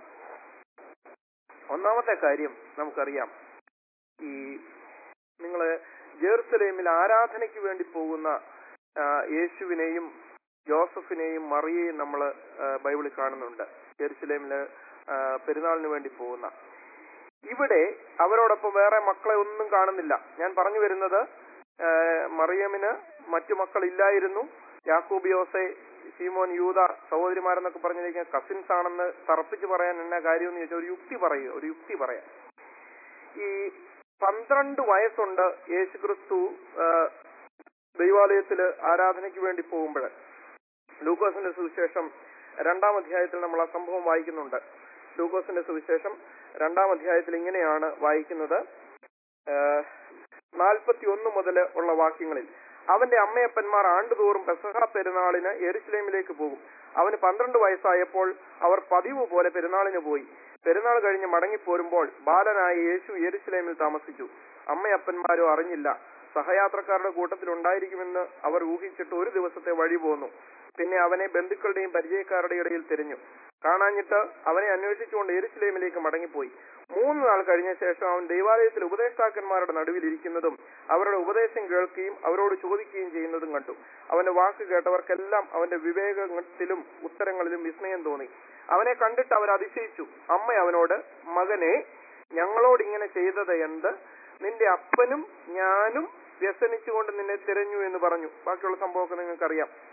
ഒന്നാമത്തെ കാര്യം നമുക്കറിയാം, ഈ നിങ്ങള് ജെറുസലേമിൽ ആരാധനയ്ക്ക് വേണ്ടി പോകുന്ന യേശുവിനെയും ജോസഫിനെയും മറിയയും നമ്മൾ ബൈബിളിൽ കാണുന്നുണ്ട്. ജെറുസലേമില് പെരുന്നാളിന് വേണ്ടി പോകുന്ന, ഇവിടെ അവരോടൊപ്പം വേറെ മക്കളെ ഒന്നും കാണുന്നില്ല. ഞാൻ പറഞ്ഞു വരുന്നത്, മറിയമിന് മറ്റു മക്കളില്ലായിരുന്നു. യാക്കൂബ്, യോസെ, ശീമോൻ, യൂദ സഹോദരിമാരെന്നൊക്കെ പറഞ്ഞിരിക്കുന്ന കസിൻസ് ആണെന്ന് തറപ്പിച്ച് പറയാൻ എന്നാ കാര്യം എന്ന് ചോദിച്ചാൽ ഒരു യുക്തി പറയുക ഒരു യുക്തി പറയാം. ഈ പന്ത്രണ്ട് വയസ്സുണ്ട് യേശുക്രിസ്തു ദൈവാലയത്തില് ആരാധനയ്ക്ക് വേണ്ടി പോകുമ്പോൾ. ലൂക്കോസിന്റെ സുവിശേഷം രണ്ടാം അധ്യായത്തിൽ നമ്മൾ ആ സംഭവം വായിക്കുന്നുണ്ട്. ലൂക്കോസിന്റെ സുവിശേഷം രണ്ടാം അധ്യായത്തിൽ ഇങ്ങനെയാണ് വായിക്കുന്നത്, നാൽപ്പത്തി ഒന്ന് മുതൽ ഉള്ള വാക്യങ്ങളിൽ. അവന്റെ അമ്മയപ്പന്മാർ ആണ്ടുതോറും പെസഹ പെരുന്നാളിന് യെരുശലേമിലേക്ക് പോകും. അവന് പന്ത്രണ്ട് വയസ്സായപ്പോൾ അവർ പതിവ് പോലെ പെരുന്നാളിന് പോയി. പെരുന്നാൾ കഴിഞ്ഞ് മടങ്ങിപ്പോരുമ്പോൾ ബാലനായ യേശു യെരുശലേമിൽ താമസിച്ചു. അമ്മയപ്പന്മാരോ അറിഞ്ഞില്ല. സഹയാത്രക്കാരുടെ കൂട്ടത്തിൽ ഉണ്ടായിരിക്കുമെന്ന് അവർ ഊഹിച്ചിട്ട് ഒരു ദിവസത്തെ വഴി പോന്നു. പിന്നെ അവനെ ബന്ധുക്കളുടെയും പരിചയക്കാരുടെ ഇടയിൽ തിരഞ്ഞു. കാണാഞ്ഞിട്ട് അവനെ അന്വേഷിച്ചുകൊണ്ട് യെരുശലേമിലേക്ക് മടങ്ങിപ്പോയി. മൂന്ന് നാൾ കഴിഞ്ഞ ശേഷം അവൻ ദൈവാലയത്തിൽ ഉപദേഷ്ടാക്കന്മാരുടെ നടുവിൽ ഇരിക്കുന്നതും അവരുടെ ഉപദേശം കേൾക്കുകയും അവരോട് ചോദിക്കുകയും ചെയ്യുന്നതും കണ്ടു. അവന്റെ വാക്ക് കേട്ടവർക്കെല്ലാം അവന്റെ വിവേകത്തിലും ഉത്തരങ്ങളിലും വിസ്മയം തോന്നി. അവനെ കണ്ടിട്ട് അവർ അതിശയിച്ചു. അമ്മ അവനോട്, മകനെ, ഞങ്ങളോട് ഇങ്ങനെ ചെയ്തത് എന്ത്? നിന്റെ അപ്പനും ഞാനും വ്യസനിച്ചുകൊണ്ട് നിന്നെ തിരഞ്ഞു എന്ന് പറഞ്ഞു. ബാക്കിയുള്ള സംഭവമൊക്കെ നിങ്ങൾക്കറിയാം.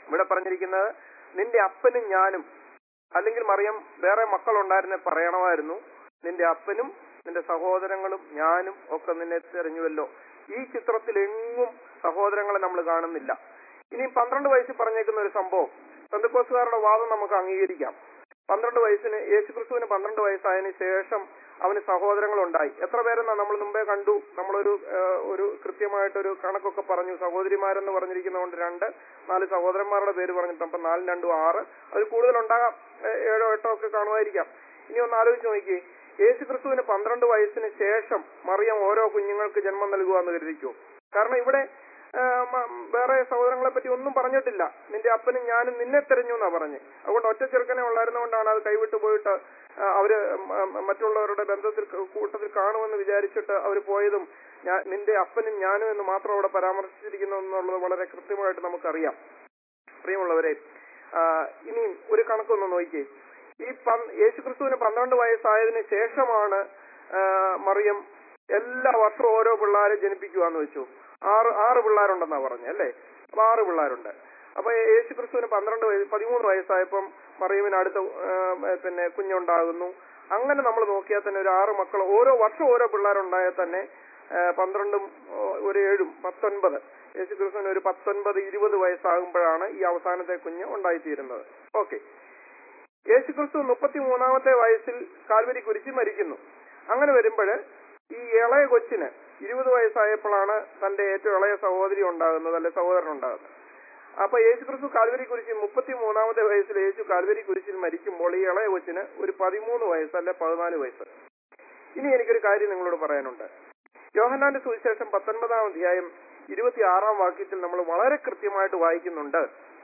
ഇവിടെ പറഞ്ഞിരിക്കുന്നത് നിന്റെ അപ്പനും ഞാനും, അല്ലെങ്കിൽ മറിയം വേറെ മക്കളുണ്ടായിരുന്നെ പറയണമായിരുന്നു, നിന്റെ അപ്പനും നിന്റെ സഹോദരങ്ങളും ഞാനും ഒക്കെ നിന്നെ തെരഞ്ഞുവല്ലോ. ഈ ചിത്രത്തിൽ എങ്ങും സഹോദരങ്ങളെ നമ്മൾ കാണുന്നില്ല. ഇനി പന്ത്രണ്ട് വയസ്സിൽ പറഞ്ഞേക്കുന്ന ഒരു സംഭവം, പെന്തക്കോസ്തുകാരുടെ വാദം നമുക്ക് അംഗീകരിക്കാം. പന്ത്രണ്ട് വയസ്സിന് യേശുക്രിസ്തുവിന് പന്ത്രണ്ട് വയസ്സായതിനു ശേഷം അവന് സഹോദരങ്ങളുണ്ടായി. എത്ര പേരെന്നാ നമ്മൾ മുമ്പേ കണ്ടു. നമ്മളൊരു ഒരു കൃത്യമായിട്ടൊരു കണക്കൊക്കെ പറഞ്ഞു. സഹോദരിമാരെന്ന് പറഞ്ഞിരിക്കുന്നതുകൊണ്ട് രണ്ട്, നാല് സഹോദരന്മാരുടെ പേര് പറഞ്ഞിട്ട് അപ്പൊ നാലും രണ്ടും ആറ്, അതിൽ കൂടുതലുണ്ടാകാം, ഏഴോ എട്ടോ ഒക്കെ കാണുമായിരിക്കാം. ഇനി ഒന്ന് ആലോചിച്ച് നോക്കി, യേശുക്രിസ്തുവിന് പന്ത്രണ്ട് വയസ്സിന് ശേഷം മറിയം ഓരോ കുഞ്ഞുങ്ങൾക്ക് ജന്മം നൽകുക എന്ന് കരുതിക്കോ? കാരണം ഇവിടെ വേറെ സഹോദരങ്ങളെ പറ്റി ഒന്നും പറഞ്ഞിട്ടില്ല. നിന്റെ അപ്പനും ഞാനും നിന്നെ തെരഞ്ഞു എന്നാ പറഞ്ഞ്. അതുകൊണ്ട് ഒറ്റ ചെറുക്കനെ ഉള്ളായിരുന്നുകൊണ്ടാണ് അത് കൈവിട്ടു പോയിട്ട് അവര് മറ്റുള്ളവരുടെ ബന്ധത്തിൽ കൂട്ടത്തിൽ കാണുമെന്ന് വിചാരിച്ചിട്ട് അവർ പോയതും. ഞാൻ നിന്റെ അപ്പനും ഞാനും എന്ന് മാത്രം അവിടെ പരാമർശിച്ചിരിക്കുന്നു എന്നുള്ളത് വളരെ കൃത്യമായിട്ട് നമുക്കറിയാം. പ്രിയമുള്ളവരെ, ഇനിയും ഒരു കണക്കൊന്ന് നോക്കിയേ. ഈ യേശുക്രിസ്തുവിന് പന്ത്രണ്ട് വയസ്സായതിനു ശേഷമാണ് മറിയം എല്ലാ വർഷവും ഓരോ പിള്ളേരെ ജനിപ്പിക്കുവാന്ന് വെച്ചു. ആറ് ആറ് പിള്ളേരുണ്ടെന്നാ പറഞ്ഞു അല്ലേ? അപ്പൊ ആറ് പിള്ളേരുണ്ട്. അപ്പൊ യേശുക്രിസ്തുവിന് പന്ത്രണ്ട് വയസ്സ് പതിമൂന്ന് വയസ്സായപ്പം മറിയമിന് അടുത്ത പിന്നെ കുഞ്ഞുണ്ടാകുന്നു. അങ്ങനെ നമ്മൾ നോക്കിയാൽ തന്നെ ഒരു ആറ് മക്കൾ, ഓരോ വർഷം ഓരോ പിള്ളേരുണ്ടായാൽ തന്നെ പന്ത്രണ്ടും ഒരു ഏഴും പത്തൊൻപത്, യേശുക്രിസ്തുവിന് ഒരു പത്തൊൻപത് ഇരുപത് വയസ്സാകുമ്പോഴാണ് ഈ അവസാനത്തെ കുഞ്ഞ് ഉണ്ടായിത്തീരുന്നത്. ഓക്കെ. യേശുക്രിസ്തു മുപ്പത്തി മൂന്നാമത്തെ വയസ്സിൽ കാൽവരി കുരിശിൽ മരിക്കുന്നു. അങ്ങനെ വരുമ്പോൾ ഈ ഇളയ കൊച്ചിന് ഇരുപത് വയസ്സായപ്പോഴാണ് തന്റെ ഏറ്റവും ഇളയ സഹോദരി ഉണ്ടാകുന്നത്, അല്ലെ സഹോദരൻ ഉണ്ടാകുന്നത്. അപ്പൊ യേശുക്രിസ്തു കാൽവരി കുരിശിൽ മുപ്പത്തി മൂന്നാമത്തെ വയസ്സിൽ യേശു കാൽവരി കുരിശിൽ മരിക്കുമ്പോൾ ഈ ഇളയ കൊച്ചിന് ഒരു പതിമൂന്ന് വയസ്സ് അല്ലെ പതിനാല് വയസ്സ്. ഇനി എനിക്കൊരു കാര്യം നിങ്ങളോട് പറയാനുണ്ട്. യോഹന്നാന്റെ സുവിശേഷം പത്തൊൻപതാം അധ്യായം ഇരുപത്തി ആറാം വാക്യത്തിൽ നമ്മൾ വളരെ കൃത്യമായിട്ട് വായിക്കുന്നുണ്ട്,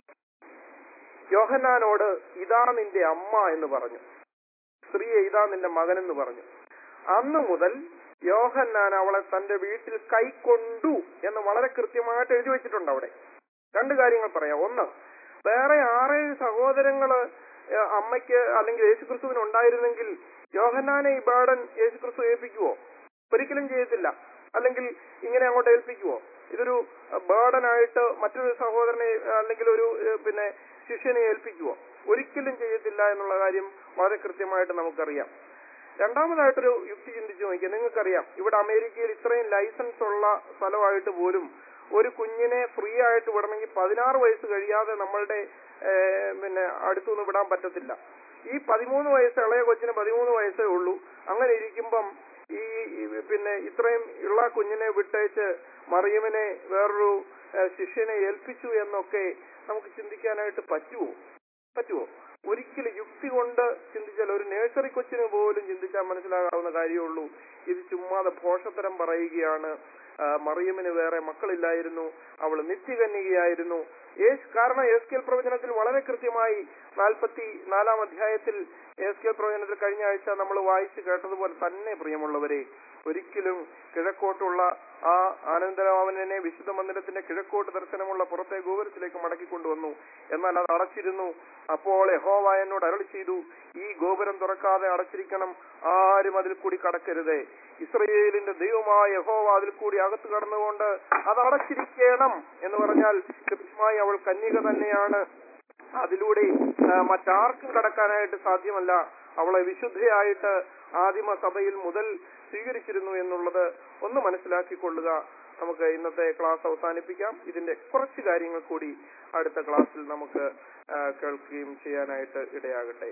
യോഹന്നാനോട് ഇതാ നിന്റെ അമ്മ എന്ന് പറഞ്ഞു, സ്ത്രീയെ ഇതാ നിന്റെ മകൻ എന്ന് പറഞ്ഞു. അന്ന് മുതൽ യോഹന്നാൻ അവളെ തന്റെ വീട്ടിൽ കൈക്കൊണ്ടു എന്ന് വളരെ കൃത്യമായിട്ട് എഴുതി വെച്ചിട്ടുണ്ട്. അവിടെ രണ്ട് കാര്യങ്ങൾ പറയാം. ഒന്ന്, വേറെ ആറേഴ് സഹോദരങ്ങള് അമ്മയ്ക്ക് അല്ലെങ്കിൽ യേശുക്രിസ്തുവിന് ഉണ്ടായിരുന്നെങ്കിൽ യോഹന്നാനെ ഈ ബേർഡൻ യേശുക്രിസ്തു ഏൽപ്പിക്കുവോ? ഒരിക്കലും ചെയ്യത്തില്ല. അല്ലെങ്കിൽ ഇങ്ങനെ അങ്ങോട്ട് ഏൽപ്പിക്കുവോ? ഇതൊരു ബേർഡനായിട്ട് മറ്റൊരു സഹോദരനെ അല്ലെങ്കിൽ ഒരു പിന്നെ ശിഷ്യനെ ഏൽപ്പിക്കുവോ? ഒരിക്കലും ചെയ്യത്തില്ല എന്നുള്ള കാര്യം വളരെ കൃത്യമായിട്ട് നമുക്കറിയാം. രണ്ടാമതായിട്ടൊരു യുക്തി ചിന്തിച്ചു നോക്കിയാൽ നിങ്ങൾക്കറിയാം, ഇവിടെ അമേരിക്കയിൽ ഇത്രയും ലൈസൻസ് ഉള്ള സ്ഥലമായിട്ട് പോലും ഒരു കുഞ്ഞിനെ ഫ്രീ ആയിട്ട് വിടണമെങ്കിൽ പതിനാറ് വയസ്സ് കഴിയാതെ നമ്മളുടെ പിന്നെ അടുത്തുനിന്ന് വിടാൻ പറ്റത്തില്ല. ഈ പതിമൂന്ന് വയസ്സ് ഇളയ കൊച്ചിന് പതിമൂന്ന് വയസ്സേ ഉള്ളൂ. അങ്ങനെ ഇരിക്കുമ്പം ഈ പിന്നെ ഇത്രയും ഉള്ള കുഞ്ഞിനെ വിട്ടേച്ച് മറിയമിനെ വേറൊരു ശിഷ്യനെ ഏൽപ്പിച്ചു എന്നൊക്കെ നമുക്ക് ചിന്തിക്കാനായിട്ട് പറ്റുമോ? പറ്റുമോ? ഒരിക്കലും യുക്തി കൊണ്ട് ചിന്തിച്ചാൽ, ഒരു നേഴ്സറി കൊച്ചിന് പോലും ചിന്തിച്ചാൽ മനസ്സിലാകാവുന്ന കാര്യമുള്ളൂ. ഇത് ചുമ്മാതെ ഭോഷത്തരം പറയുകയാണ്. മറിയമിന് വേറെ മക്കളില്ലായിരുന്നു, അവൾ നിത്യകന്യകയായിരുന്നു. യേശു കാരണം എസ്കേൽ പ്രവചനത്തിൽ വളരെ കൃത്യമായി നാൽപ്പത്തി നാലാം അധ്യായത്തിൽ എസ്കേൽ പ്രവചനത്തിൽ കഴിഞ്ഞ ആഴ്ച നമ്മൾ വായിച്ചു കേട്ടതുപോലെ തന്നെ പ്രിയമുള്ളവരെ, ഒരിക്കലും കിഴക്കോട്ടുള്ള ആ ആനന്ദരാമനെ വിശുദ്ധ മന്ദിരത്തിന്റെ കിഴക്കോട്ട് ദർശനമുള്ള പുറത്തെ ഗോപുരത്തിലേക്ക് മടക്കിക്കൊണ്ടുവന്നു. എന്നാൽ അത് അടച്ചിരുന്നു. അപ്പോൾ യഹോവ എന്നോട് അരുളി ചെയ്തു, ഈ ഗോപുരം തുറക്കാതെ അടച്ചിരിക്കണം, ആരും അതിൽ കൂടി കടക്കരുത്. ഇസ്രയേലിന്റെ ദൈവമായ യഹോവ അതിൽ കൂടി അകത്ത് കടന്നുകൊണ്ട് അത് അടച്ചിരിക്കണം എന്ന് പറഞ്ഞാൽ കൃത്യമായി അവൾ കന്യക തന്നെയാണ്. അതിലൂടെ മറ്റാർക്കും കടക്കാനായിട്ട് സാധ്യമല്ല. അവളെ വിശുദ്ധയായിട്ട് ആദിമ സഭയിൽ മുതൽ സ്വീകരിച്ചിരുന്നു എന്നുള്ളത് ഒന്ന് മനസ്സിലാക്കിക്കൊള്ളുക. നമുക്ക് ഇന്നത്തെ ക്ലാസ് അവസാനിപ്പിക്കാം. ഇതിന്റെ കുറച്ച് കാര്യങ്ങൾ കൂടി അടുത്ത ക്ലാസ്സിൽ നമുക്ക് കേൾക്കുകയും ചെയ്യാനായിട്ട് ഇടയാകട്ടെ.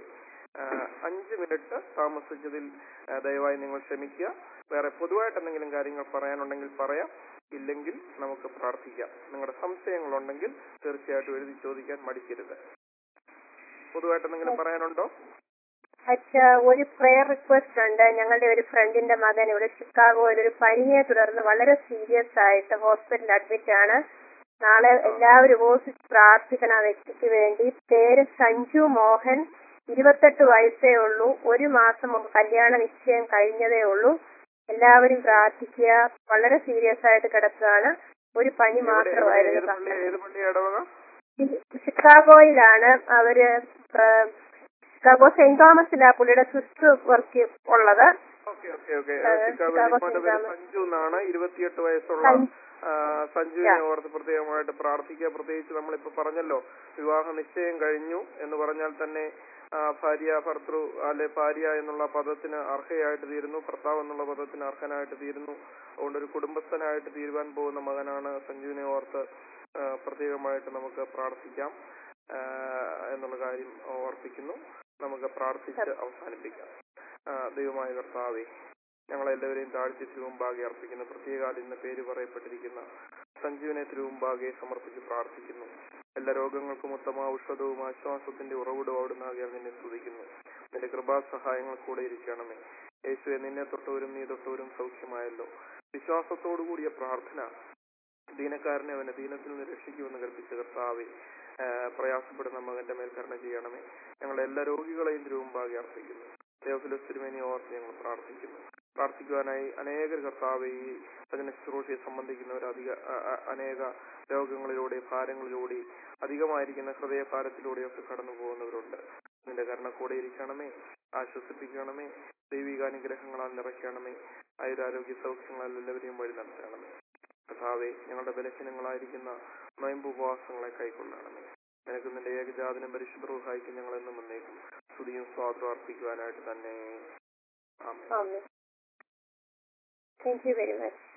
അഞ്ച് മിനിറ്റ് താമസിച്ചതിൽ ദയവായി നിങ്ങൾ ക്ഷമിക്കുക. വേറെ പൊതുവായിട്ട് എന്തെങ്കിലും കാര്യങ്ങൾ പറയാനുണ്ടെങ്കിൽ പറയാം, ഇല്ലെങ്കിൽ നമുക്ക് പ്രാർത്ഥിക്കാം. നിങ്ങളുടെ സംശയങ്ങളുണ്ടെങ്കിൽ തീർച്ചയായിട്ടും എഴുതി ചോദിക്കാൻ മടിക്കരുത്. പൊതുവായിട്ട് എന്തെങ്കിലും പറയാനുണ്ടോ? അച്ഛാ, ഒരു പ്രയർ റിക്വസ്റ്റ് ഉണ്ട്. ഞങ്ങളുടെ ഒരു ഫ്രണ്ടിന്റെ മകൻ ഇവിടെ ചിക്കാഗോയിൽ ഒരു പനിയെ തുടർന്ന് വളരെ സീരിയസ് ആയിട്ട് ഹോസ്പിറ്റലിൽ അഡ്മിറ്റ് ആണ്. നാളെ എല്ലാവരും ഓഫീസ് പ്രാർത്ഥിക്കണം ആ വ്യക്തിക്ക് വേണ്ടി. പേര് സഞ്ജു മോഹൻ, ഇരുപത്തെട്ട് വയസ്സേ ഉള്ളൂ. ഒരു മാസം മുമ്പ് കല്യാണ നിശ്ചയം കഴിഞ്ഞതേ ഉള്ളൂ. എല്ലാവരും പ്രാർത്ഥിക്കുക. വളരെ സീരിയസ് ആയിട്ട് കിടക്കുകയാണ്. ഒരു പനി മാത്രമായിരുന്നു. ചിക്കാഗോയിലാണ് അവര്. ചിക്കാഗോ സെന്റ് തോമസിലാ പുള്ളിയുടെ സിസ്റ്റർ വർക്ക് ഉള്ളത്. ഇരുപത്തിയെട്ട് വയസ്സുള്ള ആ, സഞ്ജുവിനെ ഓർത്ത് പ്രത്യേകമായിട്ട് പ്രാർത്ഥിക്കുക. പ്രത്യേകിച്ച് നമ്മളിപ്പോ പറഞ്ഞല്ലോ വിവാഹ നിശ്ചയം കഴിഞ്ഞു എന്ന് പറഞ്ഞാൽ തന്നെ ആ, ഭാര്യ ഭർത്തൃ അല്ലെ ഭാര്യ എന്നുള്ള പദത്തിന് അർഹയായിട്ട് തീരുന്നു, ഭർത്താവ് എന്നുള്ള പദത്തിന് അർഹനായിട്ട് തീരുന്നു. അതുകൊണ്ട് ഒരു കുടുംബസ്ഥനായിട്ട് തീരുവാൻ പോകുന്ന മകനാണ് സഞ്ജുവിനെ ഓർത്ത് ആ, പ്രത്യേകമായിട്ട് നമുക്ക് പ്രാർത്ഥിക്കാം ആ, എന്നുള്ള കാര്യം ഓർപ്പിക്കുന്നു. നമുക്ക് പ്രാർത്ഥിച്ച് അവസാനിപ്പിക്കാം. ആ, ദൈവമായ കർത്താവേ, ഞങ്ങളെല്ലാവരെയും താഴ്ത്തി തിരുമുമ്പാകെ അർപ്പിക്കുന്നു. പ്രത്യേക ഇന്ന് പേര് പറയപ്പെട്ടിരിക്കുന്ന സഞ്ജീവനെ തിരുമുമ്പാകെ സമർപ്പിച്ച് പ്രാർത്ഥിക്കുന്നു. എല്ലാ രോഗങ്ങൾക്കും ഉത്തമ ഔഷധവും ആശ്വാസത്തിന്റെ ഉറവിടവും അവിടുന്നാകെ നിന്നെ സ്തുതിക്കുന്നു. നിന്റെ കൃപാസഹായങ്ങൾ കൂടെ ഇരിക്കണമേ. യേശുവെ, നിന്നെ തൊട്ടവരും നീ തൊട്ടവരും സൗഖ്യമായല്ലോ. വിശ്വാസത്തോടു കൂടിയ പ്രാർത്ഥന ദീനക്കാരനെ അവനെ ദീനത്തിൽ നിന്ന് രക്ഷിക്കുമെന്ന് കൽപ്പിച്ച കർത്താവെ, പ്രയാസപ്പെടുന്ന മകന്റെ മേൽ കരുണ ചെയ്യണമേ. ഞങ്ങൾ എല്ലാ രോഗികളെയും തിരുമുമ്പാകെ അർപ്പിക്കുന്നു. തെയോഫിലോസ് തിരുമേനിയെ ഓർത്ത് ഞങ്ങൾ പ്രാർത്ഥിക്കുന്നു. പ്രാർത്ഥിക്കുവാനായി അനേക കർത്താവ് ഈ വചന ശുശ്രൂഷയെ സംബന്ധിക്കുന്നവർ അധിക അനേക രോഗങ്ങളിലൂടെ ഭാരങ്ങളിലൂടെ അധികമായിരിക്കുന്ന ഹൃദയഭാരത്തിലൂടെയൊക്കെ കടന്നു പോകുന്നവരുണ്ട്. നിന്റെ കരുണ കൂടെ ഇരിക്കണമേ, ആശ്വസിപ്പിക്കണമേ, ദൈവികാനുഗ്രഹങ്ങളാൽ നിറയ്ക്കണമേ, ആയുരാരോഗ്യ സൗഖ്യങ്ങളാൽ എല്ലാവരെയും വഴി നടത്തണമേ. കർത്താവേ, ഞങ്ങളുടെ ബലഹീനങ്ങളായിരിക്കുന്ന നൊയമ്പുപവാസങ്ങളെ കൈക്കൊള്ളണമേ. നിനക്ക് നിന്റെ ഏകജാതനും പരിശുദ്ധ റൂഹായിക്കും ഞങ്ങൾ എന്നും വന്നേക്കും സ്തുതിയും സ്വാതന്ത്ര്യം അർപ്പിക്കുവാനായിട്ട് തന്നെ. ആമേൻ. Thank you very much.